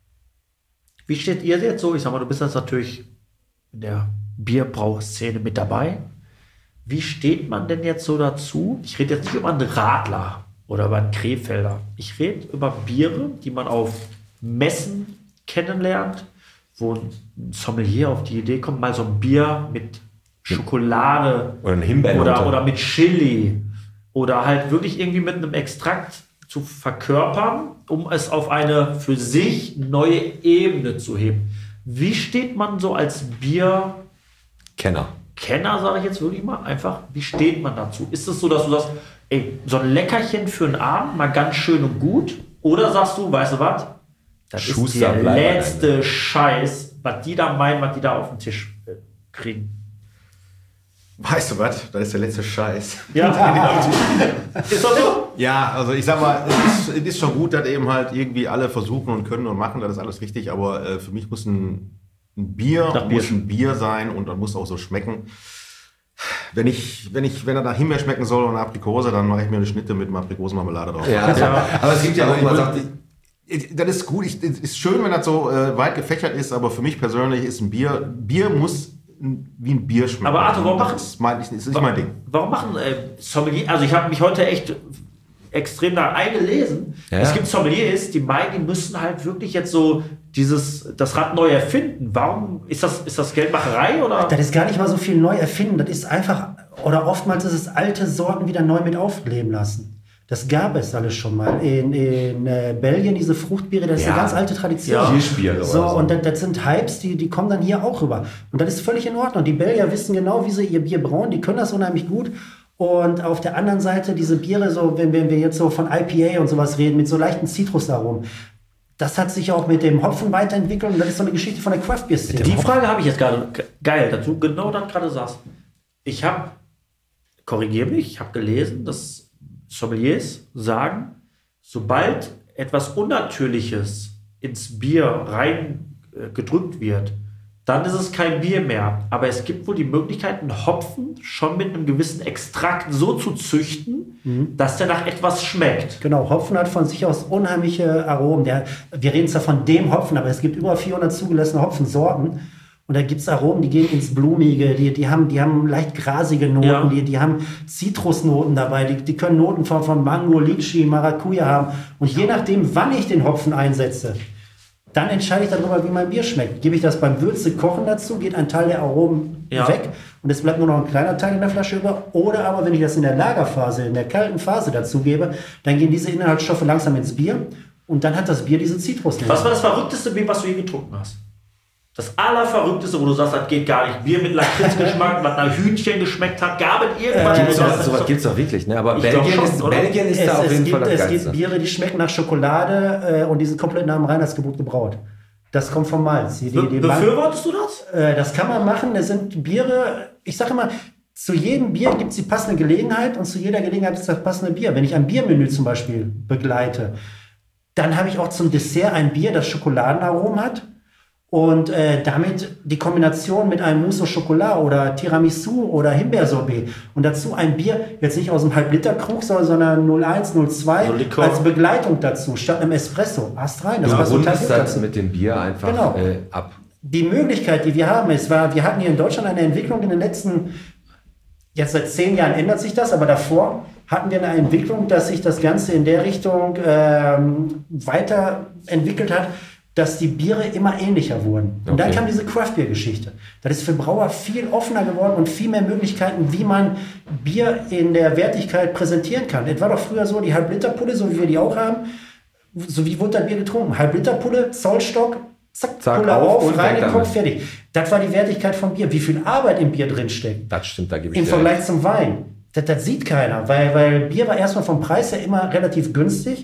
Wie steht ihr jetzt so? Ich sag mal, du bist jetzt natürlich in der Bierbrauszene mit dabei. Wie steht man denn jetzt so dazu? Ich rede jetzt nicht über einen Radler oder über einen Krefelder. Ich rede über Biere, die man auf Messen kennenlernt, wo ein Sommelier auf die Idee kommt, mal so ein Bier mit Schokolade
Oder ein Himbeeren-
oder, oder mit Chili oder halt wirklich irgendwie mit einem Extrakt zu verkörpern, um es auf eine für sich neue Ebene zu heben. Wie steht man so als Bierkenner,
Kenner.
sage ich jetzt wirklich mal, einfach, wie steht man dazu? Ist es so, dass du sagst, ey, so ein Leckerchen für einen Abend, mal ganz schön und gut? Oder sagst du, weißt du was, das ist
Schuster,
der
bleib am
letzte Scheiß, was die da meinen, was die da auf den Tisch äh, kriegen?
Weißt du was? Das ist der letzte Scheiß.
Ja, ist das so?
Ja, also ich sag mal, es ist, es ist schon gut, dass eben halt irgendwie alle versuchen und können und machen, das ist alles richtig, aber äh, für mich muss ein, ein Bier,
Nach Bier
muss ein Bier sein und dann muss auch so schmecken. Wenn ich, wenn ich, wenn er nach Himbeer schmecken soll und Aprikose, dann mache ich mir eine Schnitte mit einem Aprikosenmarmelade drauf.
Ja, aber es gibt ja
Also
auch,
ich
man
würd-
sagt,
ich- Das ist gut, ich, es ist schön, wenn das so äh, weit gefächert ist, aber für mich persönlich ist ein Bier, Bier muss ein- wie ein Bier schmecken.
Aber Arthur, warum machen-
das ist, mein, das ist nicht mein Ding.
Warum machen äh, Sommelier, also ich habe mich heute echt extrem da eingelesen.
Ja.
Es gibt Sommeliers, die meinen, die müssen halt wirklich jetzt so dieses, das Rad neu erfinden. Warum ist das, ist das Geldmacherei oder?
Das ist gar nicht mal so viel neu erfinden. Das ist einfach, oder oftmals ist es alte Sorten wieder neu mit aufleben lassen. Das gab es alles schon mal. In, in äh, Belgien, diese Fruchtbiere, das ist
Ja.
eine ganz alte Tradition.
Ja.
Kirschbier oder
So,
so.
und das, das sind Hypes, die, die kommen dann hier auch rüber. Und das ist völlig in Ordnung. Die Belgier wissen genau, wie sie ihr Bier brauen. Die können das unheimlich gut. Und auf der anderen Seite diese Biere, so wenn, wenn wir jetzt so von I P A und sowas reden, mit so leichten Zitrusaromen, das hat sich auch mit dem Hopfen weiterentwickelt. Und das ist so eine Geschichte von der Craft-Bier-Szene.
Die Frage habe ich jetzt gerade, ge- geil, dass du genau das gerade sagst. Ich habe, korrigiere mich, ich habe gelesen, dass Sommeliers sagen, sobald etwas Unnatürliches ins Bier rein äh, gedrückt wird, dann ist es kein Bier mehr. Aber es gibt wohl die Möglichkeit, einen Hopfen schon mit einem gewissen Extrakt so zu züchten, mhm. dass der nach etwas schmeckt.
Genau, Hopfen hat von sich aus unheimliche Aromen. Der, wir reden zwar von dem Hopfen, aber es gibt über vierhundert zugelassene Hopfensorten. Und da gibt es Aromen, die gehen ins Blumige, die, die, haben, die haben leicht grasige Noten, ja. die, die haben Zitrusnoten dabei, die, die können Noten von, von Mango, Lychee, Maracuja haben. Und je nachdem, wann ich den Hopfen einsetze, dann entscheide ich darüber, wie mein Bier schmeckt. Gebe ich das beim Würze kochen dazu, geht ein Teil der Aromen ja. weg und es bleibt nur noch ein kleiner Teil in der Flasche über. Oder aber, wenn ich das in der Lagerphase, in der kalten Phase dazu gebe, dann gehen diese Inhaltsstoffe langsam ins Bier und dann hat das Bier diese Zitrusnoten.
Was war das verrückteste Bier, was du je getrunken hast? Das allerverrückteste, wo du sagst, das geht gar nicht. Bier mit Lakritzgeschmack, was nach Hühnchen geschmeckt hat, gab es irgendwas.
Äh, so so was gibt es doch wirklich, ne? Aber Belgien, schon, ist, Belgien ist
es,
da auf
es
jeden
gibt,
Fall das
Es
Geilste.
gibt Biere, die schmecken nach Schokolade äh, und die sind komplett nach dem Reinheitsgebot gebraut. Das kommt vom Malz. Die, die, die
Befürwortest du das?
Äh, das kann man machen. Das sind Biere, ich sage immer, zu jedem Bier gibt es die passende Gelegenheit und zu jeder Gelegenheit ist das passende Bier. Wenn ich ein Biermenü zum Beispiel begleite, dann habe ich auch zum Dessert ein Bier, das Schokoladenaromen hat. Und äh, damit die Kombination mit einem Mousse au Chocolat oder Tiramisu oder Himbeersorbet und dazu ein Bier, jetzt nicht aus einem Halb-Liter-Krug, sondern null eins, null zwei
so
als Begleitung dazu, statt einem Espresso. Ast rein, das
Du
passt total
rundest
gut
das
dazu.
mit dem Bier einfach
Genau.
äh, ab.
Die Möglichkeit, die wir haben, ist, war, wir hatten hier in Deutschland eine Entwicklung in den letzten, jetzt seit zehn Jahren ändert sich das, aber davor hatten wir eine Entwicklung, dass sich das Ganze in der Richtung ähm, weiterentwickelt hat, dass die Biere immer ähnlicher wurden. Und
okay.
dann kam diese Craft-Bier-Geschichte. Das ist für Brauer viel offener geworden und viel mehr Möglichkeiten, wie man Bier in der Wertigkeit präsentieren kann. Es war doch früher so, die Halb-Liter-Pulle, so wie wir die auch haben, so wie wurde das Bier getrunken? Halb-Liter-Pulle, Zollstock, zack,
Zack,
Pulle
auf
auf,
und
rein
weg
in den Kopf,
damit.
fertig. Das war die Wertigkeit von Bier. Wie viel Arbeit im Bier drinsteckt.
Das stimmt, da gebe ich
Im
dir
Vergleich
recht.
zum Wein. Das, das sieht keiner, weil, weil Bier war erstmal vom Preis her immer relativ günstig.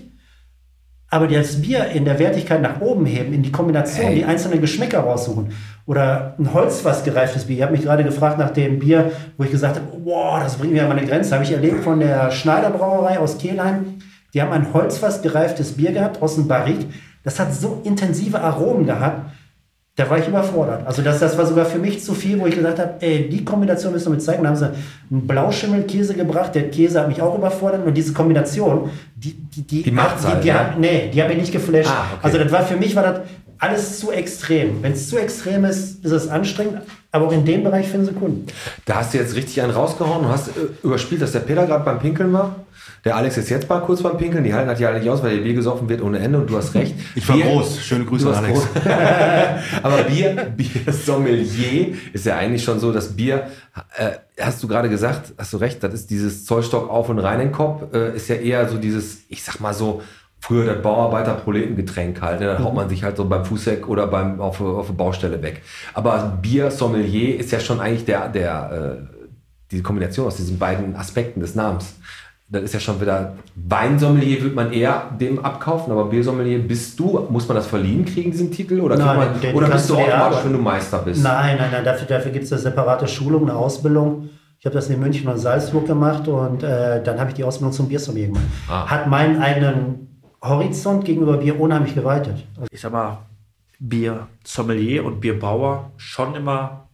Aber das Bier in der Wertigkeit nach oben heben, in die Kombination,
Hey.
die einzelnen Geschmäcker raussuchen. Oder ein Holzfass gereiftes Bier. Ihr habt mich gerade gefragt nach dem Bier, wo ich gesagt habe, wow, das bringt mir an meine Grenze. Habe ich erlebt von der Schneider Brauerei aus Kelheim. Die haben ein Holzfass gereiftes Bier gehabt aus dem Barrique. Das hat so intensive Aromen gehabt. Da war ich überfordert. Also das, das war sogar für mich zu viel, wo ich gesagt habe, ey, die Kombination müssen wir mit zeigen. Da haben sie einen Blauschimmelkäse gebracht. Der Käse hat mich auch überfordert. Und diese Kombination, die, die, die,
Die macht's
die,
halt,
die,
ne?
hat, nee, die hat mich nicht geflasht.
Ah, okay.
Also das war für mich war das alles zu extrem. Wenn es zu extrem ist, ist es anstrengend. Aber auch in dem Bereich finden sie Kunden.
Da hast du jetzt richtig einen rausgehauen und hast äh, überspielt, dass der Peter gerade beim Pinkeln war. Der Alex ist jetzt mal kurz beim Pinkeln. Die halten hat ja alle nicht aus, weil ihr Bier gesoffen wird ohne Ende. Und du hast recht.
Ich war
Bier,
groß. Schöne Grüße
Du
an
warst
Alex.
groß. Aber Bier, Bier-Sommelier ist ja eigentlich schon so, dass Bier, äh, hast du gerade gesagt, hast du recht, das ist dieses Zollstock auf und rein in den Kopf, äh, ist ja eher so dieses, ich sag mal so, früher das Bauarbeiter-Proletengetränk halt. Ne? Dann haut man sich halt so beim Fußeck oder beim, auf, auf der Baustelle weg. Aber Bier-Sommelier ist ja schon eigentlich der, der, äh, die Kombination aus diesen beiden Aspekten des Namens. Das ist ja schon wieder, Weinsommelier würde man eher dem abkaufen, aber Biersommelier bist du, muss man das verliehen kriegen, diesen Titel? Oder,
Nein,
kriegt man,
den
oder
kannst
bist du
du dir
automatisch,
erarbeiten.
wenn du Meister bist?
Nein, nein, nein. Dafür, dafür gibt es eine separate Schulung, eine Ausbildung. Ich habe das in München und Salzburg gemacht und äh, dann habe ich die Ausbildung zum Biersommelier gemacht.
Ah.
Hat meinen eigenen Horizont gegenüber Bier unheimlich geweitet. Also
Ich sag mal, Bier-Sommelier und Bierbrauer schon immer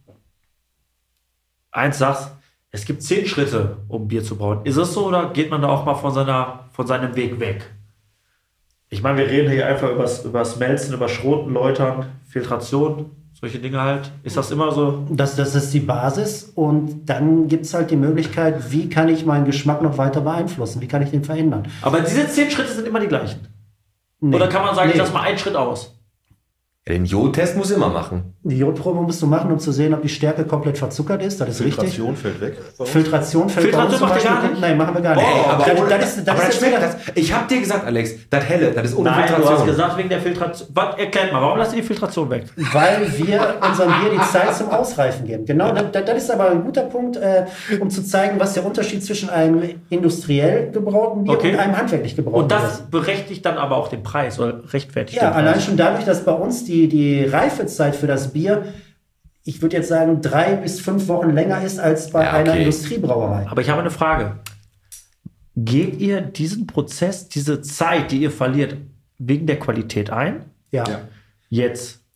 eins sagst, es gibt zehn Schritte, um Bier zu brauen. Ist es so oder geht man da auch mal von, seiner, von seinem Weg weg? Ich meine, wir reden hier einfach über das Melzen, über Schroten, Läutern, Filtration, solche Dinge halt. Ist das immer so?
Das, das ist die Basis und dann gibt es halt die Möglichkeit, wie kann ich meinen Geschmack noch weiter beeinflussen? Wie kann ich den verändern?
Aber diese zehn Schritte sind immer die gleichen.
Nee.
Oder kann man sagen,
Nee.
ich lasse mal einen Schritt aus?
Ja, den Jodtest muss immer machen.
Die Jodprobe musst du machen, um zu sehen, ob die Stärke komplett verzuckert ist. Das ist richtig.
Filtration fällt weg.
Filtration fällt
Filtration
bei uns zum
macht ihr gar
Beispiel-
nicht?
Nein, machen wir gar nicht.
Ey, aber
das,
ohne-
das ist, das
aber
ist
das
jetzt
schmeckt
wieder-
das. Ich hab dir gesagt, Alex, das helle, das ist ohne
Nein, du hast
Filtration.
gesagt wegen der Filtration. Was, erklärt mal, warum lasst ihr die Filtration weg?
Weil wir unserem Bier die Zeit zum Ausreifen geben. Genau, das, das ist aber ein guter Punkt, äh, um zu zeigen, was der Unterschied zwischen einem industriell gebrauten Bier
Okay.
und einem handwerklich gebrauten
Und
Bier
das
ist.
berechtigt dann aber auch den Preis oder rechtfertigt
Ja,
den Preis.
allein schon dadurch, dass bei uns die, die Reifezeit für das Bier, ich würde jetzt sagen, drei bis fünf Wochen länger ist als bei
Ja,
einer
okay.
Industriebrauerei.
Aber ich habe eine Frage. Geht ihr diesen Prozess, diese Zeit, die ihr verliert, wegen der Qualität ein?
Ja.
Ja.
Jetzt.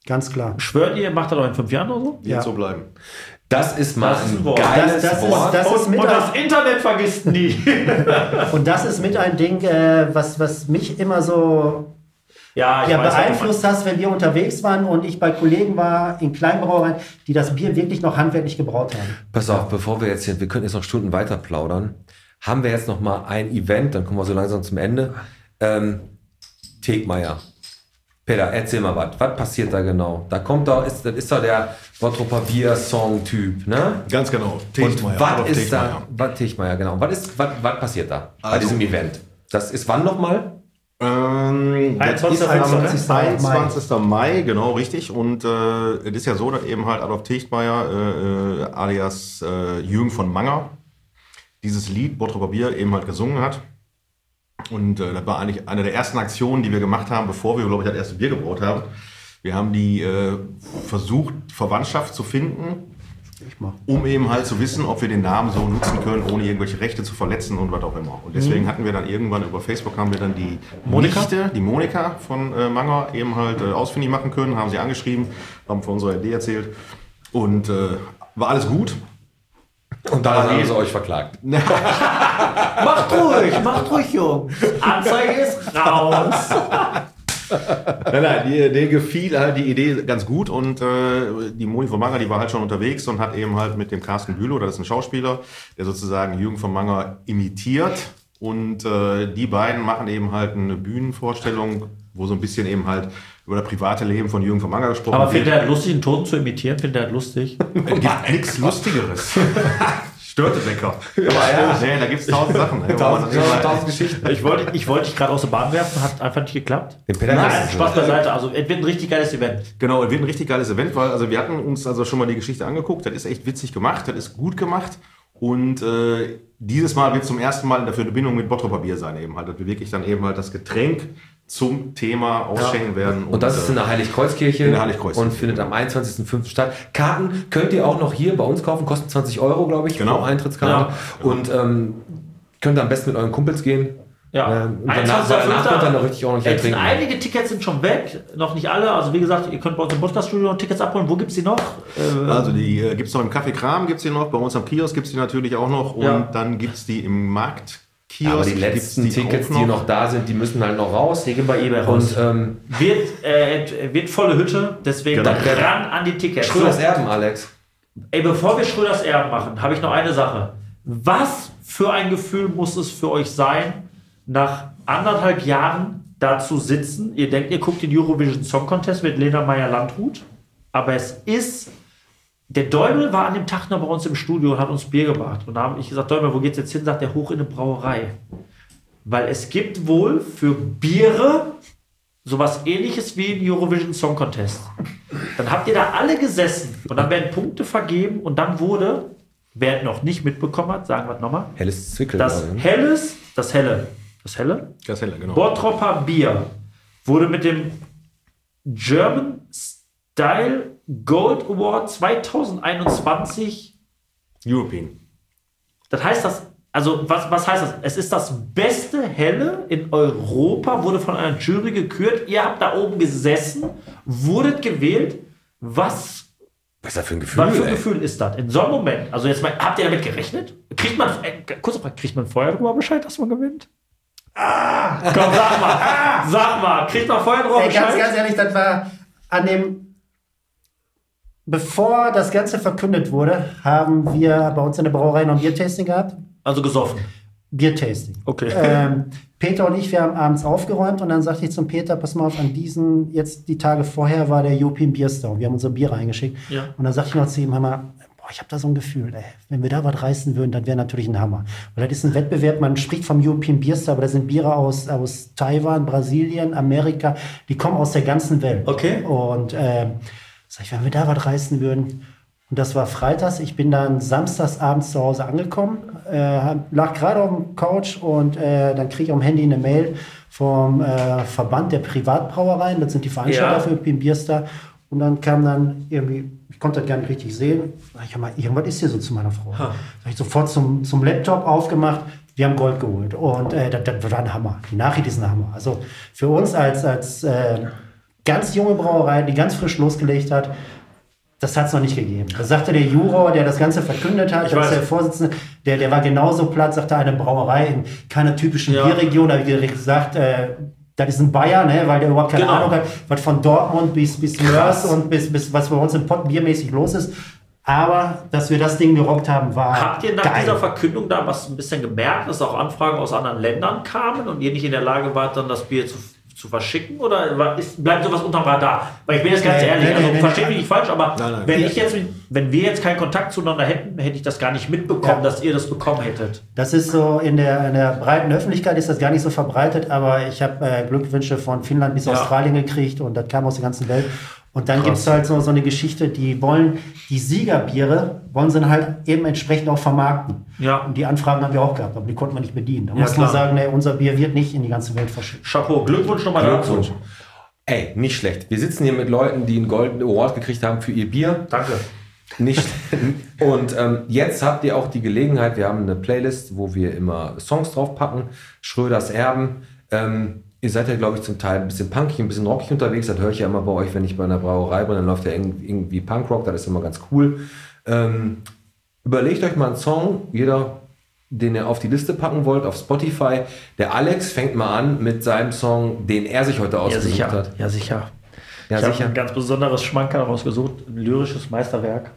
Ganz klar.
Schwört ihr, macht das auch in fünf Jahren oder so?
Wird so bleiben.
Das ist mal
Das ist ein
ein
Wort.
geiles
Das- das ist-
Wort.
das ist mit
Und
ein-
das Internet vergisst nie.
Und das ist mit ein Ding, äh, was, was mich immer so
ja, ich
ja,
weiß,
beeinflusst hast, wenn wir unterwegs waren und ich bei Kollegen war in Kleinbrauereien, die das Bier wirklich noch handwerklich gebraut haben.
Pass auf, bevor wir jetzt hier, wir können jetzt noch Stunden weiter plaudern, haben wir jetzt noch mal ein Event, dann kommen wir so langsam zum Ende. Ähm, Tegmeier. Peter, erzähl mal was. Was passiert da genau? Da kommt da, ist, das ist da der Bottroper Bier-Song-Typ, ne?
Ganz genau.
Und
Tegmeier,
was
Adolf
ist da,
Tegmeier.
was Tegmeier, genau. Was ist, was, was passiert da bei
Also-
diesem Event? Das ist wann nochmal?
Ähm, das ist
einundzwanzigster
am
einundzwanzigster
einundzwanzigster Mai, genau, richtig. Und äh, es ist ja so, dass eben halt Adolf Tegmeier, äh, äh, alias äh, Jürgen von Manger, dieses Lied Bottroper Bier eben halt gesungen hat. Und äh, das war eigentlich eine der ersten Aktionen, die wir gemacht haben, bevor wir, glaube ich, das erste Bier gebraut haben. Wir haben die äh, versucht, Verwandtschaft zu finden, um eben halt zu wissen, ob wir den Namen so nutzen können, ohne irgendwelche Rechte zu verletzen und was auch immer. Und deswegen
Mhm.
hatten wir dann irgendwann über Facebook haben wir dann die
Monika?
Nichte, die Monika von äh, Manger eben halt äh, ausfindig machen können, haben sie angeschrieben, haben von unserer Idee erzählt und äh, war alles gut.
Und da haben sie euch verklagt.
Macht ruhig, macht ruhig, Jungs. Anzeige ist raus.
Nein, nein, die, der gefiel halt die Idee ganz gut und äh, die Moni von Manger, die war halt schon unterwegs und hat eben halt mit dem Carsten Bülow, das ist ein Schauspieler, der sozusagen Jürgen von Manger imitiert und äh, die beiden machen eben halt eine Bühnenvorstellung, wo so ein bisschen eben halt über das private Leben von Jürgen von Manger gesprochen
Aber
wird.
findet er lustig, einen Toten zu imitieren? Findet er lustig?
Es gibt nichts Lustigeres. Störtebecker. Aber ja, nee, da gibt es tausend Sachen. ey, wo man
Tausend,
eben halt-
tausend Geschichten.
Ich wollte, ich wollte dich gerade aus der Bahn werfen, hat einfach nicht geklappt.
Den Peter
Nein,
Gast-
Spaß beiseite. Also, es wird ein richtig geiles Event.
Genau, es wird ein richtig geiles Event, weil also wir hatten uns also schon mal die Geschichte angeguckt. Das ist echt witzig gemacht, das ist gut gemacht. Und äh, dieses Mal wird zum ersten Mal dafür eine Bindung mit Bottroper Bier sein, eben halt, dass wir wirklich dann eben halt das Getränk zum Thema ausschenken werden.
Und das ist in der Heiligkreuzkirche
in der Heiligkreuzkirche.
und findet am einundzwanzigsten fünften statt. Karten könnt ihr auch noch hier bei uns kaufen, kosten zwanzig Euro, glaube ich,
Genau.
pro Eintrittskarte.
Ja.
Und ähm, könnt ihr am besten mit euren Kumpels gehen.
Ja.
Ähm, und danach, danach könnt ihr noch richtig ordentlich
Jetzt sind
trinken.
einige Tickets sind schon weg, noch nicht alle. Also wie gesagt, ihr könnt bei uns im Podcast-Studio noch Tickets abholen. Wo gibt es die noch? Äh,
Also die äh, gibt es noch im Café Kram, gibt es die noch, bei uns am Kiosk gibt es die natürlich auch noch und
Ja.
dann gibt es die im Marktkiosk.
Ja, aber die
gibt's
letzten
die
Tickets,
auch
die noch da sind, die müssen halt noch raus.
die gehen bei eBay raus.
Und ähm,
wird, äh, wird volle Hütte, deswegen
Genau.
ran an die Tickets.
Schröders Erben, Alex.
Ey, bevor wir Schröders Erben machen, habe ich noch eine Sache. Was für ein Gefühl muss es für euch sein, nach anderthalb Jahren da zu sitzen? Ihr denkt, ihr guckt den Eurovision Song Contest mit Lena Meyer-Landrut, aber es ist... Der Däumel war an dem Tag noch bei uns im Studio und hat uns Bier gebracht. Und da habe ich gesagt, Däumel, wo geht's jetzt hin? Sagt er, hoch in eine Brauerei. Weil es gibt wohl für Biere sowas ähnliches wie ein Eurovision Song Contest. Dann habt ihr da alle gesessen und dann werden Punkte vergeben und dann wurde, wer noch nicht mitbekommen hat, sagen wir es nochmal,
Helles Zwickel.
das
glaube ich, ne?
Helles, das Helle, das Helle,
Das helle, genau.
Bottropper Bier wurde mit dem German Style Gold Award zweitausendeinundzwanzig.
European.
Das heißt, das, also was, was heißt das? Es ist das beste Helle in Europa, wurde von einer Jury gekürt. Ihr habt da oben gesessen, wurdet gewählt. Was,
Was ist das für ein Gefühl?
was für ein
ey?
Gefühl ist das? In so einem Moment, also jetzt mal, habt ihr damit gerechnet? Kriegt man, äh, kurze Frage, kriegt man vorher darüber Bescheid, dass man gewinnt? Ah! Komm, sag mal, ah, sag mal, kriegt man vorher darüber
Ey,
Bescheid?
ganz, ganz ehrlich, das war an dem, bevor das Ganze verkündet wurde, haben wir bei uns in der Brauerei noch ein Biertasting gehabt.
Also gesoffen.
Biertasting.
Okay.
Ähm, Peter und ich, wir haben abends aufgeräumt und dann sagte ich zum Peter, pass mal auf, an diesen, jetzt die Tage vorher war der European Beer Store. Wir haben unsere Biere eingeschickt.
Ja.
Und dann sagte ich noch zu ihm, hör mal, boah, ich habe da so ein Gefühl, ey, wenn wir da was reißen würden, das wäre natürlich ein Hammer. Weil das ist ein Wettbewerb, man spricht vom European Beer Store, aber das sind Biere aus, aus Taiwan, Brasilien, Amerika, die kommen aus der ganzen Welt.
Okay.
Und ähm, sag ich, wenn wir da was reißen würden. Und das war freitags. Ich bin dann samstags abends zu Hause angekommen, äh, lag gerade auf dem Couch und äh, dann kriege ich am Handy eine Mail vom äh, Verband der Privatbrauereien. Das sind die Veranstalter
Ja.
für European Beer Star. Und dann kam dann irgendwie, ich konnte das gar nicht richtig sehen. Sag ich, mal, irgendwas ist hier so zu meiner Frau. Sag ich sofort zum, zum Laptop aufgemacht. Wir haben Gold geholt. Und äh, das, das war ein Hammer. Die Nachricht ist ein Hammer. Also für uns als, als äh, ganz junge Brauerei, die ganz frisch losgelegt hat. Das hat es noch nicht gegeben. Das sagte der Juror, der das Ganze verkündet hat, das ist der Vorsitzende, der, der war genauso platt, sagte eine Brauerei in keiner typischen
Ja.
Bierregion. Da habe ich gesagt, äh, das ist ein Bayer, ne, weil der überhaupt keine
Genau.
Ahnung hat, was von Dortmund bis, bis Mörs und bis, bis was bei uns im Pott biermäßig los ist. Aber, dass wir das Ding gerockt haben, war
Habt ihr nach
geil.
dieser Verkündung da was ein bisschen gemerkt, dass auch Anfragen aus anderen Ländern kamen und ihr nicht in der Lage wart, dann das Bier zu, zu verschicken? Oder war- ist, bleibt sowas unterm Radar? Weil ich bin jetzt ganz
Nee,
ehrlich,
nee,
also
nee,
versteht
nee.
mich nicht falsch, aber
Nein, nein.
wenn ich jetzt, wenn wir jetzt keinen Kontakt zueinander hätten, hätte ich das gar nicht mitbekommen,
Ja.
dass ihr das bekommen hättet.
Das ist so, in der, in der breiten Öffentlichkeit ist das gar nicht so verbreitet, aber ich habe äh, Glückwünsche von Finnland bis
Ja.
Australien gekriegt und das kam aus der ganzen Welt. Und dann gibt es halt so, so eine Geschichte, die wollen, die Siegerbiere wollen sie dann halt eben entsprechend auch vermarkten.
Ja.
Und die Anfragen haben wir auch gehabt, aber die konnten wir nicht bedienen. Da
Ja,
musste man
klar.
sagen, nee, unser Bier wird nicht in die ganze Welt verschickt.
Chapeau, Glückwunsch nochmal
Glückwunsch.
dazu.
Ey, nicht schlecht. Wir sitzen hier mit Leuten, die einen Golden Award gekriegt haben für ihr Bier.
Danke.
Nicht. Und ähm, jetzt habt ihr auch die Gelegenheit, wir haben eine Playlist, wo wir immer Songs draufpacken. Schröders Erben. Ähm, ihr seid ja, glaube ich, zum Teil ein bisschen punkig, ein bisschen rockig unterwegs. Das höre ich ja immer bei euch, wenn ich bei einer Brauerei bin, dann läuft ja irgendwie, irgendwie Punkrock, das ist immer ganz cool. Ähm, überlegt euch mal einen Song, jeder, den ihr auf die Liste packen wollt, auf Spotify. Der Alex fängt mal an mit seinem Song, den er sich heute
Ja,
ausgesucht
sicher.
hat.
Ja, sicher.
Ja,
ich habe
sicher.
ein ganz besonderes Schmankerl rausgesucht, ein lyrisches Meisterwerk.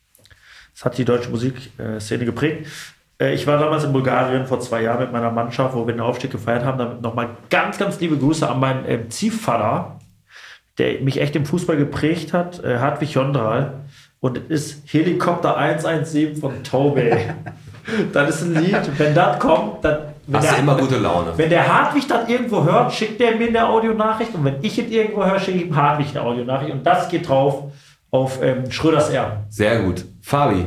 Das hat die deutsche Musikszene geprägt. Äh, Ich war damals in Bulgarien vor zwei Jahren mit meiner Mannschaft, wo wir den Aufstieg gefeiert haben. Damit nochmal ganz, ganz liebe Grüße an meinen äh, Ziehvater, der mich echt im Fußball geprägt hat, äh, Hartwig Jondral. Und es ist Helikopter eins eins sieben von Tobey. Das ist ein Lied, wenn das kommt, dann... Wenn
Hast du
der-
immer gute Laune.
Wenn der Hartwig das irgendwo hört, schickt der mir eine Audionachricht. Und wenn ich es irgendwo höre, schicke ich ihm Hartwig eine Audionachricht. Und das geht drauf auf ähm, Schröders Erben.
Sehr gut. Fabi.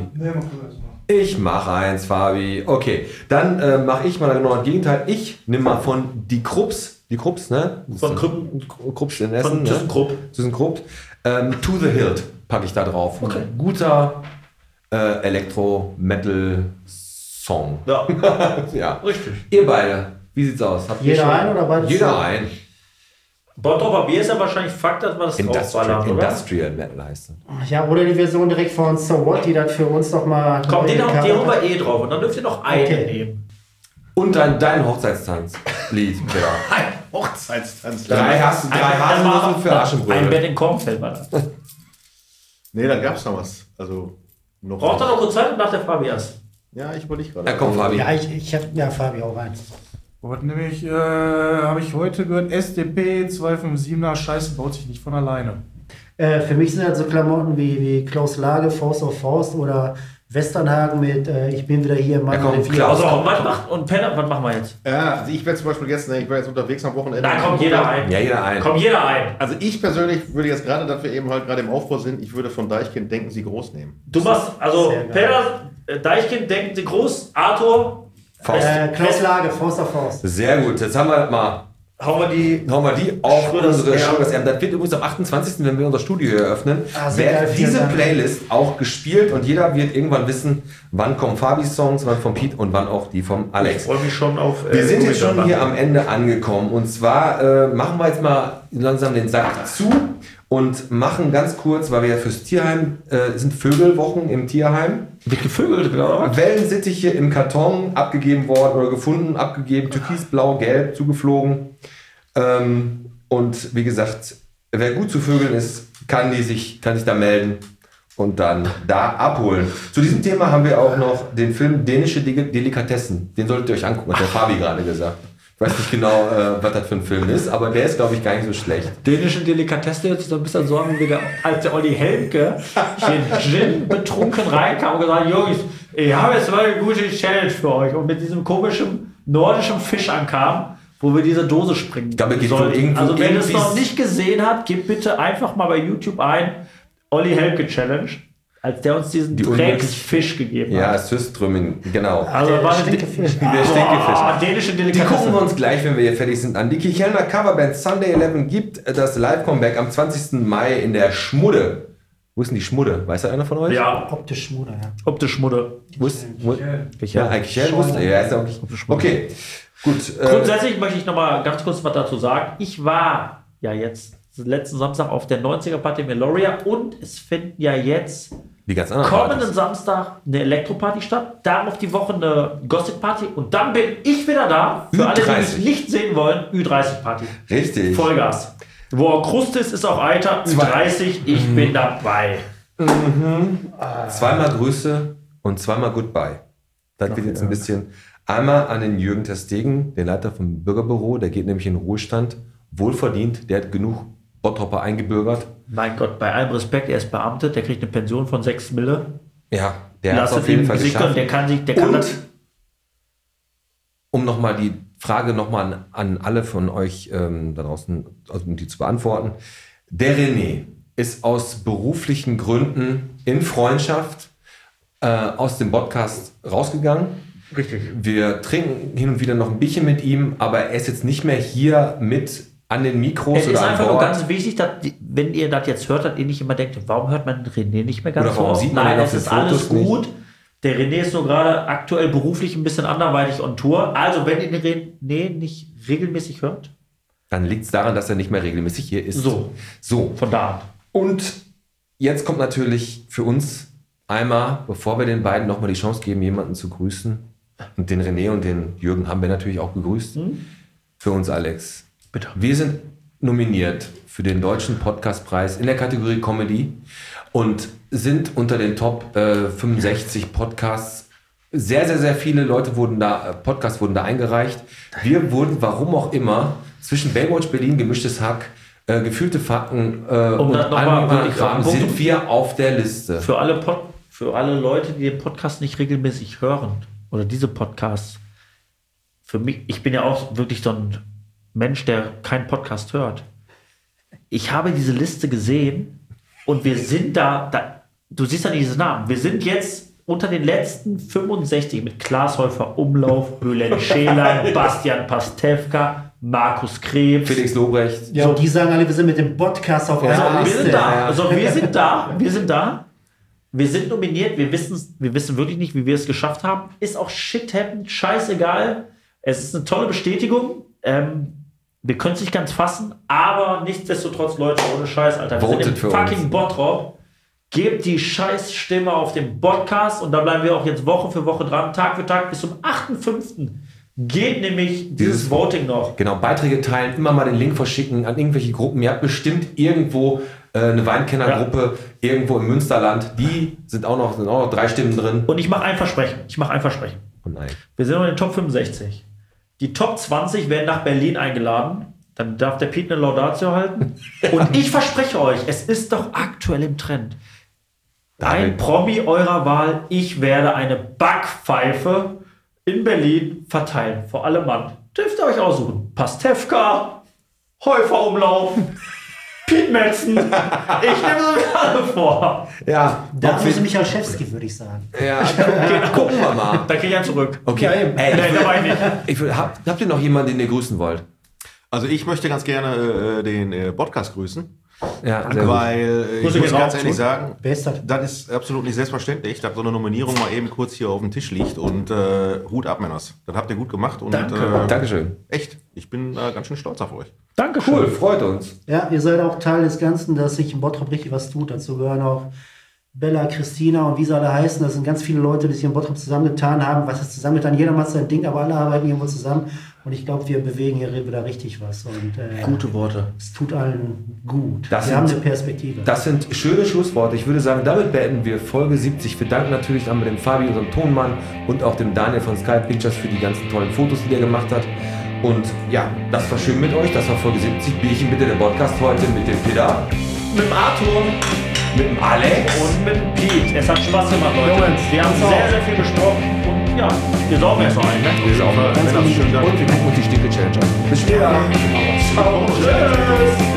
Ich mache eins, Fabi. Okay, dann äh, mache ich mal genau das Gegenteil. Ich nehme mal von die Krups, die Krups, ne?
Von Krüppen.
Krups in Essen,
Von
ne?
ThyssenKrupp.
ThyssenKrupp. Ähm, To the Hilt packe ich da drauf.
Okay.
Ein guter äh, Elektro-Metal-Song.
Ja,
Ja.
richtig.
Ihr beide, wie sieht's aus? Habt ihr
Jeder
schon-
ein oder beide
Jeder
zusammen?
ein.
Bottroper Bier ist ja wahrscheinlich Fakt, dass man das
Industrial,
draufballern, oder?
Industrial Metal heißt das.
Ja, oder die Version direkt von So What, die das für uns noch mal...
Kommt, den,
äh,
auch, den
covered
haben
hat.
wir eh drauf. Und dann dürft ihr noch einen
Okay.
nehmen.
Und dein, dein Hochzeitstanz-Lied, Peter.
Hochzeitstanz.
Drei, Hasen, drei
Ein-
Haselnüsse für
Ein
Aschenbrödel.
Bett in Kornfeld war das.
Nee, da gab es noch was. Also noch.
Braucht er noch kurz Zeit und nach der Fabi erst.
Ja, ich wollte nicht gerade.
Ja, komm, Fabi.
Ja, ich, ich habe... Ja, Fabi, auch rein.
Was nämlich, äh, habe ich heute gehört, S D P zwei fünf siebener, Scheiße baut sich nicht von alleine.
Äh, für mich sind das so Klamotten wie, wie Klaus Lage, Faust auf Faust oder Westernhagen mit äh, Ich bin wieder hier, Mann.
Ja, komm,
mit den
Klaus.
Also, was macht, und Penner, was machen wir jetzt?
Ja, also ich werde zum Beispiel gestern, ich war jetzt unterwegs am Wochenende.
Da kommt jeder ein.
Ja, jeder ein.
Kommt jeder ein.
Also ich persönlich würde jetzt gerade, dass wir eben halt gerade im Aufbau sind, ich würde von Deichkind Denken Sie groß nehmen.
Du machst, also,
Sehr geil.
Penner, äh, Deichkind, denken Sie groß, Arthur,
Faust.
Äh, Klaus Lage, Faust auf Faust.
Sehr gut, jetzt haben wir mal.
hauen wir die.
Hauen wir die auf
Schröders
unsere
Erben.
Schröders Erben. Das wird übrigens am achtundzwanzigsten, wenn wir unser Studio hier eröffnen,
Ah, sehr geil,
wird
vielen
diese
Dank.
Playlist auch gespielt und jeder wird irgendwann wissen, wann kommen Fabis Songs, wann von Pete und wann auch die vom
Ich
Alex.
freue mich schon auf.
Wir sind jetzt schon
Gummischarten.
hier am Ende angekommen und zwar äh, machen wir jetzt mal langsam den Sack zu und machen ganz kurz, weil wir ja fürs Tierheim, äh, es sind Vögelwochen im Tierheim.
Wird gevögelt, oder?
Wellensittiche im Karton abgegeben worden oder gefunden, abgegeben, türkis, blau, gelb, zugeflogen. Ähm, und wie gesagt, wer gut zu Vögeln ist, kann, die sich, kann sich da melden und dann da abholen. Zu diesem Thema haben wir auch noch den Film Dänische Deli- Delikatessen. Den solltet ihr euch angucken, hat der Fabi gerade gesagt. Ich weiß nicht genau, äh, was das für ein Film ist, aber der ist, glaube ich, gar nicht so schlecht.
Dänischen Delikatessen hört sich so ein bisschen so an, wie der, als der Olli Helmke hier Gin betrunken reinkam und gesagt hat, Jungs, ich habe jetzt mal eine gute Challenge für euch. Und mit diesem komischen nordischen Fisch ankam, wo wir diese Dose springen
Ich glaube, es geht
sollten.
wohl irgendwo-
Also wer das
irgendwie-
noch nicht gesehen hat, gebt bitte einfach mal bei YouTube ein Olli Helmke Challenge, als der uns diesen
Die
Drecksfisch gegeben
Ja,
hat.
Süströmming, genau.
Also
Der
war eine
Stinkefisch.
Der Stinkefisch.
Boah, dänische
Die
Delikatessen.
gucken wir uns gleich, wenn wir hier fertig sind, an. Die Kirchhellner Coverband Sunday eleven gibt das Live-Comeback am zwanzigsten Mai in der Schmudde. Wo ist denn die Schmudde? Weiß das einer von euch?
Ja,
Optisch Schmuder, ja.
optisch Mudde.
Wo ist, wo, ja, eigentlich ja, wusste. Ja, ist ja okay. Okay, gut. Äh,
Grundsätzlich möchte ich noch mal ganz kurz was dazu sagen. Ich war ja jetzt letzten Samstag auf der neunziger-Party in Meloria und es finden ja jetzt
Die ganz anderen
kommenden
Partys.
Samstag eine Elektroparty statt, darauf die Woche eine Gossip-Party und dann bin ich wieder da, für
Ü
alle, die
dreißig.
mich nicht sehen wollen, Ü dreißig-Party.
Richtig.
Vollgas. Wo auch Krust ist, ist auch Eiter, Ü dreißig, ich bin dabei.
Zweimal Grüße und zweimal Goodbye. Das wird jetzt ein bisschen. Einmal an den Jürgen Terstegen, den Leiter vom Bürgerbüro, der geht nämlich in den Ruhestand. Wohlverdient, der hat genug Bottropper eingebürgert.
Mein Gott, bei allem Respekt, er ist Beamtet, der kriegt eine Pension von sechs Mille.
Ja, der hat es
Lass
auf
es
jeden
ihm
Fall
sickern,
geschafft.
der kann sich, der kann
Und,
das.
um nochmal die Frage nochmal an, an alle von euch ähm, da draußen, also um die zu beantworten. Der René ist aus beruflichen Gründen in Freundschaft äh, aus dem Podcast rausgegangen.
Richtig.
Wir trinken hin und wieder noch ein Bierchen mit ihm, aber er ist jetzt nicht mehr hier mit an den Mikros
Es ist
oder an
einfach nur
Bord.
ganz wichtig, dass, die- wenn ihr das jetzt hört, dass ihr nicht immer denkt, warum hört man René nicht mehr ganz
Oder
so
warum
oft?
sieht man
Nein,
ihn auf
es
den
ist alles
Fotos nicht?
gut. Der René ist nur gerade aktuell beruflich ein bisschen anderweitig on Tour. Also, wenn ihr den René nicht regelmäßig hört,
Dann liegt es daran, dass er nicht mehr regelmäßig hier ist.
So.
So.
von da an.
Und jetzt kommt natürlich für uns einmal, bevor wir den beiden nochmal die Chance geben, jemanden zu grüßen. Und den René und den Jürgen haben wir natürlich auch gegrüßt. Für uns, Alex.
Bitte.
Wir sind nominiert für den Deutschen Podcastpreis in der Kategorie Comedy und sind unter den Top äh, fünfundsechzig Podcasts. Sehr, sehr, sehr viele Leute wurden da, äh, Podcasts wurden da eingereicht. Wir wurden, warum auch immer, zwischen Baywatch Berlin, Gemischtes Hack, äh, gefühlte Fakten äh,
Um
und
das noch
allem
mal
anderen
wirklich
Kram
auf den Punkt
sind
zu-
wir auf der Liste.
Für alle, Pod, für alle Leute, die den Podcast nicht regelmäßig hören oder diese Podcasts, für mich, ich bin ja auch wirklich so ein Mensch, der keinen Podcast hört. Ich habe diese Liste gesehen und wir sind da, da du siehst ja nicht diese Namen, wir sind jetzt unter den letzten fünfundsechzig mit Klaas Häufer Umlauf, Bülent Schelan, Bastian Pastewka, Markus Krebs.
Felix Lobrecht.
Ja, und die sagen alle, wir sind mit dem Podcast auf
Also,
einer
wir
Liste.
sind da. Also, wir sind da. Wir sind da. Wir sind nominiert. Wir wissen, wir wissen wirklich nicht, wie wir es geschafft haben. Ist auch shit happen. Scheißegal. Es ist eine tolle Bestätigung. Ähm, wir können es nicht ganz fassen, aber nichtsdestotrotz, Leute, ohne Scheiß, Alter. Wir
Votet
sind im
für
fucking
uns.
Bottrop. Gebt die Scheißstimme auf dem Podcast und da bleiben wir auch jetzt Woche für Woche dran, Tag für Tag bis zum achten fünften geht nämlich dieses,
Dieses-
Voting noch.
Genau, Beiträge teilen, immer mal den Link verschicken an irgendwelche Gruppen. Ihr habt bestimmt irgendwo äh, eine Weinkennergruppe, irgendwo im Münsterland. Die sind auch noch, sind auch noch drei Stimmen drin.
Und ich mache ein Versprechen. Ich mache ein Versprechen.
Oh nein.
Wir sind in den Top fünfundsechzig. Die Top zwanzig werden nach Berlin eingeladen. Dann darf der Pete eine Laudatio halten. Und ich verspreche euch, es ist doch aktuell im Trend. Ein Promi eurer Wahl, ich werde eine Backpfeife in Berlin verteilen. Vor allem Mann. Dürft ihr euch aussuchen. Pastewka, Häufer Umlauf, Piet Metzen. Ich nehme sie gerade vor.
Ja,
Da
ob
ist
wir-
Michael Schewski, würde ich sagen.
ja, ja, gucken wir mal.
Dann kriege ich einen zurück.
Okay,
Ja, eben.
ey,
Nein,
ich
da war ich
will,
nicht.
ich will, hab, habt ihr noch jemanden, den ihr grüßen wollt?
Also ich möchte ganz gerne äh, den äh, Podcast grüßen,
Ja, sehr gut.
weil äh,
Grüße
ich muss
gehen
ganz
raus,
ehrlich
gut.
sagen,
Wer ist das?
das ist absolut nicht selbstverständlich, dass so eine Nominierung mal eben kurz hier auf dem Tisch liegt und äh, Hut ab, Männers. Das habt ihr gut gemacht und
Danke.
Äh,
Dankeschön.
echt, ich bin äh, ganz schön stolz auf euch.
Dankeschön.
Cool, freut uns.
Ja, ihr seid auch Teil des Ganzen, dass sich in Bottrop richtig was tut. Dazu gehören auch Bella, Christina und wie sie alle heißen. Das sind ganz viele Leute, die sich in Bottrop zusammengetan haben. Was ist zusammengetan? Jeder macht sein Ding, aber alle arbeiten irgendwo zusammen. Und ich glaube, wir bewegen hier wieder richtig was. Und äh,
Gute Worte.
es tut allen gut.
Das
wir
sind-
haben eine Perspektive.
Das sind schöne Schlussworte. Ich würde sagen, damit beenden wir Folge siebzig. Wir danken natürlich einmal dem Fabi, unserem Tonmann, und auch dem Daniel von Sky Pictures für die ganzen tollen Fotos, die er gemacht hat. Und ja, das war schön mit euch. Das war Folge siebzig. Bierchen bitte, der Podcast heute mit dem Peter,
Mit dem Arthur
mit dem Alex.
und mit dem Pete. Es hat Spaß gemacht, Leute.
Jungs,
wir haben
pass
sehr,
auf.
sehr viel besprochen. Und ja, wir saugen jetzt noch ein. Ne?
Wir saugen.
Schönen Dank.
Und wir gucken uns die Stinke-Challenge an. Bis später.
Ciao. Tschüss.